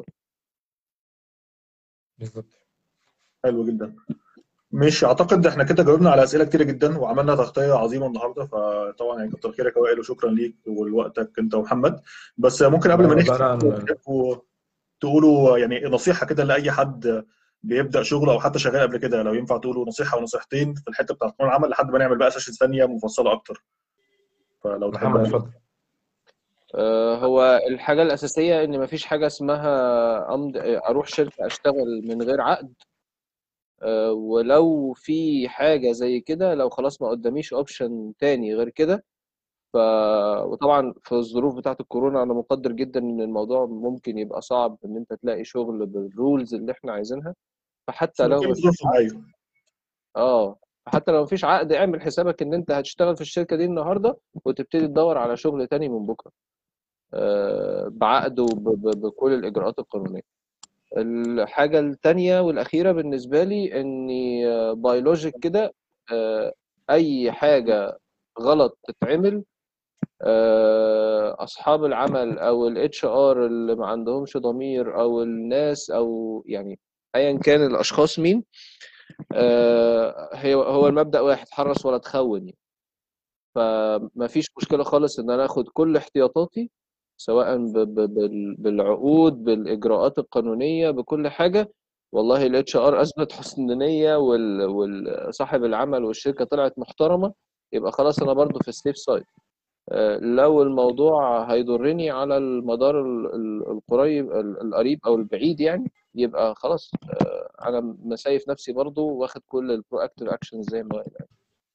بالظبط. حلو جدا. مش اعتقد احنا كده جاوبنا على اسئله كتيره جدا وعملنا تغطيه عظيمه النهارده، فطبعا يعني كتر خيرك يا وائل، وشكرا ليك ولوقتك انت ومحمد. بس ممكن قبل لا ما والله نختم انا تحبوا تقولوا يعني نصيحه كده لاي حد بيبدا شغل او حتى شغال قبل كده، لو ينفع تقولوا نصيحه او نصيحتين في الحته بتاعت قانون العمل لحد ما نعمل بقى سيشن ثانيه مفصله اكتر، فلو محمد تحبوا. اتفضل. آه، هو الحاجة الأساسية إن مفيش حاجة اسمها أمض أروح شركة أشتغل من غير عقد. آه، ولو في حاجة زي كده، لو خلاص ما قداميش أوبشن تاني غير كده، ف وطبعا في الظروف بتاعة الكورونا أنا مقدر جدا إن الموضوع ممكن يبقى صعب إن أنت تلاقي شغل بالرولز اللي إحنا عايزينها. بس فحتى لو بنتكلم في ظروف مفيش طبيعيه. اه فحتى لو مفيش عقد، اعمل حسابك إن أنت هتشتغل في الشركة دي النهاردة، وتبتدي تدور على شغل تاني من بكرة، آه، بعقد وبكل الإجراءات القانونية. الحاجة التانية والأخيرة بالنسبة لي إني بيولوجيك كده، آه، أي حاجة غلط تتعمل، آه، أصحاب العمل أو الاتش ار اللي ما عندهمش ضمير، أو الناس، أو يعني أيا كان الأشخاص مين، آه، هي هو المبدأ واحد: حرص ولا تخون يعني. فما فيش مشكله خالص ان انا اخد كل احتياطاتي، سواء ب- ب- بال- بالعقود، بالاجراءات القانونيه، بكل حاجه. والله الاتش ار اثبت حسن نيه، وصاحب العمل والشركه طلعت محترمه، يبقى خلاص انا برضو في السيف سايد. آه، لو الموضوع هيضرني على المدار ال- ال- القريب ال- القريب او البعيد يعني، يبقى خلاص آه، انا مسايف نفسي برضو، واخد كل البرو اكتيف اكشنز زي ما وائل قال.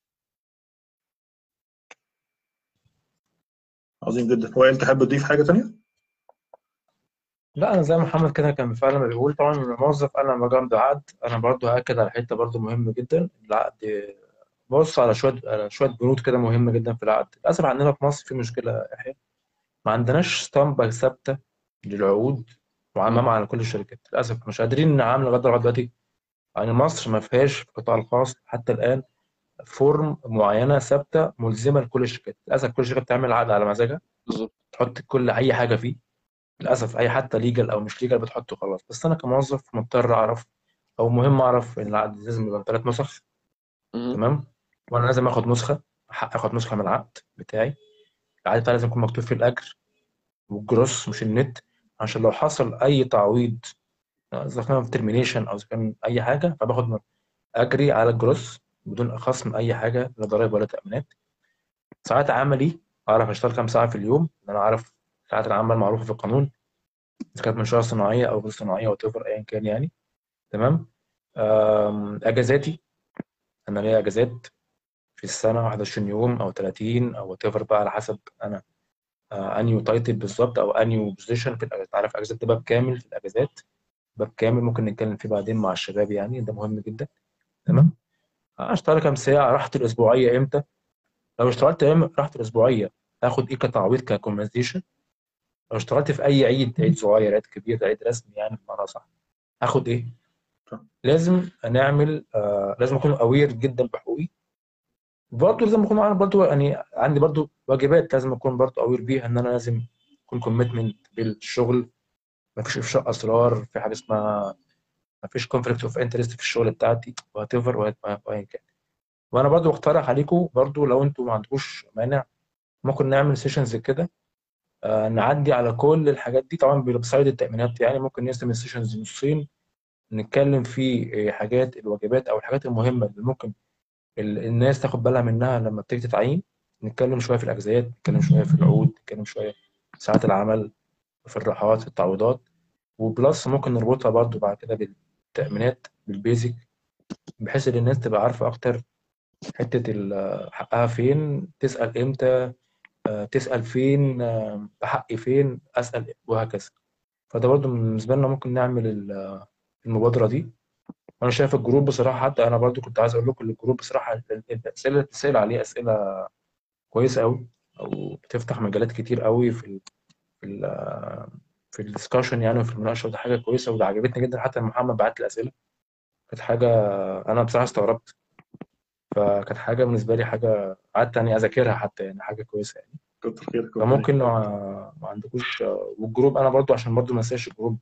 عظيم جدا. وائل تحب تضيف حاجه ثانيه؟ لا انا زي ما محمد كده كان فعلا ما بيقول، طبعا الموظف انا لما جامد عقد انا برضو هاكد على حته برضو مهمه جدا. العقد بص على شويه على شويه بنود كده مهمه جدا في العقد. للاسف عندنا في مصر في مشكله يا يحيى، ما عندناش اسطمبه ثابته للعقود مم. وعمامة على كل الشركات. للاسف مش قادرين نعمل لغايه لغاية دلوقتي. يعني مصر ما فيهاش في القطاع الخاص حتى الان فورم معينه ثابته ملزمه لكل الشركات. للاسف كل شركه بتعمل عقد على مزاجها، بالظبط. تحط كل اي حاجه فيه. للاسف اي حتى ليجل او مش ليجل بتحطه خلاص. بس انا كموظف مضطر اعرف، او مهم اعرف ان العقد لازم يبقى ثلاث نسخ. مم. تمام. وانا لازم اخد نسخه، حق اخد نسخه من العقد بتاعي. العقد بتاعي لازم يكون مكتوب فيه الاجر والجروس مش النت، عشان لو حصل اي تعويض اذا كان في ترمينيشن او اذا كان اي حاجه فباخد اجري على الجروس بدون خصم اي حاجه، لا ضرائب ولا تامينات. ساعات عملي اعرف اشتغل كام ساعه في اليوم، لان انا عارف ساعات العمل معروفه في القانون، اذا كانت منشاه صناعيه او غير صناعيه او تفر ايا كان يعني. تمام. أم، اجازاتي، انا ليا اجازات في السنه واحد وعشرين يوم او ثلاثين او تفر بقى على حسب انا آه، انيو تايتل بالظبط او انيو بوزيشن في الاجازات. عارف اجازات ده باب كامل في الاجازات، باب كامل ممكن نتكلم فيه بعدين مع الشباب يعني، ده مهم جدا. تمام. اشتغل كام ساعه، راحتي الاسبوعيه امتى، لو اشتغلت يوم راحتي الاسبوعيه هاخد ايه كتعويض ككومبنسيشن، لو اشتغلت في اي عيد، عيد صغير عيد كبير عيد رسمي يعني بمعنى صح، هاخد ايه. لازم نعمل آه لازم اكون اوير جدا بحقوقي. برضه لازم اكون عارف برضه يعني عندي برضه واجبات لازم اكون برضه اوير بيها، ان انا لازم اكون كوميتمنت بالشغل، ما فيش افشاء اسرار، في حاجه اسمها ما فيش كونفليكت اوف انترست في الشغل بتاعتي وات ايفر وايا كان. وانا برضه بقترح عليكم برضه لو انتم ما عندكوش مانع ممكن نعمل سيشنز كده، آه نعدي على كل الحاجات دي طبعا بسايد التأمينات يعني. ممكن نقسم السيشنز نصين، نتكلم في آه، حاجات الواجبات او الحاجات المهمه اللي ممكن ال- الناس تاخد بالها منها لما بتيجي تتعين. نتكلم شويه في الاجازات، نتكلم شويه في العقود، نتكلم شويه في ساعات العمل، في الراحات، في التعويضات. وبلس ممكن نربطها برضو بعد كده بالتأمينات بالبيزك، بحيث ان الناس تبقى عارفه اكتر حته ال- حقها فين، تسأل امتى، آه، تسأل فين، آه، حقي فين اسأل، وهكذا. فده برضو بالنسبه لنا ممكن نعمل ال- المبادره دي. وانا شايف الجروب بصراحه، حتى انا برضو كنت عايز اقول لكم الجروب بصراحه ال- الاسئله اللي بتسال عليه اسئله كويسه قوي، او بتفتح مجالات كتير قوي في ال في ال في الدسكشن يعني وفي المناقشه، وده حاجه كويسه وده عجبتني جدا. حتى محمد بعت لي اسئله كانت حاجه انا بصراحه استغربت، فكانت حاجه بالنسبه لي حاجه قعدت يعني اذاكرها حتى يعني حاجه كويسه يعني. كتر خيرك ربنا فممكن لو ما عندكوش، والجروب انا برضو عشان برضو ما انساش الجروب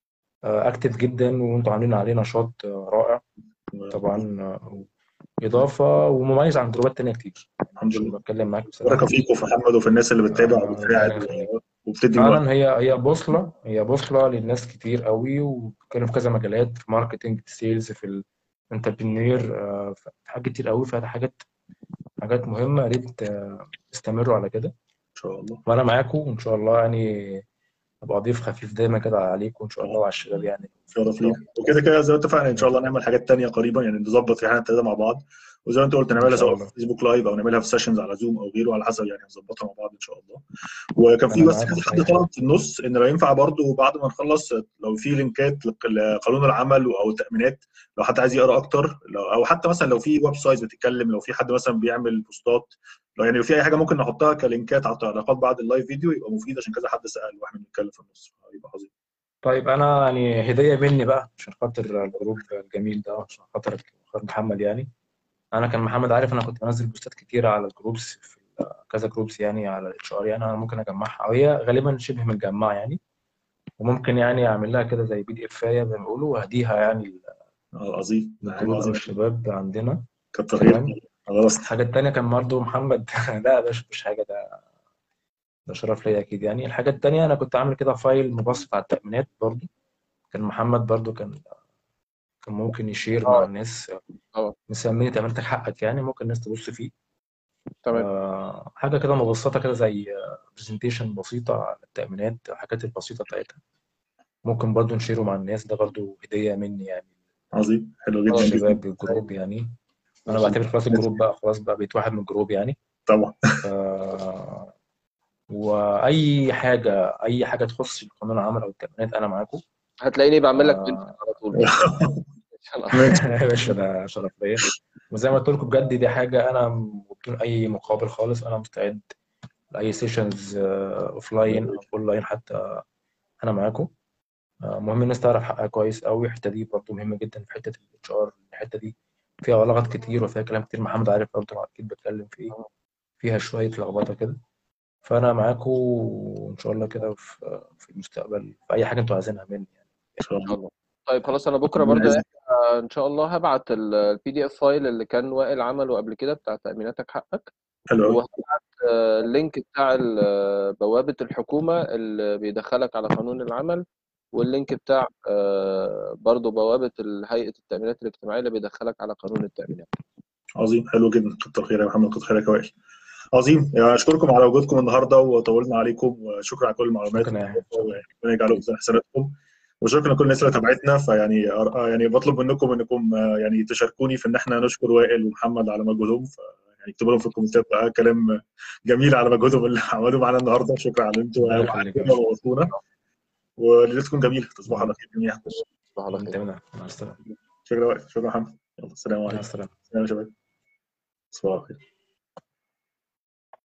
اكتف جدا وانتوا عاملين عليه نشاط آه، رائع يخليك. طبعا، آه، اضافه ومميز عن جروبات تانية كتير يعني، الحمد عشان لله. بتكلم معاك بركه بصراحه. فيك وفي محمد وفي الناس اللي بتتابع آه، وبتساعد ربنا يخليك. وبتدي من وقت. فعلا هي هي بوصله هي بوصله للناس كتير قوي، وبتتكلم في كذا مجالات، في ماركتنج، في سيلز، في الانتربرينير، في حاجات كتير قوي. فده حاجات حاجات مهمه، يا ريت آه، تستمروا على كده. ان شاء الله. وانا معاكم وان شاء الله يعني ابقى ضيف خفيف دايما كده عليكم ان شاء الله وعلى الشباب يعني ان شرف شاء لينا. الله. وكده كده زي ما اتفقنا ان شاء الله ماشي. نعمل حاجات تانية قريبا، يعني نظبط في حاجات ثلاثه مع بعض. وزي ما انت قلت ان نعملها شاء سواء في الله فيسبوك لايف او نعملها في سيشنز على زوم او غيره، على حسب يعني هنظبطها مع بعض ان شاء الله. وكان في انا بس معاكم كذا في حد اي حاجه. طلب في النص ان لو ينفع برضو بعد ما نخلص لو في لينكات لق- لقانون العمل او التامينات، لو حد عايز يقرا اكتر، لو او حتى مثلا لو في ويب سايت بتتكلم، لو في حد مثلا بيعمل بوستات، لو يعني لو في اي حاجه ممكن نحطها كلينكات على التعليقات بعد اللايف فيديو يبقى مفيد، عشان كذا حد سال واحنا بنتكلم في النص يبقى عظيم. طيب انا يعني هديه مني بقى عشان خاطر الجروب الجميل ده، عشان خاطر خاطر محمد يعني. انا كان محمد عارف انا كنت بنزل بوستات كتير على الجروبس في ال- كذا جروبس يعني على الاتش ار يعني. انا ممكن اجمعها، او هي غالبا شبه متجمعه يعني، وممكن يعني اعمل لها كده زي بي دي افايه زي ما بيقولوا واهديها يعني آه، عظيم، ده حاجه للجروب او عظيمه. الشباب عندنا. كتر خيرك. تمام. خلاص. الحاجه التانيه كان برضه محمد لا يا باشا مش حاجه، ده ده شرف ليا اكيد يعني. الحاجه التانيه انا كنت عامل كده فايل مبسط على التامينات برضه، كان محمد برضه كان كان ممكن يشير مع اه الناس، اه مسميني تاميناتك حقك يعني، ممكن الناس تبص فيه. تمام. آه، حاجه كده مبسطه كده زي برزنتيشن بسيطه على التامينات، الحاجات البسيطه بتاعتها، ممكن برضه نشيره مع الناس، ده برضه هديه مني يعني عظيم، حلو جدا خلاص جدا. الشباب بالجروب يعني. انا ماشي. بعتبر خلاص الجروب بقى خلاص بقى بقيت واحد من الجروب يعني. طبعا. ف... واي حاجه اي حاجه تخص قانون العمل او التامينات انا معاكم. هتلاقيني بعمل لك بنت آه، على طول بس ماشي. يا باشا ده شرف ليا. وزي ما قلت لكم بجد دي حاجه انا بدون اي مقابل خالص انا مستعد لاي سيشنز اوف لاين او اون لاين حتى، انا معاكم. آه، مهم الناس تعرف حقها كويس قوي، الحته دي برضه مهمه جدا في حته الاتش ار، الحته دي فيها غلط كتير وفيها كلام كتير، محمد عارف برضه اكيد بتكلم في ايه، فيها شويه لخبطه كده. فانا معاكم وان شاء الله كده في في المستقبل في اي حاجه انتوا عايزينها مني يعني. ان شاء ان شاء الله. الله. طيب خلاص انا بكره ربنا برضه يعزك. آه، ان شاء الله هبعت البي دي اف فايل اللي كان وائل عمله قبل كده بتاع تأميناتك حقك، حلو قوي. وهبعت آه، اللينك بتاع ال- آه، بوابة الحكومة اللي بيدخلك على قانون العمل، واللينك بتاع آه، برضه بوابة ال- هيئة التأمينات الاجتماعية اللي بيدخلك على قانون التأمينات. عظيم، حلو جدا. كتر خير يا محمد، كتر خيرك يا وائل. عظيم، يعني اشكركم على وجودكم النهارده وطولنا عليكم، وشكرا على كل المعلومات شكرا يا والإضافة، أحمد، شكرا وربنا يجعله في حسناتكم. وشكرا لكل الناس اللي تابعتنا. فيعني آه، يعني بطلب منكم انكم آه، يعني تشاركوني في ان احنا نشكر وائل ومحمد على مجهودهم. ف يعني اكتبوا لهم في الكومنتات بقى كلام جميل على مجهودهم اللي عملوه معانا النهارده. شكرا على ان انتوا ربنا يخليك يا وعدتونا باشا. ووصلونا. وليلتكم جميله، تصبحوا على خير جميعا. تصبح على وانت خير. منها مع السلامه. شكرا وائل، شكرا محمد. يلا السلام مع عليكم. السلامه. سلام يا شباب. تصبحوا على خير.